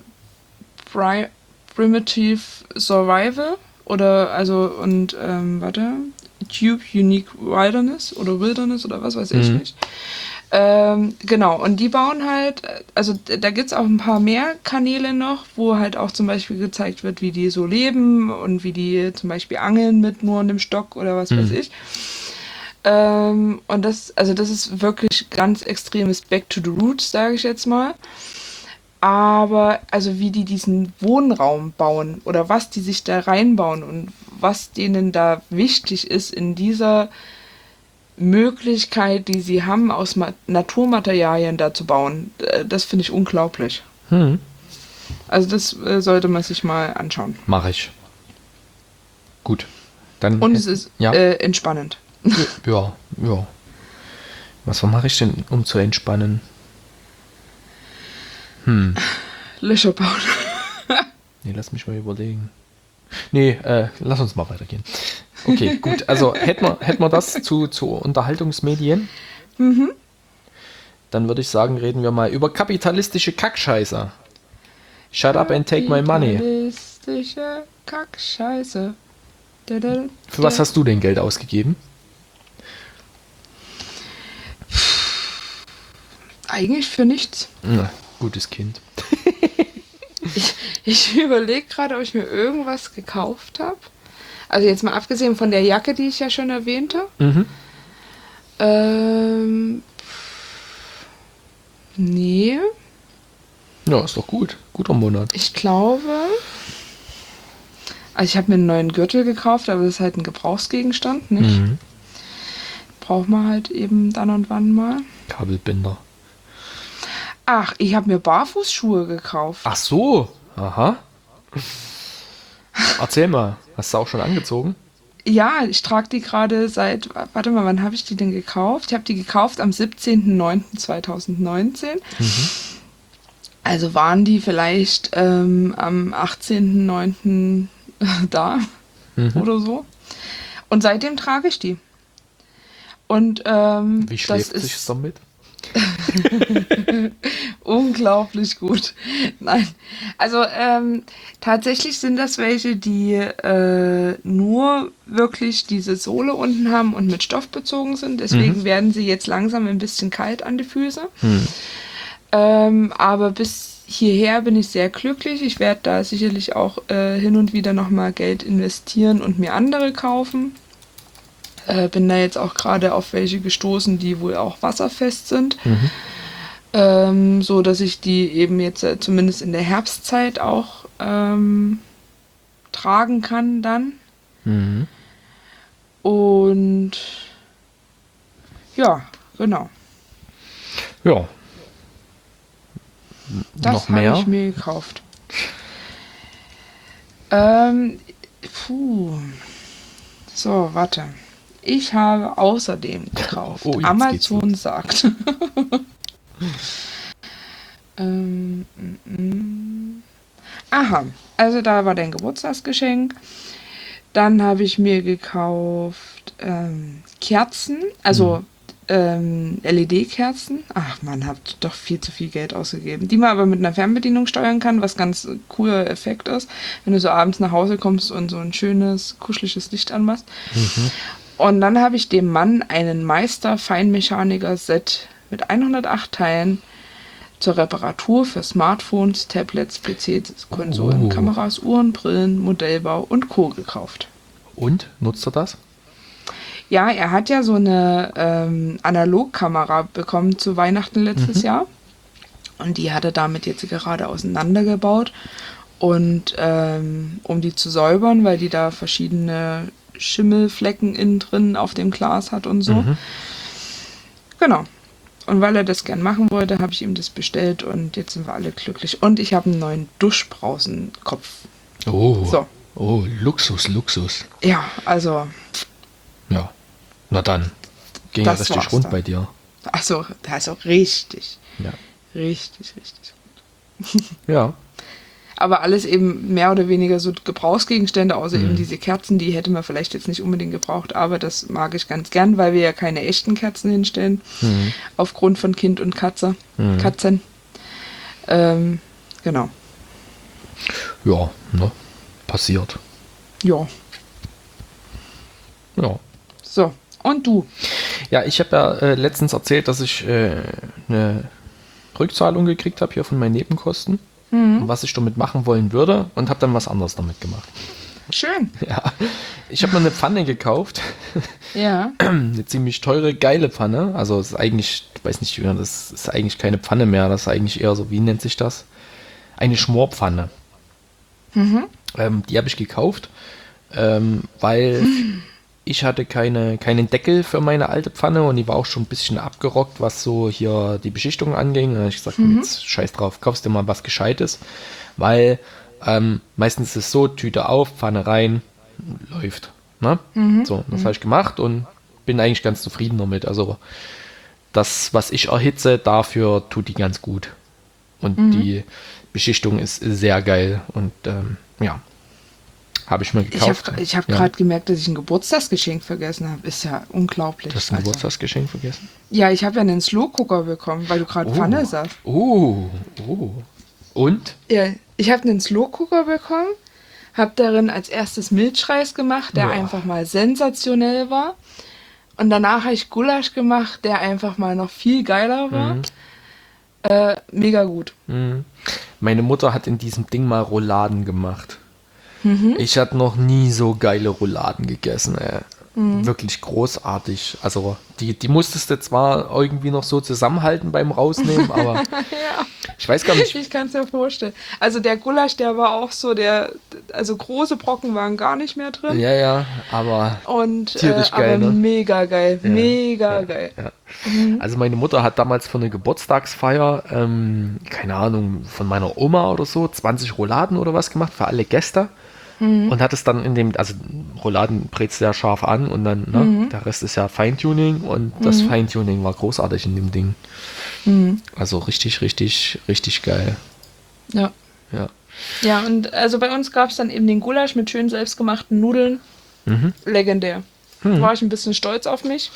Primitive Survival Tube Unique Wilderness oder was weiß ich nicht. Genau, und die bauen halt, also da gibt es auch ein paar mehr Kanäle noch, wo halt auch zum Beispiel gezeigt wird, wie die so leben und wie die zum Beispiel angeln mit nur einem Stock oder was weiß ich. Und das ist wirklich ganz extremes Back to the Roots, sage ich jetzt mal. Aber also wie die diesen Wohnraum bauen oder was die sich da reinbauen und was denen da wichtig ist in dieser Möglichkeit, die sie haben, aus Naturmaterialien da zu bauen, das finde ich unglaublich. Also das sollte man sich mal anschauen. Mache ich. Gut. Dann und es ist entspannend. Ja. Was mache ich denn, um zu entspannen? Löcher bauen. Nee, lass mich mal überlegen. Nee, lass uns mal weitergehen. Okay, gut. Also hätten wir das zu Unterhaltungsmedien. Dann würde ich sagen, reden wir mal über kapitalistische Kackscheiße. Shut up and take my money. Kapitalistische Kackscheiße. Für was hast du denn Geld ausgegeben? Eigentlich für nichts. Na, gutes Kind. Ich überlege gerade, ob ich mir irgendwas gekauft habe. Also jetzt mal abgesehen von der Jacke, die ich ja schon erwähnte. Nee. Ja, ist doch gut. Guter Monat. Ich glaube... Also ich habe mir einen neuen Gürtel gekauft, aber das ist halt ein Gebrauchsgegenstand, nicht? Braucht man halt eben dann und wann mal. Kabelbinder. Ach, ich habe mir Barfußschuhe gekauft. Ach so. Aha. Erzähl mal. Hast du auch schon angezogen? Ja, ich trage die gerade seit... Warte mal, wann habe ich die denn gekauft? Ich habe die gekauft am 17.09.2019. Also waren die vielleicht am 18.09. da oder so. Und seitdem trage ich die. Und wie schläft es sich damit? Unglaublich gut. Nein, also tatsächlich sind das welche, die nur wirklich diese Sohle unten haben und mit Stoff bezogen sind. Deswegen werden sie jetzt langsam ein bisschen kalt an die Füße. Aber bis hierher bin ich sehr glücklich. Ich werde da sicherlich auch hin und wieder nochmal Geld investieren und mir andere kaufen. Bin da jetzt auch gerade auf welche gestoßen, die wohl auch wasserfest sind. So dass ich die eben jetzt zumindest in der Herbstzeit auch tragen kann dann. Und ja, genau. Ja. Das noch mehr? habe ich mir gekauft. So, warte. Ich habe außerdem gekauft. Oh, Amazon sagt. Aha, also da war dein Geburtstagsgeschenk. Dann habe ich mir gekauft Kerzen, also LED-Kerzen. Ach man, habt doch viel zu viel Geld ausgegeben. Die man aber mit einer Fernbedienung steuern kann, was ganz cooler Effekt ist, wenn du so abends nach Hause kommst und so ein schönes, kuscheliges Licht anmachst. Und dann habe ich dem Mann einen Meister-Feinmechaniker-Set mit 108 Teilen zur Reparatur für Smartphones, Tablets, PCs, Konsolen, Kameras, Uhren, Brillen, Modellbau und Co. gekauft. Und? Nutzt er das? Ja, er hat ja so eine Analogkamera bekommen zu Weihnachten letztes Jahr. Und die hat er damit jetzt gerade auseinandergebaut. Und um die zu säubern, weil die da verschiedene Schimmelflecken innen drin auf dem Glas hat und so. Genau. Und weil er das gern machen wollte, habe ich ihm das bestellt und jetzt sind wir alle glücklich. Und ich habe einen neuen Duschbrausenkopf. Oh. So. Oh, Luxus, Luxus. Ja, also. Ja. Na dann. Ging ja Das richtig war's rund dann. bei dir. Achso, also richtig. Ja. Richtig gut. Ja. Aber alles eben mehr oder weniger so Gebrauchsgegenstände, außer eben diese Kerzen, die hätte man vielleicht jetzt nicht unbedingt gebraucht, aber das mag ich ganz gern, weil wir ja keine echten Kerzen hinstellen, aufgrund von Kind und Katzen. Genau. Ja, ne? Passiert. Ja. Ja. So, und du? Ja, ich habe ja letztens erzählt, dass ich eine Rückzahlung gekriegt habe hier von meinen Nebenkosten. Und was ich damit machen wollen würde und habe dann was anderes damit gemacht. Schön. Ja, ich habe mir eine Pfanne gekauft. Ja. Eine ziemlich teure, geile Pfanne. Also es ist eigentlich, ich weiß nicht, das ist eigentlich keine Pfanne mehr. Das ist eigentlich eher so, wie nennt sich das? Eine Schmorpfanne. Die habe ich gekauft, weil ich hatte keinen Deckel für meine alte Pfanne und die war auch schon ein bisschen abgerockt, was so hier die Beschichtung anging. Da habe ich gesagt, jetzt scheiß drauf, kaufst dir mal was Gescheites, weil meistens ist es so, Tüte auf, Pfanne rein, läuft. Ne? So, das habe ich gemacht und bin eigentlich ganz zufrieden damit. Also das, was ich erhitze, dafür tut die ganz gut. Und die Beschichtung ist sehr geil und ja. Habe ich mir gekauft. Ich hab gerade gemerkt, dass ich ein Geburtstagsgeschenk vergessen habe. Ist ja unglaublich. Du hast ein Geburtstagsgeschenk vergessen? Ja, ich habe ja einen Slow-Cooker bekommen, weil du gerade Pfanne sagst. Und? Ja, ich habe einen Slow-Cooker bekommen, habe darin als erstes Milchreis gemacht, der einfach mal sensationell war. Und danach habe ich Gulasch gemacht, der einfach mal noch viel geiler war. Mega gut. Meine Mutter hat in diesem Ding mal Rouladen gemacht. Ich hatte noch nie so geile Rouladen gegessen, ey. Wirklich großartig. Also die musstest du zwar irgendwie noch so zusammenhalten beim Rausnehmen, aber Ja, ich weiß gar nicht. ich kann es mir vorstellen. Also der Gulasch, der war auch so, also große Brocken waren gar nicht mehr drin. Ja, aber Und tierisch geil, aber ne? mega geil, mega geil. Ja. Also meine Mutter hat damals für eine Geburtstagsfeier, keine Ahnung, von meiner Oma oder so, 20 Rouladen oder was gemacht für alle Gäste. Und hat es dann also Rouladen brätst sehr scharf an und dann, ne, der Rest ist ja Feintuning und das Feintuning war großartig in dem Ding. Also richtig, richtig, richtig geil. Ja. Ja. Ja, und also bei uns gab es dann eben den Gulasch mit schön selbstgemachten Nudeln. Legendär. War ich ein bisschen stolz auf mich.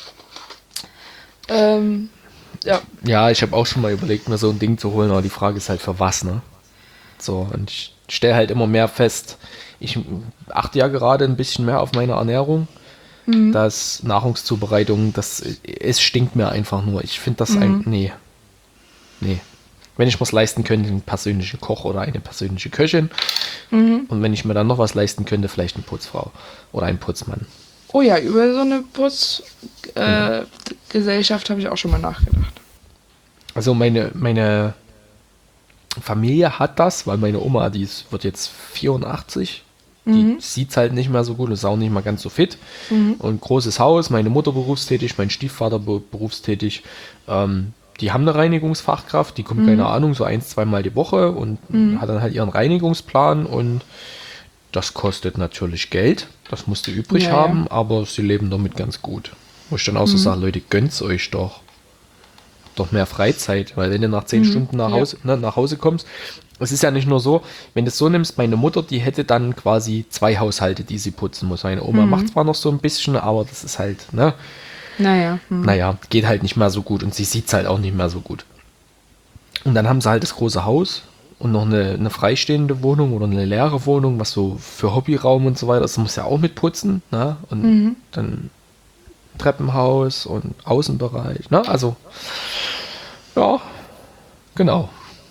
Ja. Ja, ich habe auch schon mal überlegt, mir so ein Ding zu holen, aber die Frage ist halt für was, ne? So, und ich stelle halt immer mehr fest, ich achte ja gerade ein bisschen mehr auf meine Ernährung. Das Nahrungszubereitung, es stinkt mir einfach nur. Ich finde das nee. Wenn ich was leisten könnte, einen persönlichen Koch oder eine persönliche Köchin. Und wenn ich mir dann noch was leisten könnte, vielleicht eine Putzfrau oder einen Putzmann. Oh ja, über so eine Putzgesellschaft habe ich auch schon mal nachgedacht. Also meine Familie hat das, weil meine Oma, wird jetzt 84. Die sieht halt nicht mehr so gut, ist auch nicht mal ganz so fit. Und großes Haus, meine Mutter berufstätig, mein Stiefvater berufstätig. Die haben eine Reinigungsfachkraft, die kommt, keine Ahnung, so 1-2 Mal die Woche und hat dann halt ihren Reinigungsplan und das kostet natürlich Geld. Das musst du übrig haben, aber sie leben damit ganz gut. Wo ich dann auch so sage, Leute, gönnt's euch doch. Doch mehr Freizeit, weil wenn du nach 10 Stunden nach Hause kommst, es ist ja nicht nur so, wenn du es so nimmst, meine Mutter, die hätte dann quasi 2 Haushalte, die sie putzen muss. Meine Oma macht zwar noch so ein bisschen, aber das ist halt, ne? Naja, geht halt nicht mehr so gut und sie sieht es halt auch nicht mehr so gut. Und dann haben sie halt das große Haus und noch eine freistehende Wohnung oder eine leere Wohnung, was so für Hobbyraum und so weiter, das muss ja auch mit putzen, ne? Und dann Treppenhaus und Außenbereich, ne? Also, ja, genau.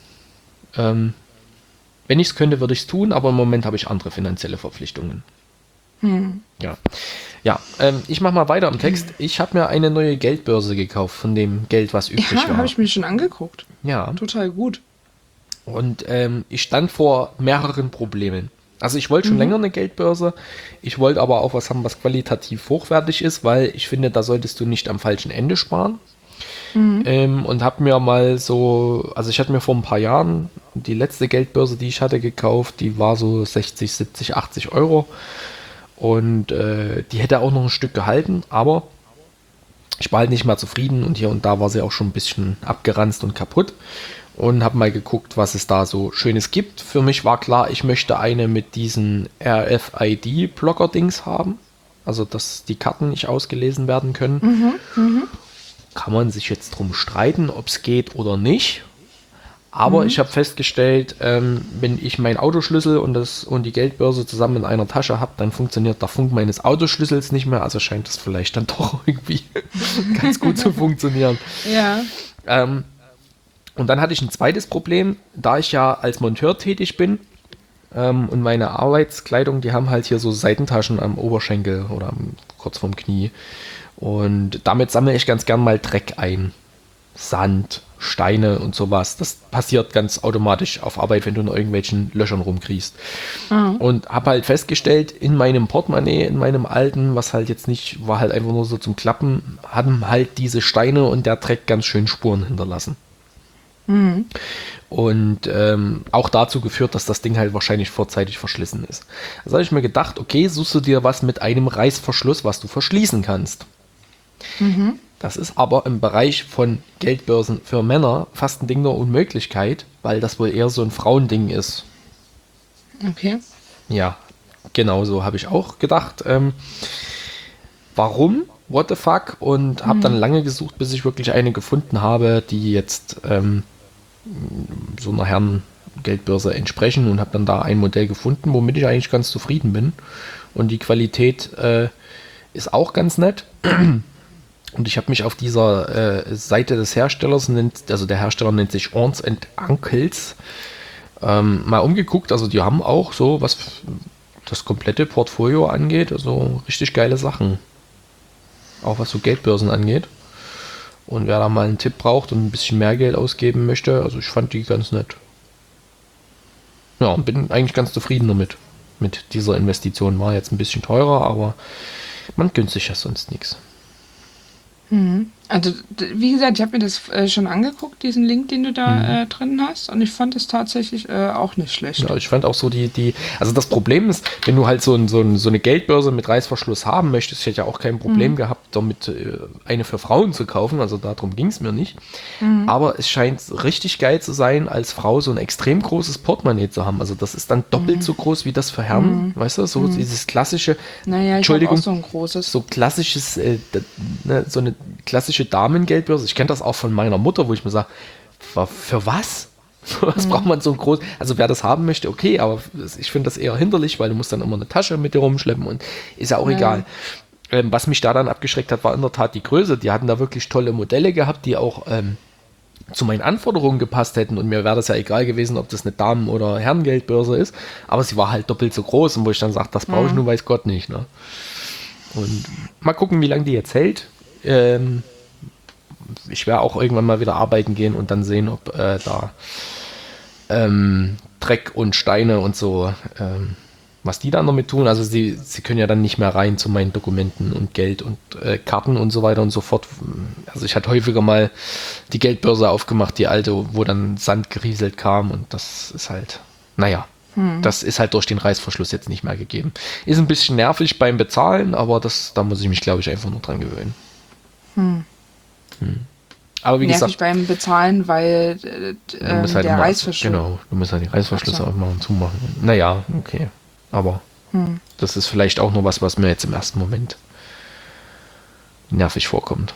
Wenn ich es könnte, würde ich es tun, aber im Moment habe ich andere finanzielle Verpflichtungen. Ja, ich mache mal weiter im Text. Ich habe mir eine neue Geldbörse gekauft von dem Geld, was übrig war. Ja, habe ich mir schon angeguckt. Ja. Total gut. Und ich stand vor mehreren Problemen. Also ich wollte schon länger eine Geldbörse. Ich wollte aber auch was haben, was qualitativ hochwertig ist, weil ich finde, da solltest du nicht am falschen Ende sparen. Und habe mir mal so, also ich hatte mir vor ein paar Jahren die letzte Geldbörse, die ich hatte, gekauft, die war so 60, 70, 80 Euro. Und die hätte auch noch ein Stück gehalten, aber ich war halt nicht mal zufrieden und hier und da war sie auch schon ein bisschen abgeranzt und kaputt. und habe mal geguckt, was es da so Schönes gibt. Für mich war klar, ich möchte eine mit diesen RFID-Blocker-Dings haben. Also, dass die Karten nicht ausgelesen werden können. Kann man sich jetzt drum streiten, ob es geht oder nicht. Aber ich habe festgestellt, wenn ich meinen Autoschlüssel und die Geldbörse zusammen in einer Tasche habe, dann funktioniert der Funk meines Autoschlüssels nicht mehr. Also scheint das vielleicht dann doch irgendwie ganz gut zu funktionieren. Ja. Und dann hatte ich ein zweites Problem, da ich ja als Monteur tätig bin und meine Arbeitskleidung, die haben halt hier so Seitentaschen am Oberschenkel oder kurz vorm Knie. Und damit sammle ich ganz gern mal Dreck ein. Sand, Steine und sowas. Das passiert ganz automatisch auf Arbeit, wenn du in irgendwelchen Löchern rumkriechst. Und habe halt festgestellt, in meinem Portemonnaie, in meinem alten, was halt jetzt nicht, war halt einfach nur so zum Klappen, haben halt diese Steine und der Dreck ganz schön Spuren hinterlassen. Und auch dazu geführt, dass das Ding halt wahrscheinlich vorzeitig verschlissen ist. Also habe ich mir gedacht, okay, suchst du dir was mit einem Reißverschluss, was du verschließen kannst. Das ist aber im Bereich von Geldbörsen für Männer fast ein Ding der Unmöglichkeit, weil das wohl eher so ein Frauending ist. Okay. Ja, genau so habe ich auch gedacht. Warum? What the fuck? Und habe dann lange gesucht, bis ich wirklich eine gefunden habe, die jetzt so einer Herrengeldbörse entsprechen und habe dann da ein Modell gefunden, womit ich eigentlich ganz zufrieden bin. Und die Qualität ist auch ganz nett. Und ich habe mich auf dieser Seite des Herstellers, also der Hersteller nennt sich Aunts and Uncles, mal umgeguckt. Also die haben auch so, was das komplette Portfolio angeht, also richtig geile Sachen. Auch was so Geldbörsen angeht. Und wer da mal einen Tipp braucht und ein bisschen mehr Geld ausgeben möchte, also ich fand die ganz nett. Ja, und bin eigentlich ganz zufrieden damit. Mit dieser Investition. War jetzt ein bisschen teurer, aber man gönnt sich ja sonst nichts. Also, wie gesagt, ich habe mir das schon angeguckt, diesen Link, den du da drin hast, und ich fand es tatsächlich auch nicht schlecht. Ja, ich fand auch so also das Problem ist, wenn du halt so eine Geldbörse mit Reißverschluss haben möchtest, ich hätte ja auch kein Problem gehabt, damit eine für Frauen zu kaufen, also darum ging es mir nicht. Aber es scheint richtig geil zu sein, als Frau so ein extrem großes Portemonnaie zu haben. Also das ist dann doppelt so groß wie das für Herren, weißt du, so dieses klassische, Naja, ich habe auch so ein großes. so klassisches, so eine klassische Damengeldbörse. Ich kenne das auch von meiner Mutter, wo ich mir sage, für was? Was braucht man so ein groß? Also wer das haben möchte, okay, aber ich finde das eher hinderlich, weil du musst dann immer eine Tasche mit dir rumschleppen und ist ja auch egal. Was mich da dann abgeschreckt hat, war in der Tat die Größe. Die hatten da wirklich tolle Modelle gehabt, die auch zu meinen Anforderungen gepasst hätten und mir wäre das ja egal gewesen, ob das eine Damen- oder Herrengeldbörse ist, aber sie war halt doppelt so groß und wo ich dann sage, das brauche ich nun weiß Gott nicht. Ne? Und mal gucken, wie lange die jetzt hält. Ich werde auch irgendwann mal wieder arbeiten gehen und dann sehen, ob da Dreck und Steine und so, was die dann damit tun. Also sie können ja dann nicht mehr rein zu meinen Dokumenten und Geld und Karten und so weiter und so fort. Also ich hatte häufiger mal die Geldbörse aufgemacht, die alte, wo dann Sand gerieselt kam und das ist halt, naja. Das ist halt durch den Reißverschluss jetzt nicht mehr gegeben. Ist ein bisschen nervig beim Bezahlen, aber da muss ich mich, glaube ich, einfach nur dran gewöhnen. Aber wie Nervig gesagt, beim Bezahlen, weil du musst halt der immer, Reißverschluss. genau, du musst halt die Reißverschlüsse Ach so. aufmachen und zumachen. Naja, okay. Aber das ist vielleicht auch nur was mir jetzt im ersten Moment nervig vorkommt.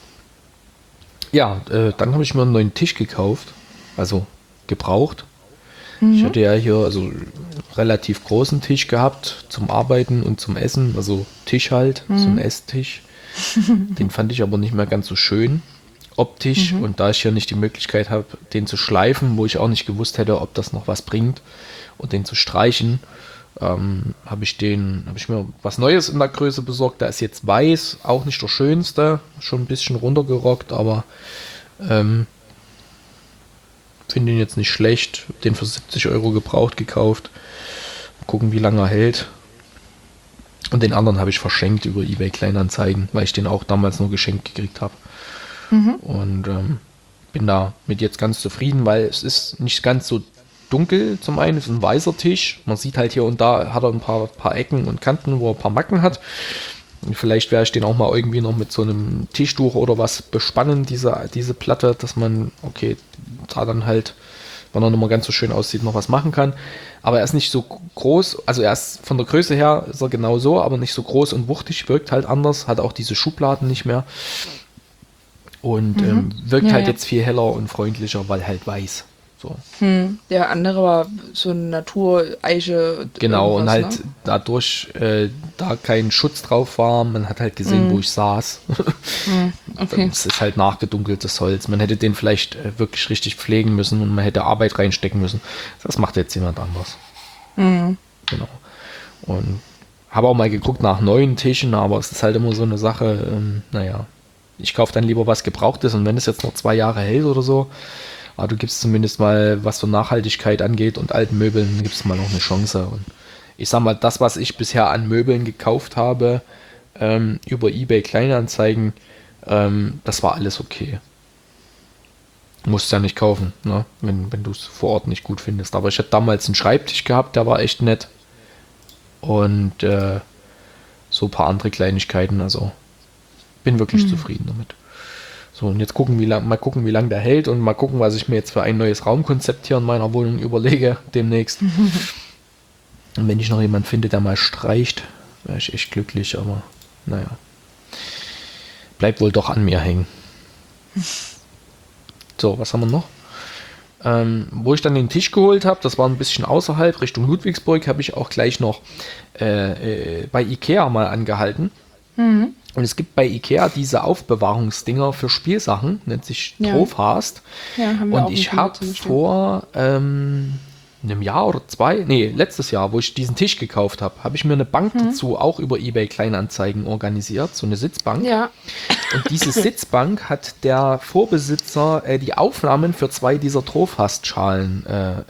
Ja, dann habe ich mir einen neuen Tisch gekauft, also gebraucht. Ich hatte ja hier also relativ großen Tisch gehabt zum Arbeiten und zum Essen, also Tisch halt, so ein Esstisch. Den fand ich aber nicht mehr ganz so schön optisch und da ich hier nicht die Möglichkeit habe, den zu schleifen, wo ich auch nicht gewusst hätte, ob das noch was bringt und den zu streichen, habe ich mir was Neues in der Größe besorgt. Der ist jetzt weiß, auch nicht der schönste, schon ein bisschen runtergerockt, aber finde ihn jetzt nicht schlecht. Den für 70 € gebraucht gekauft. Mal gucken, wie lange er hält. Und den anderen habe ich verschenkt über eBay Kleinanzeigen, weil ich den auch damals nur geschenkt gekriegt habe. Und bin da mit jetzt ganz zufrieden, weil es ist nicht ganz so dunkel. Zum einen ist ein weißer Tisch. Man sieht halt hier und da hat er ein paar Ecken und Kanten, wo er ein paar Macken hat. Und vielleicht werde ich den auch mal irgendwie noch mit so einem Tischtuch oder was bespannen, diese Platte, dass man, okay, da dann halt, wenn er nicht mehr ganz so schön aussieht, noch was machen kann. Aber er ist nicht so groß, also er ist von der Größe her ist er genau so, aber nicht so groß und wuchtig, wirkt halt anders, hat auch diese Schubladen nicht mehr. Und wirkt halt jetzt viel heller und freundlicher, weil halt weiß. So. Der andere war so eine Natureiche. Genau, und halt dadurch, da kein Schutz drauf war, man hat halt gesehen, wo ich saß. Okay. Es ist halt nachgedunkeltes Holz. Man hätte den vielleicht wirklich richtig pflegen müssen und man hätte Arbeit reinstecken müssen. Das macht jetzt jemand anders. Genau. Und habe auch mal geguckt nach neuen Tischen, aber es ist halt immer so eine Sache, naja, ich kaufe dann lieber was Gebrauchtes und wenn es jetzt noch 2 Jahre hält oder so, aber du gibst zumindest mal, was für Nachhaltigkeit angeht und alten Möbeln, gibst mal noch eine Chance. Und ich sag mal, das, was ich bisher an Möbeln gekauft habe, über eBay Kleinanzeigen, das war alles okay. Musst ja nicht kaufen, ne? wenn du es vor Ort nicht gut findest. Aber ich hatte damals einen Schreibtisch gehabt, der war echt nett. Und so ein paar andere Kleinigkeiten, also bin wirklich zufrieden damit. So, und jetzt mal gucken, wie lange der hält und mal gucken, was ich mir jetzt für ein neues Raumkonzept hier in meiner Wohnung überlege demnächst. Und wenn ich noch jemanden finde, der mal streicht, wäre ich echt glücklich, aber naja. Bleibt wohl doch an mir hängen. So, was haben wir noch? Wo ich dann den Tisch geholt habe, das war ein bisschen außerhalb, Richtung Ludwigsburg, habe ich auch gleich noch bei Ikea mal angehalten. Und es gibt bei Ikea diese Aufbewahrungsdinger für Spielsachen, nennt sich Trofast. Ja, haben wir und auch ich habe vor einem Jahr oder 2, letztes Jahr, wo ich diesen Tisch gekauft habe, habe ich mir eine Bank dazu auch über eBay Kleinanzeigen organisiert, so eine Sitzbank. Ja. Und diese Sitzbank hat der Vorbesitzer die Aufnahmen für 2 dieser Trofast-Schalen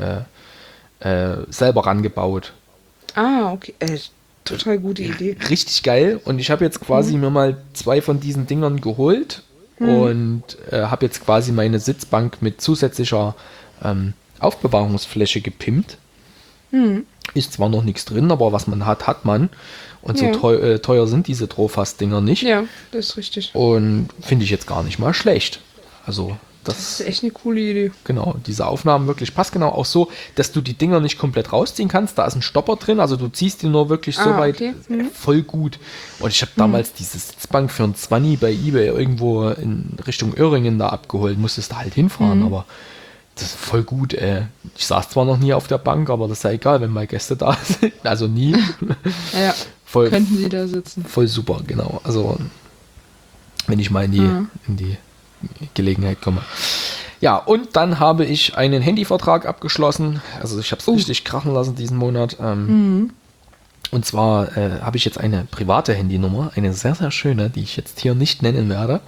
selber rangebaut. Ah, okay. Total gute Idee. Richtig geil. Und ich habe jetzt quasi mir mal 2 von diesen Dingern geholt und habe jetzt quasi meine Sitzbank mit zusätzlicher Aufbewahrungsfläche gepimpt. Ist zwar noch nichts drin, aber was man hat, hat man. Und so teuer sind diese Trofast-Dinger nicht. Ja, das ist richtig. Und finde ich jetzt gar nicht mal schlecht. Also das ist echt eine coole Idee. Genau, diese Aufnahmen wirklich passgenau. Auch so, dass du die Dinger nicht komplett rausziehen kannst. Da ist ein Stopper drin, also du ziehst die nur wirklich so weit. Okay. Voll gut. Und ich habe damals diese Sitzbank für ein 20 bei eBay irgendwo in Richtung Öhringen da abgeholt. Musstest da halt hinfahren, aber das ist voll gut. Ich saß zwar noch nie auf der Bank, aber das ist ja egal, wenn mal Gäste da sind. Also nie. Ja, voll, könnten sie da sitzen. Voll super, genau. Also wenn ich mal in die Gelegenheit komme. Ja, und dann habe ich einen Handyvertrag abgeschlossen. Also ich habe es richtig krachen lassen diesen Monat. Und zwar habe ich jetzt eine private Handynummer, eine sehr, sehr schöne, die ich jetzt hier nicht nennen werde.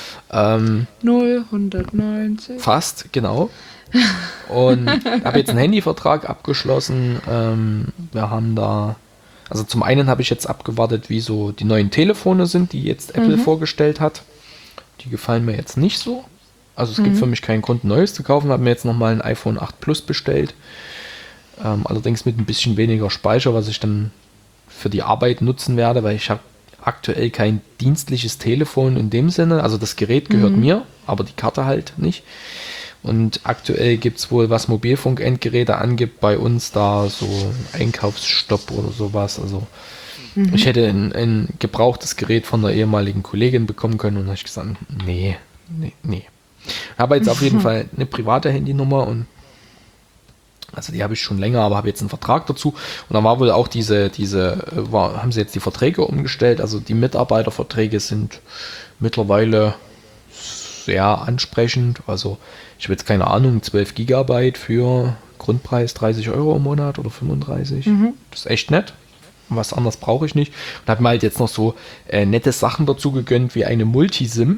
090. Fast, genau. Und habe jetzt einen Handyvertrag abgeschlossen. Wir haben da, also zum einen habe ich jetzt abgewartet, wie so die neuen Telefone sind, die jetzt Apple vorgestellt hat. Die gefallen mir jetzt nicht so. Also es gibt für mich keinen Grund, ein neues zu kaufen. Habe mir jetzt nochmal ein iPhone 8 Plus bestellt. Allerdings mit ein bisschen weniger Speicher, was ich dann für die Arbeit nutzen werde, weil ich habe aktuell kein dienstliches Telefon in dem Sinne. Also das Gerät gehört mir, aber die Karte halt nicht. Und aktuell gibt es wohl, was Mobilfunk-Endgeräte angibt, bei uns da so Einkaufsstopp oder sowas. Also ich hätte ein gebrauchtes Gerät von einer ehemaligen Kollegin bekommen können und habe ich gesagt, nee. Habe jetzt auf jeden Fall eine private Handynummer und also die habe ich schon länger, aber habe jetzt einen Vertrag dazu. Und dann war wohl auch haben sie jetzt die Verträge umgestellt. Also die Mitarbeiterverträge sind mittlerweile sehr ansprechend. Also ich habe jetzt keine Ahnung, 12 Gigabyte für Grundpreis 30 Euro im Monat oder 35. Das ist echt nett. Was anderes brauche ich nicht. Und habe mir halt jetzt noch so nette Sachen dazu gegönnt, wie eine Multisim.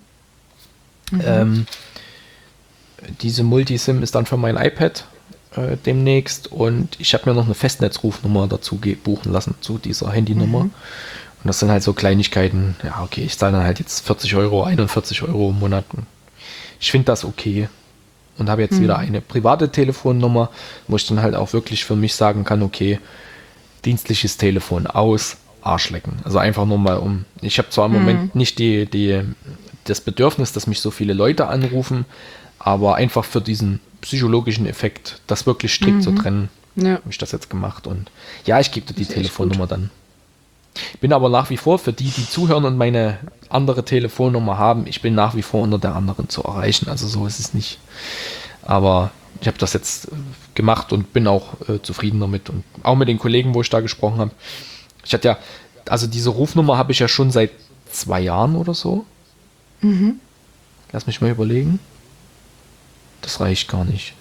Diese Multisim ist dann für mein iPad demnächst und ich habe mir noch eine Festnetzrufnummer dazu buchen lassen zu dieser Handynummer. Und das sind halt so Kleinigkeiten. Ja, okay, ich zahle dann halt jetzt 40 Euro, 41 Euro im Monat. Ich finde das okay. Und habe jetzt wieder eine private Telefonnummer, wo ich dann halt auch wirklich für mich sagen kann, okay, dienstliches Telefon aus, Arsch lecken. Also einfach nur mal um. Ich habe zwar im Moment nicht das Bedürfnis, dass mich so viele Leute anrufen, aber einfach für diesen psychologischen Effekt, das wirklich strikt zu trennen, habe ich das jetzt gemacht. Und ja, ich gebe dir die Telefonnummer dann. Bin aber nach wie vor, für die zuhören und meine andere Telefonnummer haben, ich bin nach wie vor unter der anderen zu erreichen. Also so ist es nicht. Aber ich habe das jetzt gemacht und bin auch zufrieden damit. Und auch mit den Kollegen, wo ich da gesprochen habe. Ich hatte ja, also diese Rufnummer habe ich ja schon seit 2 Jahren oder so. Lass mich mal überlegen. Das reicht gar nicht.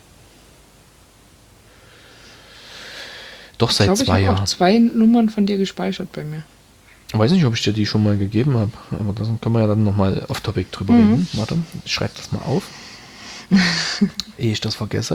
Doch seit 2 Jahren. Ich habe auch 2 Nummern von dir gespeichert bei mir. Ich weiß nicht, ob ich dir die schon mal gegeben habe, aber da können wir ja dann nochmal off-topic drüber reden. Warte, ich schreibe das mal auf, ehe ich das vergesse.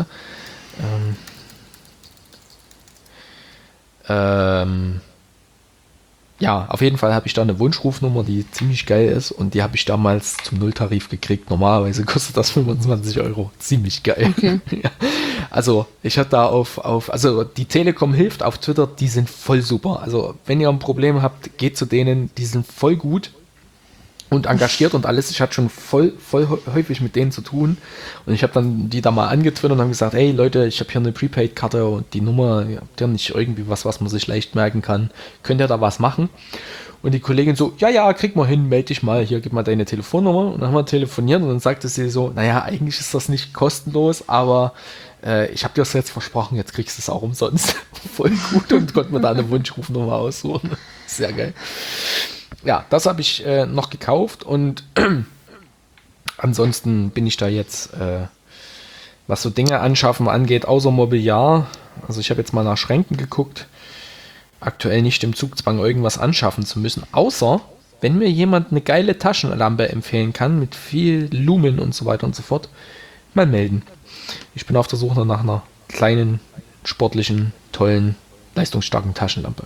Ja, auf jeden Fall habe ich da eine Wunschrufnummer, die ziemlich geil ist und die habe ich damals zum Nulltarif gekriegt. Normalerweise kostet das 25 Euro. Ziemlich geil. Okay. Ja. Also ich hatte da also die Telekom hilft auf Twitter, die sind voll super. Also wenn ihr ein Problem habt, geht zu denen, die sind voll gut und engagiert und alles. Ich hatte schon voll häufig mit denen zu tun und ich habe dann die da mal angetwittert und haben gesagt, hey Leute, ich habe hier eine Prepaid-Karte und die Nummer, habt ihr nicht irgendwie was man sich leicht merken kann? Könnt ihr da was machen? Und die Kollegin so, ja, krieg mal hin, melde dich mal, hier, gib mal deine Telefonnummer. Und dann haben wir telefoniert und dann sagte sie so, naja, eigentlich ist das nicht kostenlos, aber ich habe dir das jetzt versprochen, jetzt kriegst du es auch umsonst. Voll gut und konnte mir da eine Wunschrufnummer aussuchen. Sehr geil. Ja, das habe ich noch gekauft und ansonsten bin ich da jetzt, was so Dinge anschaffen angeht, außer Mobiliar. Also ich habe jetzt mal nach Schränken geguckt. Aktuell nicht im Zugzwang, irgendwas anschaffen zu müssen, außer wenn mir jemand eine geile Taschenlampe empfehlen kann, mit viel Lumen und so weiter und so fort, mal melden. Ich bin auf der Suche nach einer kleinen, sportlichen, tollen, leistungsstarken Taschenlampe.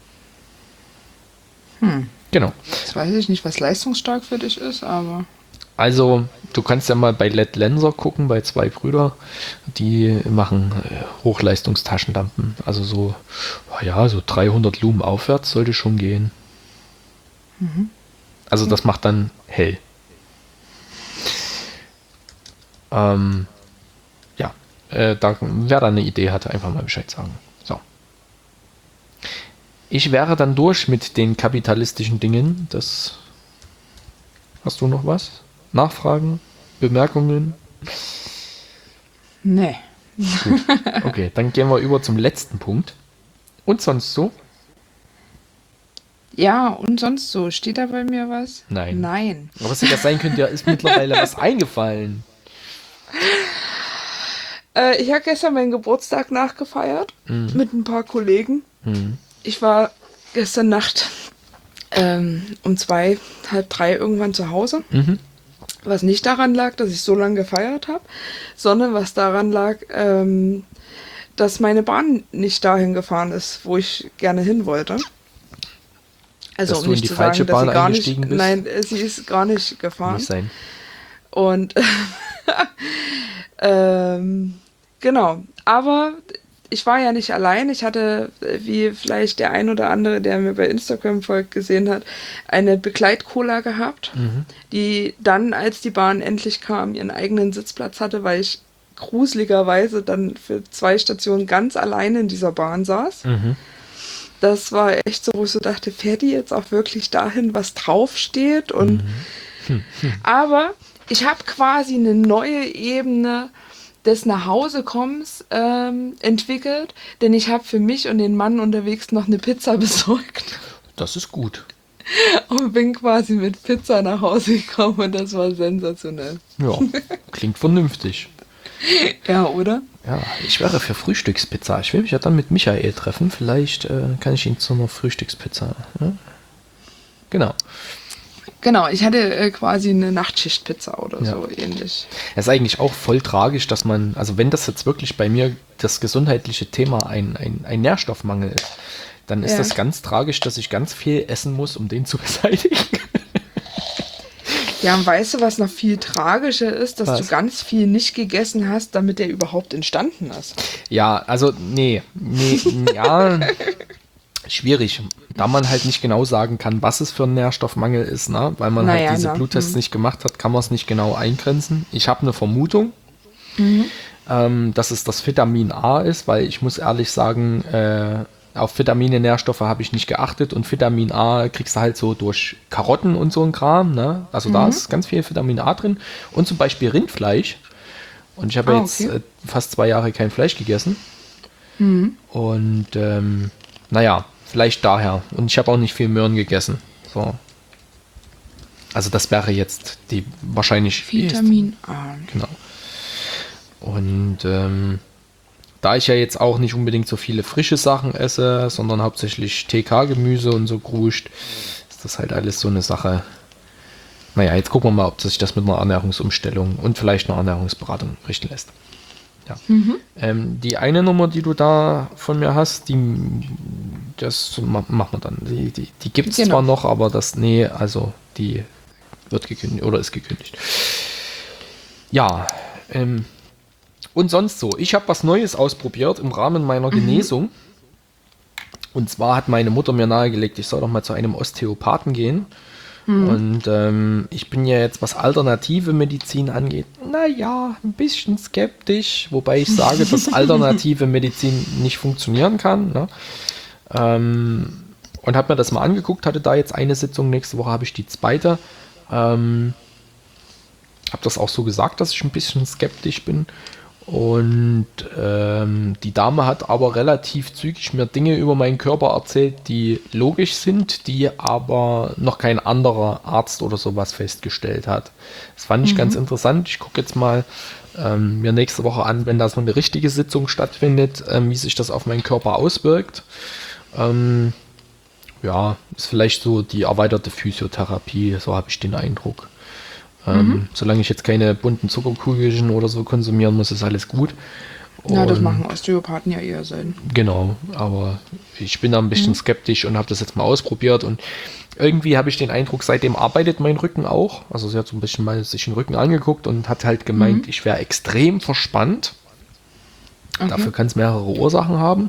Genau. Jetzt weiß ich nicht, was leistungsstark für dich ist, aber... Also, du kannst ja mal bei LED Lenser gucken, bei 2 Brüder, die machen Hochleistungstaschenlampen. Also so 300 Lumen aufwärts sollte schon gehen. Also das macht dann hell. Da, wer da eine Idee hatte, einfach mal Bescheid sagen. So. Ich wäre dann durch mit den kapitalistischen Dingen. Hast du noch was? Nachfragen? Bemerkungen? Nee. Gut. Okay, dann gehen wir über zum letzten Punkt. Und sonst so? Ja, und sonst so. Steht da bei mir was? Nein. Aber was das sein könnte, ist mittlerweile was eingefallen. Ich habe gestern meinen Geburtstag nachgefeiert mit ein paar Kollegen. Ich war gestern Nacht um 2, halb 3 irgendwann zu Hause. Was nicht daran lag, dass ich so lange gefeiert habe, sondern was daran lag, dass meine Bahn nicht dahin gefahren ist, wo ich gerne hin wollte. Also dass um nicht zu sagen, dass sie gar nicht, bist? Nein, sie ist gar nicht gefahren. Nicht sein. Und genau, aber ich war ja nicht allein. Ich hatte, wie vielleicht der ein oder andere, der mir bei Instagram folgt, gesehen hat, eine Begleitcola gehabt, die dann, als die Bahn endlich kam, ihren eigenen Sitzplatz hatte, weil ich gruseligerweise dann für 2 Stationen ganz alleine in dieser Bahn saß. Das war echt so, wo ich so dachte, fährt die jetzt auch wirklich dahin, was draufsteht? Und aber ich habe quasi eine neue Ebene des Nachhausekommens entwickelt, denn ich habe für mich und den Mann unterwegs noch eine Pizza besorgt. Das ist gut. Und bin quasi mit Pizza nach Hause gekommen und das war sensationell. Ja, klingt vernünftig. Ja, oder? Ja, ich wäre für Frühstückspizza. Ich will mich ja dann mit Michael treffen. Vielleicht kann ich ihn zu einer Frühstückspizza. Ja? Genau. Genau, ich hatte quasi eine Nachtschichtpizza oder so ähnlich. Es ist eigentlich auch voll tragisch, dass man, also wenn das jetzt wirklich bei mir das gesundheitliche Thema ein Nährstoffmangel ist, dann ist das ganz tragisch, dass ich ganz viel essen muss, um den zu beseitigen. Ja, und weißt du, was noch viel tragischer ist, dass du ganz viel nicht gegessen hast, damit der überhaupt entstanden ist? Ja, also, ja, schwierig, da man halt nicht genau sagen kann, was es für ein Nährstoffmangel ist, ne? Weil man halt diese Bluttests nicht gemacht hat, kann man es nicht genau eingrenzen. Ich habe eine Vermutung, dass es das Vitamin A ist, weil ich muss ehrlich sagen, auf Vitamine, Nährstoffe habe ich nicht geachtet und Vitamin A kriegst du halt so durch Karotten und so ein Kram, ne? Also da ist ganz viel Vitamin A drin und zum Beispiel Rindfleisch. Und ich habe jetzt fast 2 Jahre kein Fleisch gegessen. Und naja, vielleicht daher. Und ich habe auch nicht viel Möhren gegessen. So. Also das wäre jetzt die wahrscheinlich Vitamin A. Genau. Und da ich ja jetzt auch nicht unbedingt so viele frische Sachen esse, sondern hauptsächlich TK-Gemüse und so Gruscht, ist das halt alles so eine Sache. Naja, jetzt gucken wir mal, ob sich das mit einer Ernährungsumstellung und vielleicht einer Ernährungsberatung richten lässt. Ja. Die eine Nummer, die du da von mir hast, das machen wir dann. Die gibt es zwar noch, aber die wird gekündigt oder ist gekündigt. Ja, und sonst so. Ich habe was Neues ausprobiert im Rahmen meiner Genesung. Und zwar hat meine Mutter mir nahegelegt, ich soll doch mal zu einem Osteopathen gehen. Und ich bin ja jetzt, was alternative Medizin angeht, naja, ein bisschen skeptisch, wobei ich sage, dass alternative Medizin nicht funktionieren kann. Ne? Und habe mir das mal angeguckt, hatte da jetzt eine Sitzung, nächste Woche habe ich die zweite. Habe das auch so gesagt, dass ich ein bisschen skeptisch bin. Und die Dame hat aber relativ zügig mir Dinge über meinen Körper erzählt, die logisch sind, die aber noch kein anderer Arzt oder sowas festgestellt hat. Das fand ich ganz interessant. Ich gucke jetzt mal mir nächste Woche an, wenn da so eine richtige Sitzung stattfindet, wie sich das auf meinen Körper auswirkt. Ja, ist vielleicht so die erweiterte Physiotherapie, so habe ich den Eindruck. Solange ich jetzt keine bunten Zuckerkugelchen oder so konsumieren muss, ist alles gut. Ja, das machen Osteopathen ja eher selten. Genau, aber ich bin da ein bisschen skeptisch und habe das jetzt mal ausprobiert und irgendwie habe ich den Eindruck, seitdem arbeitet mein Rücken auch. Also sie hat so ein bisschen mal sich den Rücken angeguckt und hat halt gemeint, ich wäre extrem verspannt. Okay. Dafür kann es mehrere Ursachen haben.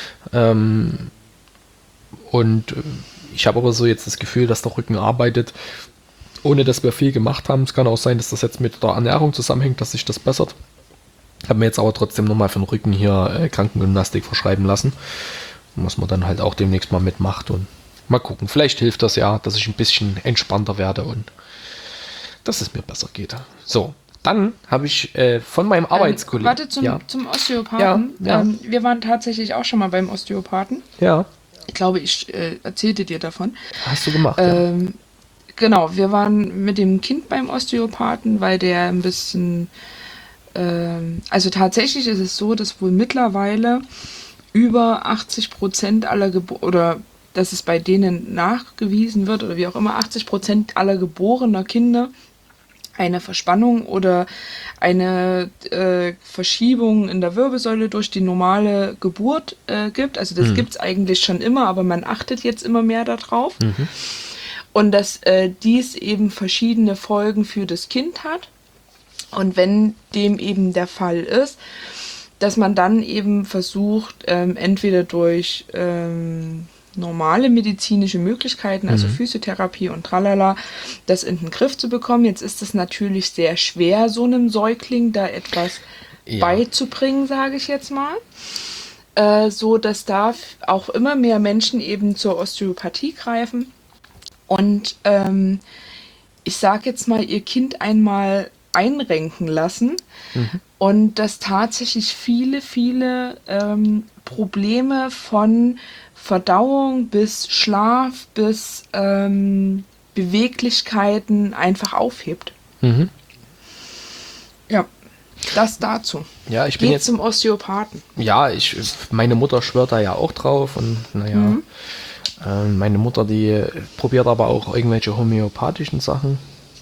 Und ich habe aber so jetzt das Gefühl, dass der Rücken arbeitet, ohne dass wir viel gemacht haben. Es kann auch sein, dass das jetzt mit der Ernährung zusammenhängt, dass sich das bessert. Habe mir jetzt aber trotzdem nochmal für den Rücken hier Krankengymnastik verschreiben lassen, was man dann halt auch demnächst mal mitmacht und mal gucken. Vielleicht hilft das ja, dass ich ein bisschen entspannter werde und dass es mir besser geht. So, dann habe ich von meinem Arbeitskollegen... Warte, zum Osteopathen. Ja. Wir waren tatsächlich auch schon mal beim Osteopathen. Ja. Ich glaube, ich erzählte dir davon. Hast du gemacht, ja. Genau, wir waren mit dem Kind beim Osteopathen, weil der ein bisschen... also tatsächlich ist es so, dass wohl mittlerweile über 80% aller oder dass es bei denen nachgewiesen wird oder wie auch immer, 80% aller geborener Kinder eine Verspannung oder eine Verschiebung in der Wirbelsäule durch die normale Geburt gibt. Also das gibt es eigentlich schon immer, aber man achtet jetzt immer mehr darauf. Und dass dies eben verschiedene Folgen für das Kind hat. Und wenn dem eben der Fall ist, dass man dann eben versucht, entweder durch normale medizinische Möglichkeiten, also Physiotherapie und tralala, das in den Griff zu bekommen. Jetzt ist es natürlich sehr schwer, so einem Säugling da etwas beizubringen, sage ich jetzt mal. So dass da auch immer mehr Menschen eben zur Osteopathie greifen. Und ich sage jetzt mal, ihr Kind einmal einrenken lassen und dass tatsächlich viele Probleme von Verdauung bis Schlaf bis Beweglichkeiten einfach aufhebt. Ja, das dazu. Ja, ich bin Geht jetzt zum Osteopathen. Ja, meine Mutter schwört da ja auch drauf und naja, meine Mutter, die probiert aber auch irgendwelche homöopathischen Sachen.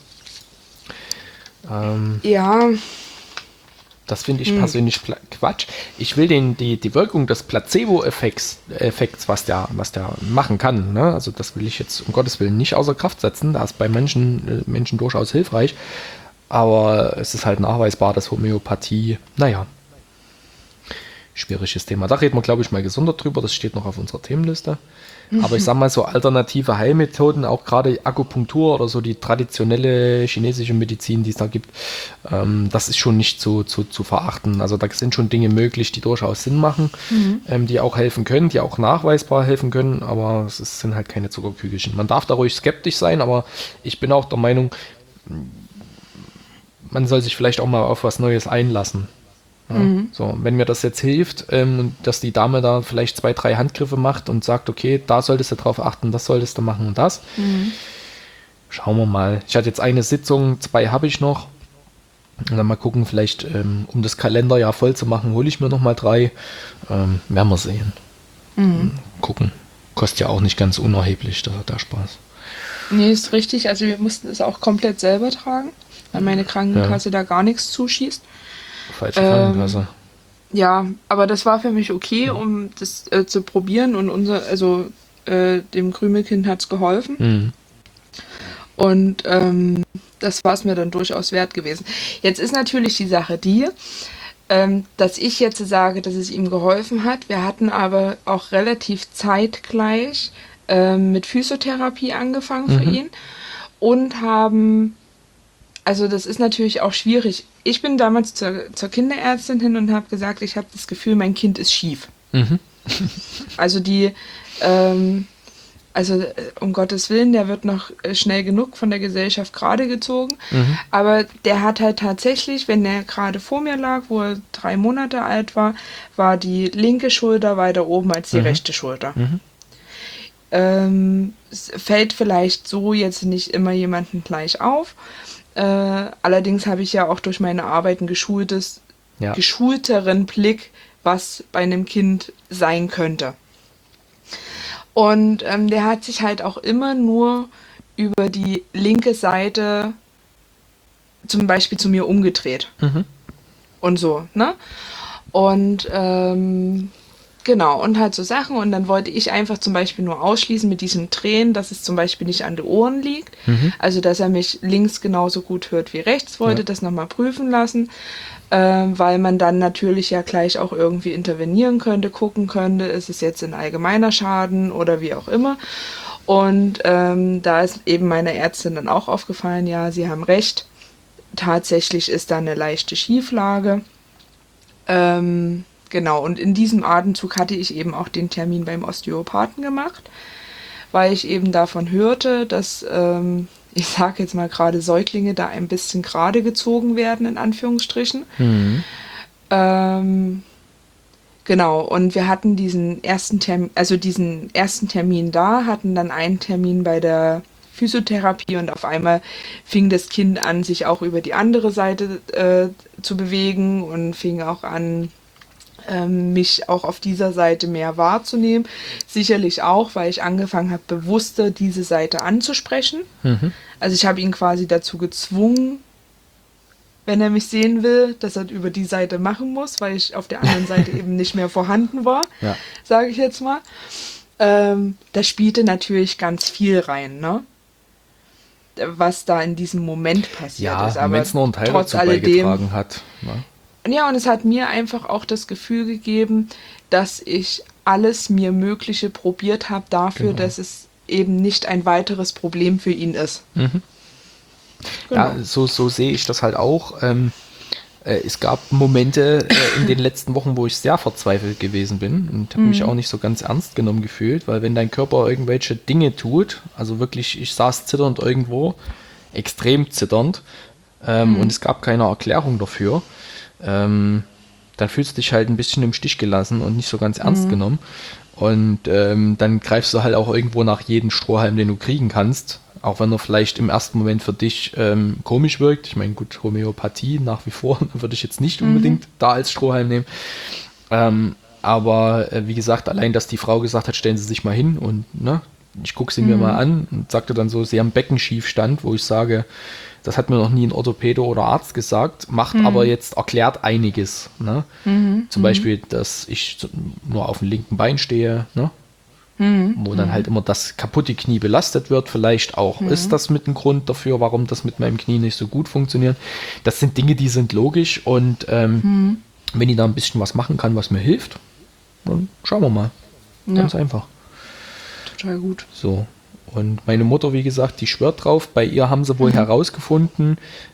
Ja. Das finde ich persönlich Quatsch. Ich will die Wirkung des Placebo-Effekts, was der machen kann, ne? Also das will ich jetzt um Gottes Willen nicht außer Kraft setzen. Das ist bei Menschen durchaus hilfreich. Aber es ist halt nachweisbar, dass Homöopathie, naja, schwieriges Thema. Da reden wir, glaube ich, mal gesondert drüber. Das steht noch auf unserer Themenliste. Aber ich sag mal, so alternative Heilmethoden, auch gerade Akupunktur oder so die traditionelle chinesische Medizin, die es da gibt, das ist schon nicht zu verachten. Also da sind schon Dinge möglich, die durchaus Sinn machen, die auch helfen können, die auch nachweisbar helfen können, aber sind halt keine Zuckerkügelchen. Man darf da ruhig skeptisch sein, aber ich bin auch der Meinung, man soll sich vielleicht auch mal auf was Neues einlassen. Ja, so, wenn mir das jetzt hilft, dass die Dame da vielleicht 2, 3 Handgriffe macht und sagt, okay, da solltest du drauf achten, das solltest du machen und das. Schauen wir mal. Ich hatte jetzt eine Sitzung, 2 habe ich noch. Und dann mal gucken, vielleicht, um das Kalenderjahr voll zu machen, hole ich mir noch mal 3. Werden wir sehen. Gucken. Kostet ja auch nicht ganz unerheblich, der Spaß. Nee, ist richtig. Also wir mussten es auch komplett selber tragen, weil meine Krankenkasse da gar nichts zuschießt. Falsche Krankenkasse. Ja, aber das war für mich okay, um das zu probieren und dem Krümelkind hat es geholfen. Und das war es mir dann durchaus wert gewesen. Jetzt ist natürlich die Sache die, dass ich jetzt sage, dass es ihm geholfen hat. Wir hatten aber auch relativ zeitgleich mit Physiotherapie angefangen für ihn und haben, also das ist natürlich auch schwierig. Ich bin damals zur Kinderärztin hin und habe gesagt, ich habe das Gefühl, mein Kind ist schief. Also um Gottes Willen, der wird noch schnell genug von der Gesellschaft gerade gezogen. Aber der hat halt tatsächlich, wenn der gerade vor mir lag, wo er 3 Monate alt war die linke Schulter weiter oben als die rechte Schulter. Es fällt vielleicht so jetzt nicht immer jemandem gleich auf. Allerdings habe ich ja auch durch meine Arbeit einen geschulteren Blick, was bei einem Kind sein könnte. Und der hat sich halt auch immer nur über die linke Seite zum Beispiel zu mir umgedreht. Und so, ne? Und genau, und halt so Sachen. Und dann wollte ich einfach zum Beispiel nur ausschließen mit diesem Drehen, dass es zum Beispiel nicht an den Ohren liegt. Also, dass er mich links genauso gut hört wie rechts, wollte das nochmal prüfen lassen. Weil man dann natürlich ja gleich auch irgendwie intervenieren könnte, gucken könnte, ist es jetzt ein allgemeiner Schaden oder wie auch immer. Und da ist eben meiner Ärztin dann auch aufgefallen, ja, Sie haben recht, tatsächlich ist da eine leichte Schieflage. Genau, und in diesem Atemzug hatte ich eben auch den Termin beim Osteopathen gemacht, weil ich eben davon hörte, dass ich sage jetzt mal gerade Säuglinge da ein bisschen gerade gezogen werden, in Anführungsstrichen. Genau, und wir hatten diesen ersten Termin da, hatten dann einen Termin bei der Physiotherapie und auf einmal fing das Kind an, sich auch über die andere Seite zu bewegen und fing auch an, mich auch auf dieser Seite mehr wahrzunehmen. Sicherlich auch, weil ich angefangen habe, bewusster diese Seite anzusprechen. Also ich habe ihn quasi dazu gezwungen, wenn er mich sehen will, dass er über die Seite machen muss, weil ich auf der anderen Seite eben nicht mehr vorhanden war, sage ich jetzt mal. Da spielte natürlich ganz viel rein, ne? Was da in diesem Moment passiert ist. Aber wenn es nur einen Teil trotz dazu alledem beigetragen hat. Ne? Ja, und es hat mir einfach auch das Gefühl gegeben, dass ich alles mir Mögliche probiert habe dafür, dass es eben nicht ein weiteres Problem für ihn ist. Genau. Ja, so sehe ich das halt auch. Es gab Momente in den letzten Wochen, wo ich sehr verzweifelt gewesen bin und habe mich auch nicht so ganz ernst genommen gefühlt, weil wenn dein Körper irgendwelche Dinge tut, also wirklich, ich saß zitternd irgendwo, extrem zitternd, und es gab keine Erklärung dafür, dann fühlst du dich halt ein bisschen im Stich gelassen und nicht so ganz ernst genommen. Und dann greifst du halt auch irgendwo nach jedem Strohhalm, den du kriegen kannst, auch wenn er vielleicht im ersten Moment für dich komisch wirkt. Ich meine, gut, Homöopathie nach wie vor würde ich jetzt nicht unbedingt da als Strohhalm nehmen. Aber wie gesagt, allein, dass die Frau gesagt hat, stellen Sie sich mal hin und ne, ich gucke sie mir mal an und sagte dann so, sie haben Beckenschiefstand, wo ich sage, das hat mir noch nie ein Orthopäde oder Arzt gesagt, macht aber jetzt, erklärt einiges. Ne? Zum Beispiel, dass ich nur auf dem linken Bein stehe, ne? Wo dann halt immer das kaputte Knie belastet wird. Vielleicht auch ist das mit ein Grund dafür, warum das mit meinem Knie nicht so gut funktioniert. Das sind Dinge, die sind logisch und Wenn die da ein bisschen was machen kann, was mir hilft, dann schauen wir mal. Ganz einfach. Total gut. So. Und meine Mutter, wie gesagt, die schwört drauf. Bei ihr haben sie wohl herausgefunden,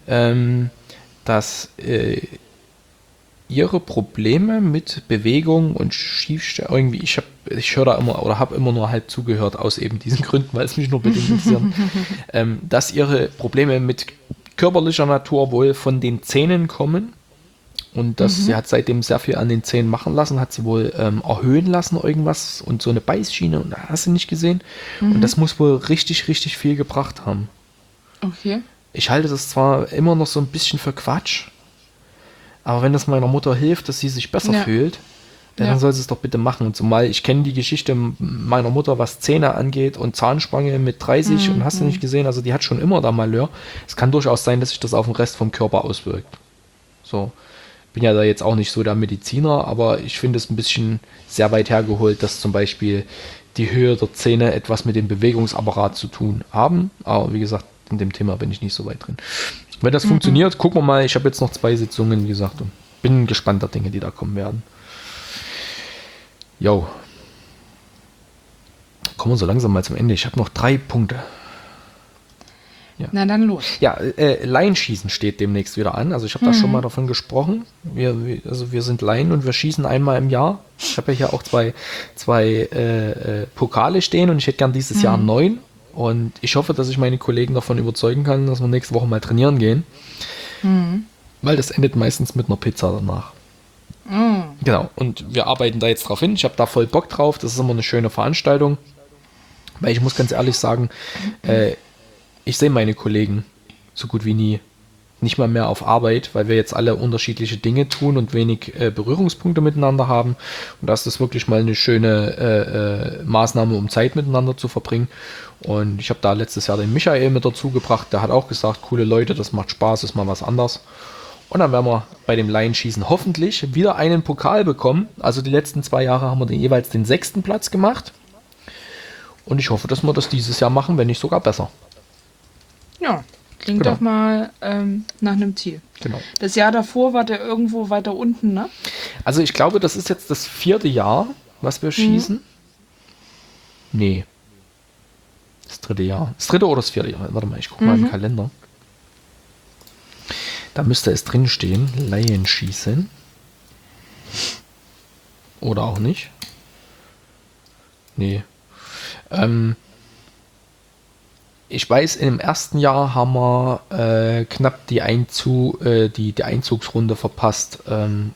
dass ihre Probleme mit Bewegung und Schiefstellen, irgendwie, ich höre da immer oder habe immer nur halb zugehört aus eben diesen Gründen, weil es mich nur bedingt interessiert, dass ihre Probleme mit körperlicher Natur wohl von den Zähnen kommen. Und sie hat seitdem sehr viel an den Zähnen machen lassen, hat sie wohl erhöhen lassen irgendwas und so eine Beißschiene und hast du nicht gesehen. Und das muss wohl richtig, richtig viel gebracht haben. Okay. Ich halte das zwar immer noch so ein bisschen für Quatsch, aber wenn das meiner Mutter hilft, dass sie sich besser fühlt, dann soll sie es doch bitte machen. Und zumal ich kenne die Geschichte meiner Mutter, was Zähne angeht und Zahnspange mit 30 und hast du nicht gesehen, also die hat schon immer da Malheur. Es kann durchaus sein, dass sich das auf den Rest vom Körper auswirkt. So. Bin ja da jetzt auch nicht so der Mediziner, aber ich finde es ein bisschen sehr weit hergeholt, dass zum Beispiel die Höhe der Zähne etwas mit dem Bewegungsapparat zu tun haben. Aber wie gesagt, in dem Thema bin ich nicht so weit drin. Wenn das funktioniert, gucken wir mal. Ich habe jetzt noch 2 Sitzungen, wie gesagt, und bin gespannt der Dinge, die da kommen werden. Jo. Kommen wir so langsam mal zum Ende. Ich habe noch 3 Punkte. Ja. Na dann los. Ja, Laienschießen steht demnächst wieder an. Also ich habe da schon mal davon gesprochen. Wir sind Laien und wir schießen einmal im Jahr. Ich habe ja hier auch zwei Pokale stehen und ich hätte gern dieses Jahr 9. Und ich hoffe, dass ich meine Kollegen davon überzeugen kann, dass wir nächste Woche mal trainieren gehen. Weil das endet meistens mit einer Pizza danach. Genau, und wir arbeiten da jetzt drauf hin. Ich habe da voll Bock drauf. Das ist immer eine schöne Veranstaltung. Weil ich muss ganz ehrlich sagen, ich sehe meine Kollegen so gut wie nie. Nicht mal mehr auf Arbeit, weil wir jetzt alle unterschiedliche Dinge tun und wenig Berührungspunkte miteinander haben. Und das ist wirklich mal eine schöne Maßnahme, um Zeit miteinander zu verbringen. Und ich habe da letztes Jahr den Michael mit dazu gebracht. Der hat auch gesagt, coole Leute, das macht Spaß, ist mal was anderes. Und dann werden wir bei dem Laienschießen hoffentlich wieder einen Pokal bekommen. Also die letzten 2 Jahre haben wir jeweils den 6. Platz gemacht. Und ich hoffe, dass wir das dieses Jahr machen, wenn nicht sogar besser. Ja, klingt doch mal nach einem Ziel. Genau. Das Jahr davor war der irgendwo weiter unten, ne? Also ich glaube, das ist jetzt das 4. Jahr, was wir schießen. Nee. Das 3. Jahr. Das 3. oder das 4. Jahr. Warte mal, ich gucke mal im Kalender. Da müsste es drin stehen, Laienschießen. Oder auch nicht. Nee. Ich weiß, im ersten Jahr haben wir knapp die Einzugsrunde verpasst, um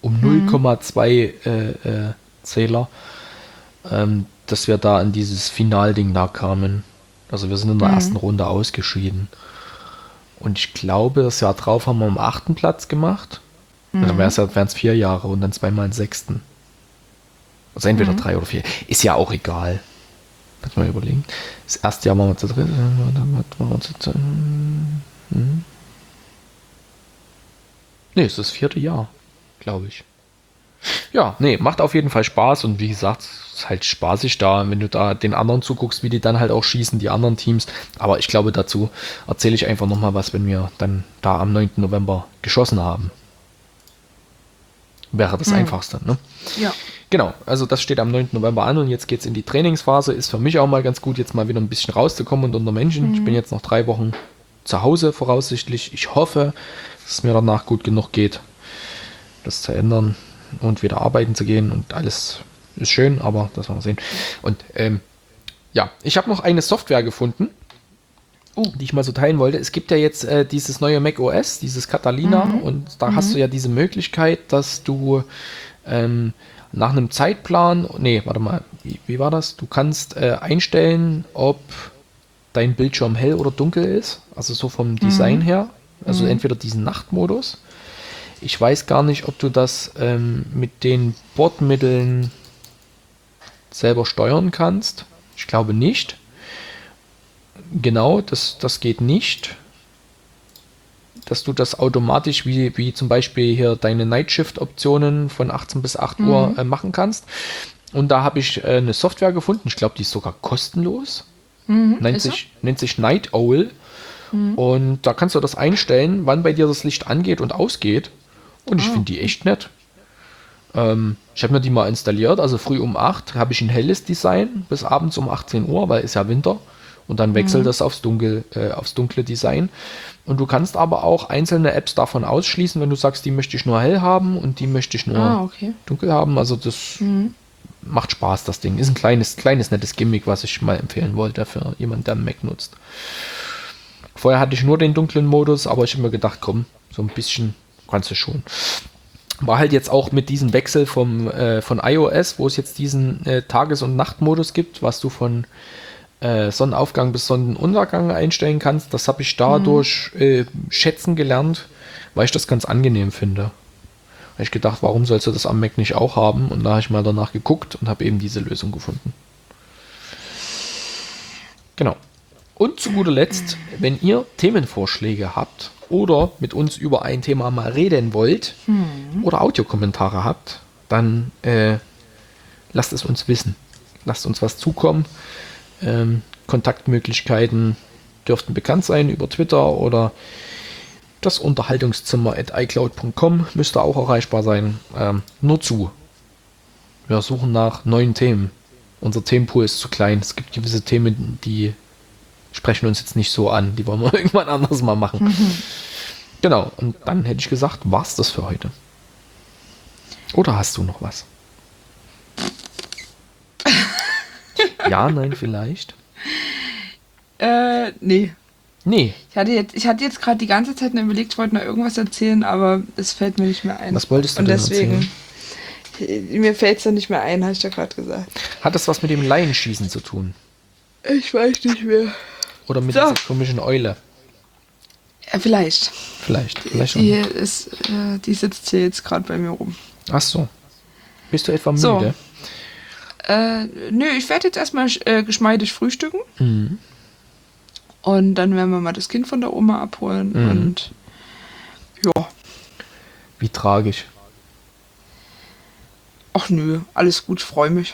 0,2 Zähler, dass wir da an dieses Finalding da kamen. Also wir sind in der ersten Runde ausgeschieden. Und ich glaube, das Jahr drauf haben wir am 8. Platz gemacht. Dann wären es 4 Jahre und dann 2-mal den 6. Also entweder 3 oder 4. Ist ja auch egal. Kannst du mal überlegen. Das erste Jahr waren wir zu dritt. Nee, es ist das 4. Jahr, glaube ich. Ja, nee, macht auf jeden Fall Spaß und wie gesagt, es ist halt spaßig da, wenn du da den anderen zuguckst, wie die dann halt auch schießen, die anderen Teams. Aber ich glaube, dazu erzähle ich einfach nochmal was, wenn wir dann da am 9. November geschossen haben. Wäre das Einfachste, ne? Ja. Genau, also das steht am 9. November an und jetzt geht es in die Trainingsphase. Ist für mich auch mal ganz gut, jetzt mal wieder ein bisschen rauszukommen und unter Menschen. Ich bin jetzt noch 3 Wochen zu Hause voraussichtlich. Ich hoffe, dass es mir danach gut genug geht, das zu ändern und wieder arbeiten zu gehen und alles ist schön, aber das werden wir sehen. Und ja, ich habe noch eine Software gefunden, die ich mal so teilen wollte. Es gibt ja jetzt dieses neue Mac OS, dieses Catalina und da hast du ja diese Möglichkeit, dass du nach einem Zeitplan, wie war das? Du kannst einstellen, ob dein Bildschirm hell oder dunkel ist, also so vom Design her, also entweder diesen Nachtmodus. Ich weiß gar nicht, ob du das mit den Bordmitteln selber steuern kannst. Ich glaube nicht. Genau, das geht nicht. Dass du das automatisch, wie zum Beispiel hier deine Nightshift-Optionen von 18 bis 8 Uhr machen kannst. Und da habe ich eine Software gefunden, ich glaube, die ist sogar kostenlos. Nennt sich Night Owl. Und da kannst du das einstellen, wann bei dir das Licht angeht und ausgeht. Und ich finde die echt nett. Ich habe mir die mal installiert, also früh um 8 habe ich ein helles Design bis abends um 18 Uhr, weil ist ja Winter. Und dann wechselt das aufs dunkle Design. Und du kannst aber auch einzelne Apps davon ausschließen, wenn du sagst, die möchte ich nur hell haben und die möchte ich nur dunkel haben. Also das macht Spaß, das Ding. Ist ein kleines, nettes Gimmick, was ich mal empfehlen wollte für jemanden, der einen Mac nutzt. Vorher hatte ich nur den dunklen Modus, aber ich habe mir gedacht, komm, so ein bisschen kannst du schon. War halt jetzt auch mit diesem Wechsel von iOS, wo es jetzt diesen Tages- und Nachtmodus gibt, was du von Sonnenaufgang bis Sonnenuntergang einstellen kannst. Das habe ich dadurch schätzen gelernt, weil ich das ganz angenehm finde. Da habe ich gedacht, warum sollst du das am Mac nicht auch haben? Und da habe ich mal danach geguckt und habe eben diese Lösung gefunden. Genau. Und zu guter Letzt, wenn ihr Themenvorschläge habt oder mit uns über ein Thema mal reden wollt oder Audiokommentare habt, dann lasst es uns wissen. Lasst uns was zukommen. Kontaktmöglichkeiten dürften bekannt sein über Twitter oder das Unterhaltungszimmer@icloud.com müsste auch erreichbar sein. Nur zu. Wir suchen nach neuen Themen. Unser Themenpool ist zu klein. Es gibt gewisse Themen, die sprechen uns jetzt nicht so an. Die wollen wir irgendwann anders mal machen. Genau. Und dann hätte ich gesagt, war's das für heute. Oder hast du noch was? Ja, nein, vielleicht. Nee. Nee. Ich hatte jetzt gerade die ganze Zeit überlegt, ich wollte noch irgendwas erzählen, aber es fällt mir nicht mehr ein. Was wolltest du Und denn deswegen, erzählen? mir fällt es dann nicht mehr ein, habe ich ja gerade gesagt. Hat das was mit dem Laienschießen zu tun? Ich weiß nicht mehr. Oder mit dieser komischen Eule? Ja, vielleicht. Vielleicht Die sitzt hier jetzt gerade bei mir rum. Ach so. Bist du etwa müde? So. Nö, ich werde jetzt erstmal geschmeidig frühstücken. Und dann werden wir mal das Kind von der Oma abholen. Und ja. Wie tragisch. Ach nö, alles gut, freue mich.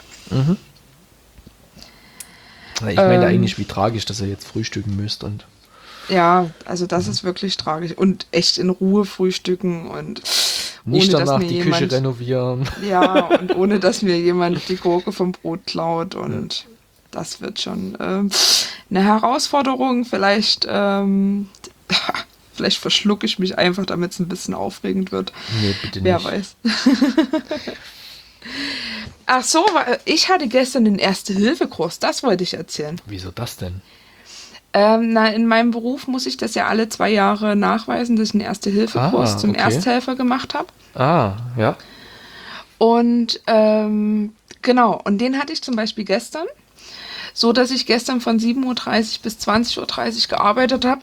Ich meine eigentlich, wie tragisch, dass ihr jetzt frühstücken müsst. Und ja, also das ist wirklich tragisch. Und echt in Ruhe frühstücken und nicht ohne, danach dass mir die Küche renovieren. Ja, und ohne, dass mir jemand die Gurke vom Brot klaut. Und das wird schon eine Herausforderung. Vielleicht verschlucke ich mich einfach, damit es ein bisschen aufregend wird. Nee, bitte nicht. Wer weiß. Ach so, ich hatte gestern den Erste-Hilfe-Kurs. Das wollte ich erzählen. Wieso das denn? In meinem Beruf muss ich das ja alle 2 Jahre nachweisen, dass ich einen Erste-Hilfe-Kurs zum Ersthelfer gemacht habe. Ah, ja. Und genau, und den hatte ich zum Beispiel gestern, so dass ich gestern von 7:30 Uhr bis 20:30 Uhr gearbeitet habe.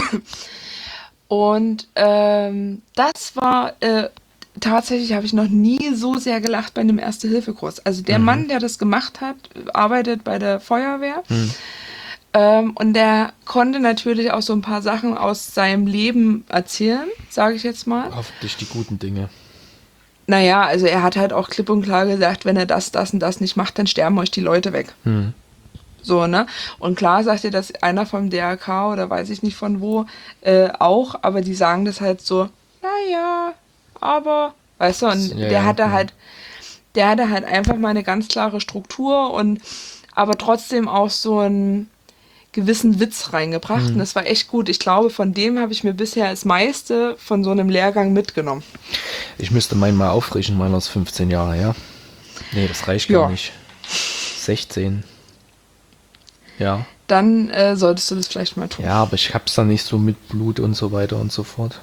Und das war tatsächlich, habe ich noch nie so sehr gelacht bei einem Erste-Hilfe-Kurs. Also der Mann, der das gemacht hat, arbeitet bei der Feuerwehr. Und der konnte natürlich auch so ein paar Sachen aus seinem Leben erzählen, sage ich jetzt mal. Hoffentlich die guten Dinge. Naja, also er hat halt auch klipp und klar gesagt, wenn er das und das nicht macht, dann sterben euch die Leute weg. So, ne? Und klar sagt ihr das einer vom DRK oder weiß ich nicht von wo auch, aber die sagen das halt so, naja, aber, weißt du, und der hatte halt einfach mal eine ganz klare Struktur und aber trotzdem auch so einen gewissen Witz reingebracht und das war echt gut. Ich glaube, von dem habe ich mir bisher das meiste von so einem Lehrgang mitgenommen. Ich müsste meinen mal auffrischen, meiner ist 15 Jahre her. Nee, das reicht gar nicht. 16. Ja. Dann solltest du das vielleicht mal tun. Ja, aber ich hab's dann nicht so mit Blut und so weiter und so fort.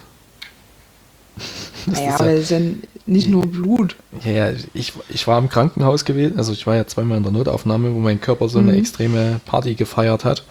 Naja, aber das ist ja nicht nur Blut. Ja, ich war im Krankenhaus gewesen, also ich war ja 2-mal in der Notaufnahme, wo mein Körper so eine extreme Party gefeiert hat.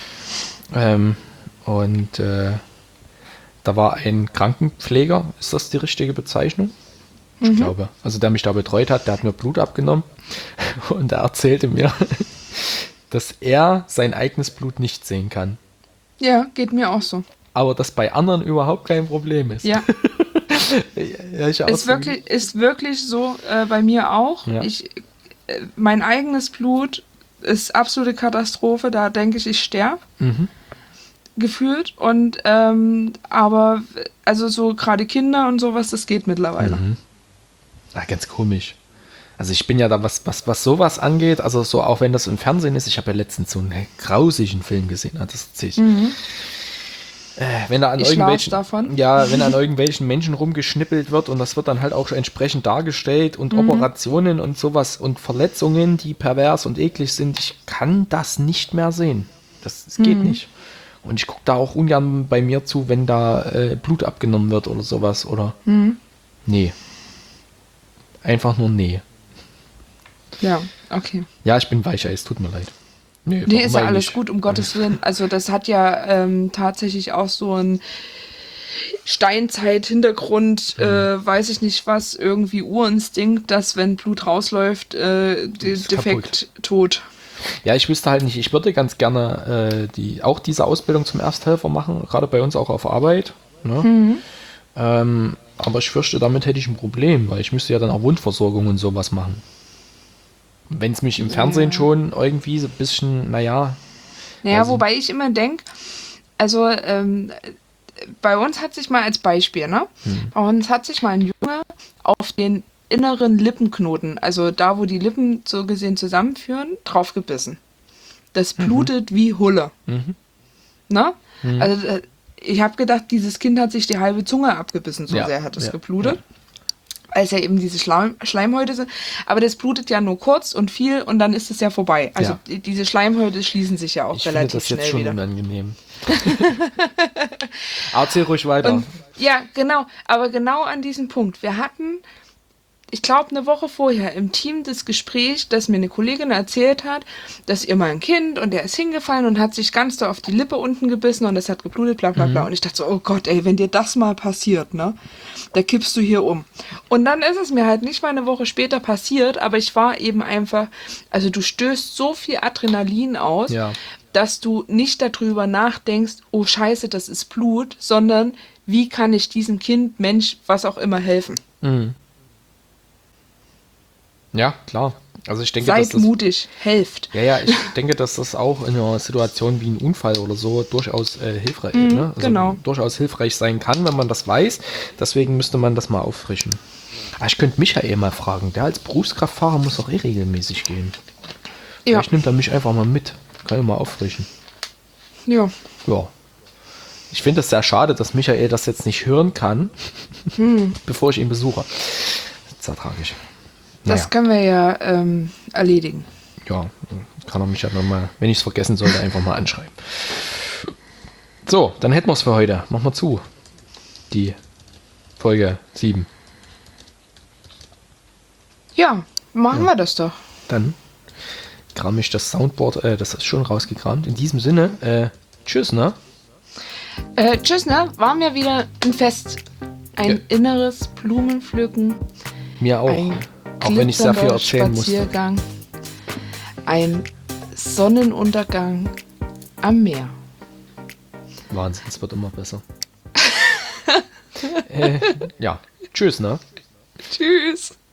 Da war ein Krankenpfleger, ist das die richtige Bezeichnung? Ich glaube. Also der mich da betreut hat, der hat mir Blut abgenommen und er erzählte mir, dass er sein eigenes Blut nicht sehen kann. Ja, geht mir auch so. Aber das bei anderen überhaupt kein Problem ist. Ja. Ja, ist wirklich so bei mir auch. Ja. Mein eigenes Blut ist absolute Katastrophe. Da denke ich sterbe. Gefühlt. Und aber also so gerade Kinder und sowas, das geht mittlerweile. ganz komisch. Also ich bin ja da, was sowas angeht, also so auch wenn das im Fernsehen ist, ich habe ja letztens so einen grausigen Film gesehen, das erzähl ich. Wenn da an wenn an irgendwelchen Menschen rumgeschnippelt wird und das wird dann halt auch entsprechend dargestellt und Operationen und sowas und Verletzungen, die pervers und eklig sind, ich kann das nicht mehr sehen. Das geht nicht. Und ich gucke da auch ungern bei mir zu, wenn da Blut abgenommen wird oder sowas, oder? Nee. Einfach nur nee. Ja, okay. Ja, ich bin Weicheis, tut mir leid. Nee, ist ja alles gut, um Gottes Willen. Also das hat ja tatsächlich auch so einen Steinzeit-Hintergrund, weiß ich nicht was, irgendwie Urinstinkt, dass wenn Blut rausläuft, defekt tot. Ja, ich wüsste halt nicht, ich würde ganz gerne auch diese Ausbildung zum Ersthelfer machen, gerade bei uns auch auf Arbeit. Ne? Aber ich fürchte, damit hätte ich ein Problem, weil ich müsste ja dann auch Wundversorgung und sowas machen. Wenn es mich im Fernsehen schon irgendwie so ein bisschen, naja, wobei ich immer denke, also bei uns hat sich mal als Beispiel, ne? Bei uns hat sich mal ein Junge auf den inneren Lippenknoten, also da, wo die Lippen so gesehen zusammenführen, draufgebissen. Das blutet wie Hulle. Ne? Also ich habe gedacht, dieses Kind hat sich die halbe Zunge abgebissen, so sehr hat es geblutet. Als ja eben diese Schleimhäute sind. Aber das blutet ja nur kurz und viel und dann ist es ja vorbei. Also diese Schleimhäute schließen sich ja auch relativ schnell wieder. Ich finde das jetzt schon unangenehm. Erzähl ruhig weiter. Und, ja, genau. Aber genau an diesem Punkt. Wir hatten, ich glaube, eine Woche vorher im Team das Gespräch, dass mir eine Kollegin erzählt hat, dass ihr mal ein Kind und der ist hingefallen und hat sich ganz da auf die Lippe unten gebissen und es hat geblutet, bla bla bla. Und ich dachte so, oh Gott, ey, wenn dir das mal passiert, ne, da kippst du hier um. Und dann ist es mir halt nicht mal eine Woche später passiert, aber ich war eben einfach, also du stößt so viel Adrenalin aus, dass du nicht darüber nachdenkst, oh Scheiße, das ist Blut, sondern wie kann ich diesem Kind, Mensch, was auch immer helfen. Ja, klar. Also ich denke, seid mutig, helft. Ja, ich denke, dass das auch in einer Situation wie ein Unfall oder so durchaus hilfreich, ne? Also durchaus hilfreich sein kann, wenn man das weiß. Deswegen müsste man das mal auffrischen. Aber ich könnte Michael mal fragen. Der als Berufskraftfahrer muss auch regelmäßig gehen. Vielleicht nimmt er mich einfach mal mit. Kann ich mal auffrischen. Ja. Ich finde es sehr schade, dass Michael das jetzt nicht hören kann, bevor ich ihn besuche. Das ist sehr tragisch. Das können wir ja erledigen. Ja, kann er mich ja nochmal, wenn ich es vergessen sollte, einfach mal anschreiben. So, dann hätten wir es für heute. Machen wir zu. Die Folge 7. Ja, machen wir das doch. Dann kram ich das Soundboard, das ist schon rausgekramt. In diesem Sinne, tschüss, ne? Tschüss, ne? War mir wieder ein Fest. Ein inneres Blumenpflücken. Mir auch. Auch wenn ich sehr viel erzählen Spaziergang, musste. Ein Sonnenuntergang am Meer. Wahnsinn, es wird immer besser. Ja, tschüss, ne? Tschüss.